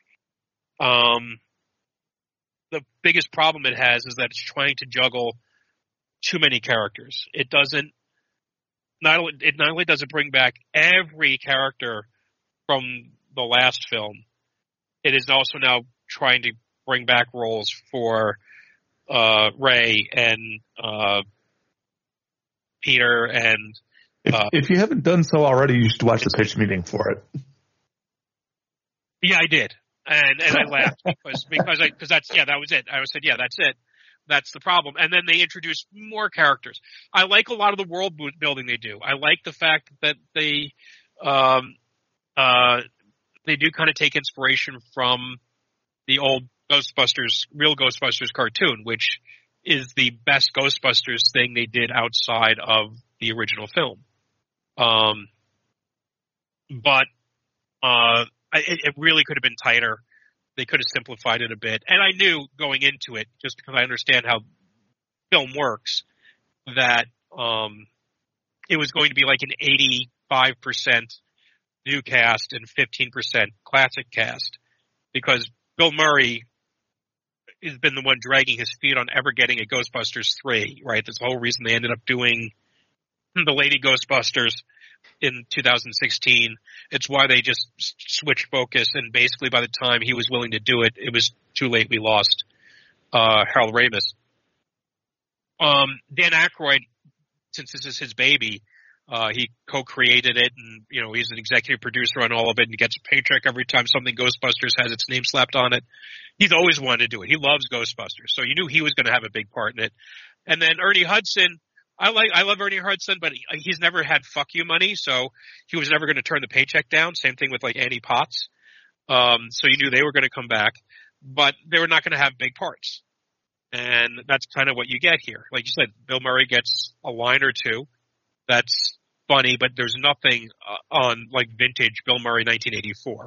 Um, the biggest problem it has is that it's trying to juggle too many characters. It doesn't. Not only, it not only does it bring back every character from the last film, it is also now trying to bring back roles for uh, Ray and uh, Peter and. Uh, if, if you haven't done so already, you should watch the pitch meeting for it. Yeah, I did, and and I laughed because because I because that's yeah that was it. I said yeah that's it. That's the problem. And then they introduce more characters. I like a lot of the world building they do. I like the fact that they um, uh, they do kind of take inspiration from the old Ghostbusters, real Ghostbusters cartoon, which is the best Ghostbusters thing they did outside of the original film. Um, but uh, it, it really could have been tighter. They could have simplified it a bit. And I knew going into it, just because I understand how film works, that um, it was going to be like an eighty-five percent new cast and fifteen percent classic cast. Because Bill Murray has been the one dragging his feet on ever getting a Ghostbusters three, right? That's the whole reason they ended up doing the Lady Ghostbusters in two thousand sixteen. It's why they just switched focus, and basically by the time he was willing to do it, it was too late. We lost uh, Harold Ramis. Um, Dan Aykroyd, since this is his baby, uh, he co-created it, and you know he's an executive producer on all of it, and he gets a paycheck every time something Ghostbusters has its name slapped on it. He's always wanted to do it. He loves Ghostbusters, so you knew he was going to have a big part in it. And then Ernie Hudson. I like, I love Ernie Hudson, but he, he's never had fuck you money, so he was never going to turn the paycheck down. Same thing with like Annie Potts. Um, so you knew they were going to come back, but they were not going to have big parts. And that's kind of what you get here. Like you said, Bill Murray gets a line or two. That's funny, but there's nothing uh, on like vintage Bill Murray nineteen eighty-four.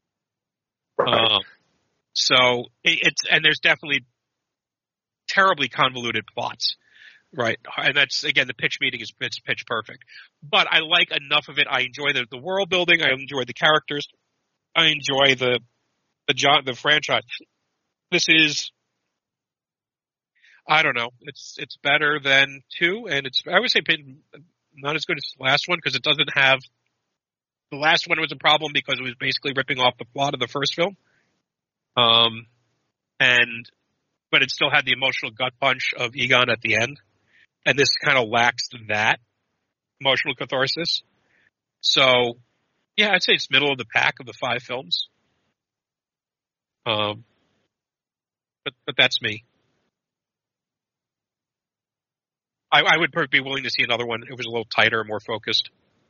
Um, so it, it's, and there's definitely terribly convoluted plots. Right, and that's, again, the pitch meeting is it's pitch perfect. But I like enough of it. I enjoy the, the world building. I enjoy the characters. I enjoy the the John the franchise. This is, I don't know, it's it's better than two, and it's I would say not as good as the last one because it doesn't have. The last one was a problem because it was basically ripping off the plot of the first film, um, and but it still had the emotional gut punch of Egon at the end, and this kind of lacks that emotional catharsis. So, yeah, I'd say it's middle of the pack of the five films. Um, but but that's me. I, I would be willing to see another one. It was a little tighter, more focused.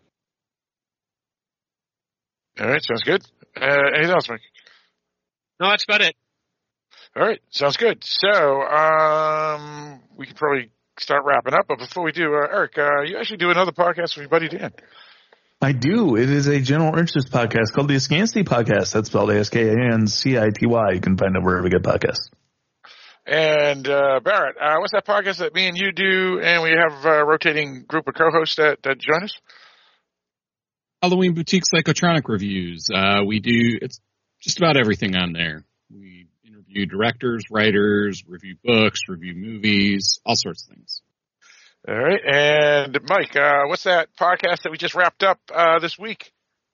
All right, sounds good. Uh, anything else, Mike? No, that's about it. All right, sounds good. So um, we can probably start wrapping up. But before we do, uh, Eric, uh, you actually do another podcast with your buddy Dan. I do. It is a general interest podcast called the Askancity Podcast. That's spelled A S K A N C I T Y. You can find it wherever you get podcasts. And uh, Barrett, uh, what's that podcast that me and you do, and we have a rotating group of co-hosts that, that join us? Halloween Boutique Psychotronic Reviews. Uh, we do, it's just about everything on there. We interview directors, writers, review books, review movies, all sorts of things. All right. And Mike, uh, what's that podcast that we just wrapped up uh, this week?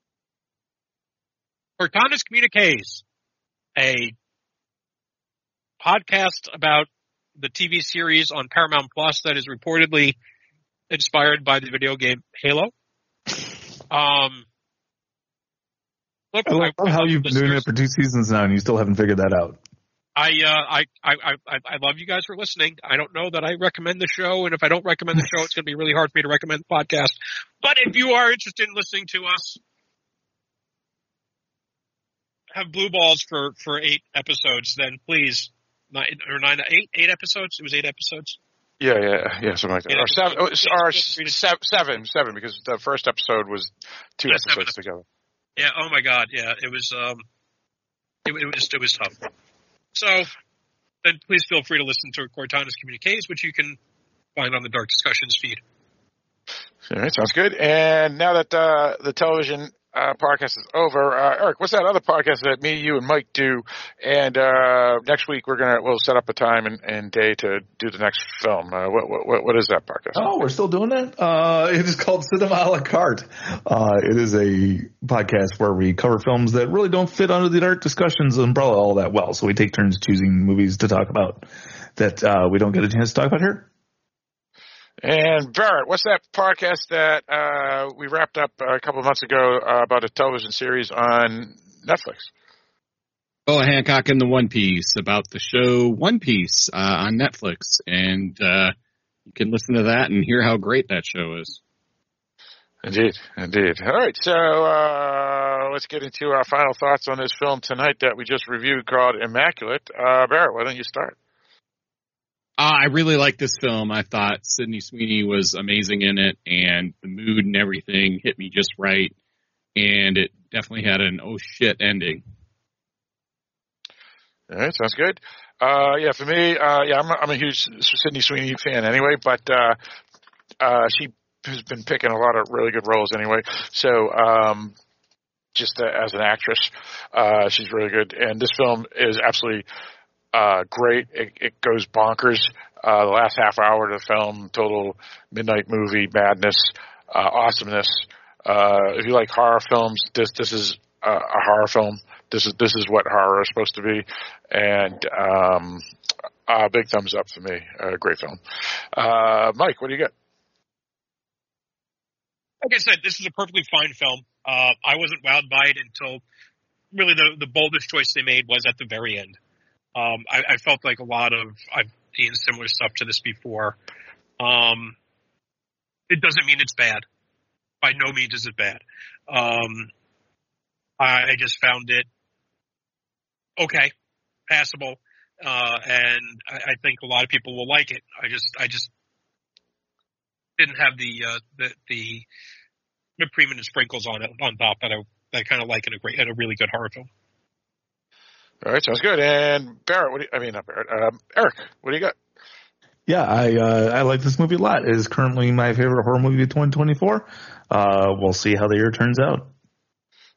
Cortana's Communiques, a podcast about the T V series on Paramount Plus that is reportedly inspired by the video game Halo. Um, look, I love I, how I you've been doing it for two seasons now and you still haven't figured that out. I, uh, I, I, I, I love you guys for listening. I don't know that I recommend the show, and if I don't recommend the show, it's going to be really hard for me to recommend the podcast. But if you are interested in listening to us have blue balls for, for eight episodes, then please, nine, or nine, eight, eight episodes? It was eight episodes? Yeah, yeah, yeah, something like that. Yeah, or seven, or, yeah, or yeah, seven, seven, seven, because the first episode was two yeah, episodes seven. together. Yeah, oh my God, yeah, it was, um, it, it was, it was tough. So, then please feel free to listen to Cortana's Communiques, which you can find on the Dark Discussions feed. All right, sounds good. And now that uh, the television uh, podcast is over, uh, Eric, what's that other podcast that me, you, and Mike do? And uh, next week we're gonna we'll set up a time and, and day to do the next film. Uh, what, what what is that podcast? Oh, we're still doing that? Uh, it is called Cinema a la carte. Uh, it is a podcast where we cover films that really don't fit under the Dark Discussions umbrella all that well. So we take turns choosing movies to talk about that uh, we don't get a chance to talk about here. And Barrett, what's that podcast that uh, we wrapped up a couple of months ago uh, about a television series on Netflix? Oh, Hancock and the One Piece, about the show One Piece uh, on Netflix. And uh, you can listen to that and hear how great that show is. Indeed, indeed. All right, so uh, let's get into our final thoughts on this film tonight that we just reviewed called Immaculate. Uh, Barrett, why don't you start? Uh, I really liked this film. I thought Sydney Sweeney was amazing in it, and the mood and everything hit me just right. And it definitely had an oh shit ending. All right, sounds good. Uh, yeah, for me, uh, yeah, I'm a, I'm a huge Sydney Sweeney fan anyway, but uh, uh, she has been picking a lot of really good roles anyway. So um, just uh, as an actress, uh, she's really good. And this film is absolutely Uh, great. It, it goes bonkers. Uh, the last half hour of the film, total midnight movie madness, uh, awesomeness. Uh, if you like horror films, this this is a, a horror film. This is this is what horror is supposed to be, and um, uh, big thumbs up for me. Uh, great film. Uh, Mike, what do you got? Like I said, this is a perfectly fine film. Uh, I wasn't wowed by it until really the the boldest choice they made was at the very end. Um, I, I felt like a lot of, I've seen similar stuff to this before. Um, it doesn't mean it's bad. By no means is it bad. Um, I, I just found it okay, passable, uh, and I, I think a lot of people will like it. I just, I just didn't have the, uh, the, the whipped cream and the sprinkles on it, on top that I, that I kind of like in a great, in a really good horror film. All right, sounds good. And Barrett, what do you, I mean, not Barrett, um, Eric, what do you got? Yeah, I uh, I like this movie a lot. It is currently my favorite horror movie of twenty twenty-four. Uh, we'll see how the year turns out.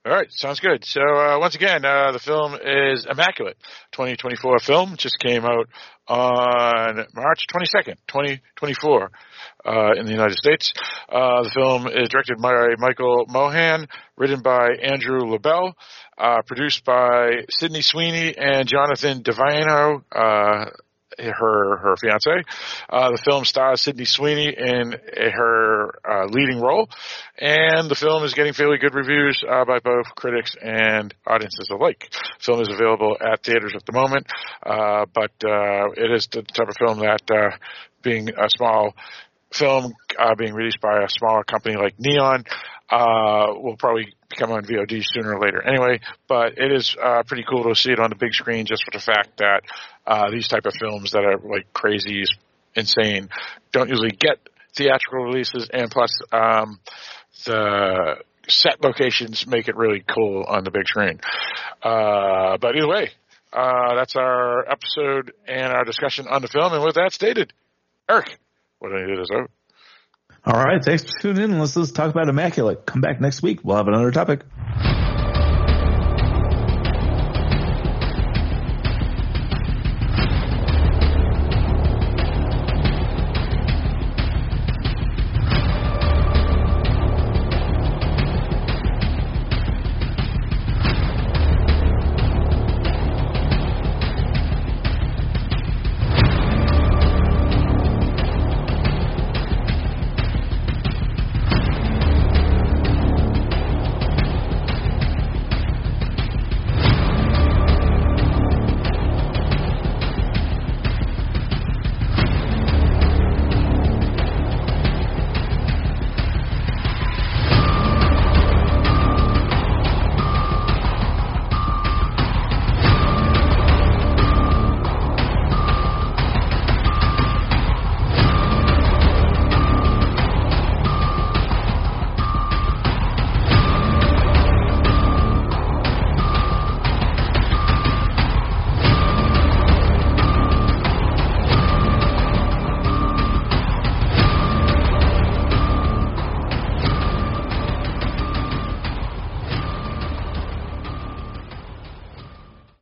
All right, sounds good. So uh, once again, uh, the film is Immaculate, twenty twenty-four film. Just came out on March twenty-second, twenty twenty-four uh, in the United States. Uh, the film is directed by Michael Mohan, written by Andrew LaBelle, uh, produced by Sydney Sweeney and Jonathan Divino, uh, her her fiance. Uh, the film stars Sydney Sweeney in her uh, leading role, and the film is getting fairly good reviews uh, by both critics and audiences alike. The film is available at theaters at the moment, uh, but uh, it is the type of film that, uh, being a small film uh, being released by a smaller company like Neon, uh, will probably come on V O D sooner or later anyway, but it is uh, pretty cool to see it on the big screen just for the fact that uh, these type of films that are like crazy, insane, don't usually get theatrical releases, and plus um, the set locations make it really cool on the big screen. Uh, but either way, uh, that's our episode and our discussion on the film, and with that stated, Eric, what do I do this out? All right, thanks for tuning in. Let's, let's talk about Immaculate. Come back next week. We'll have another topic.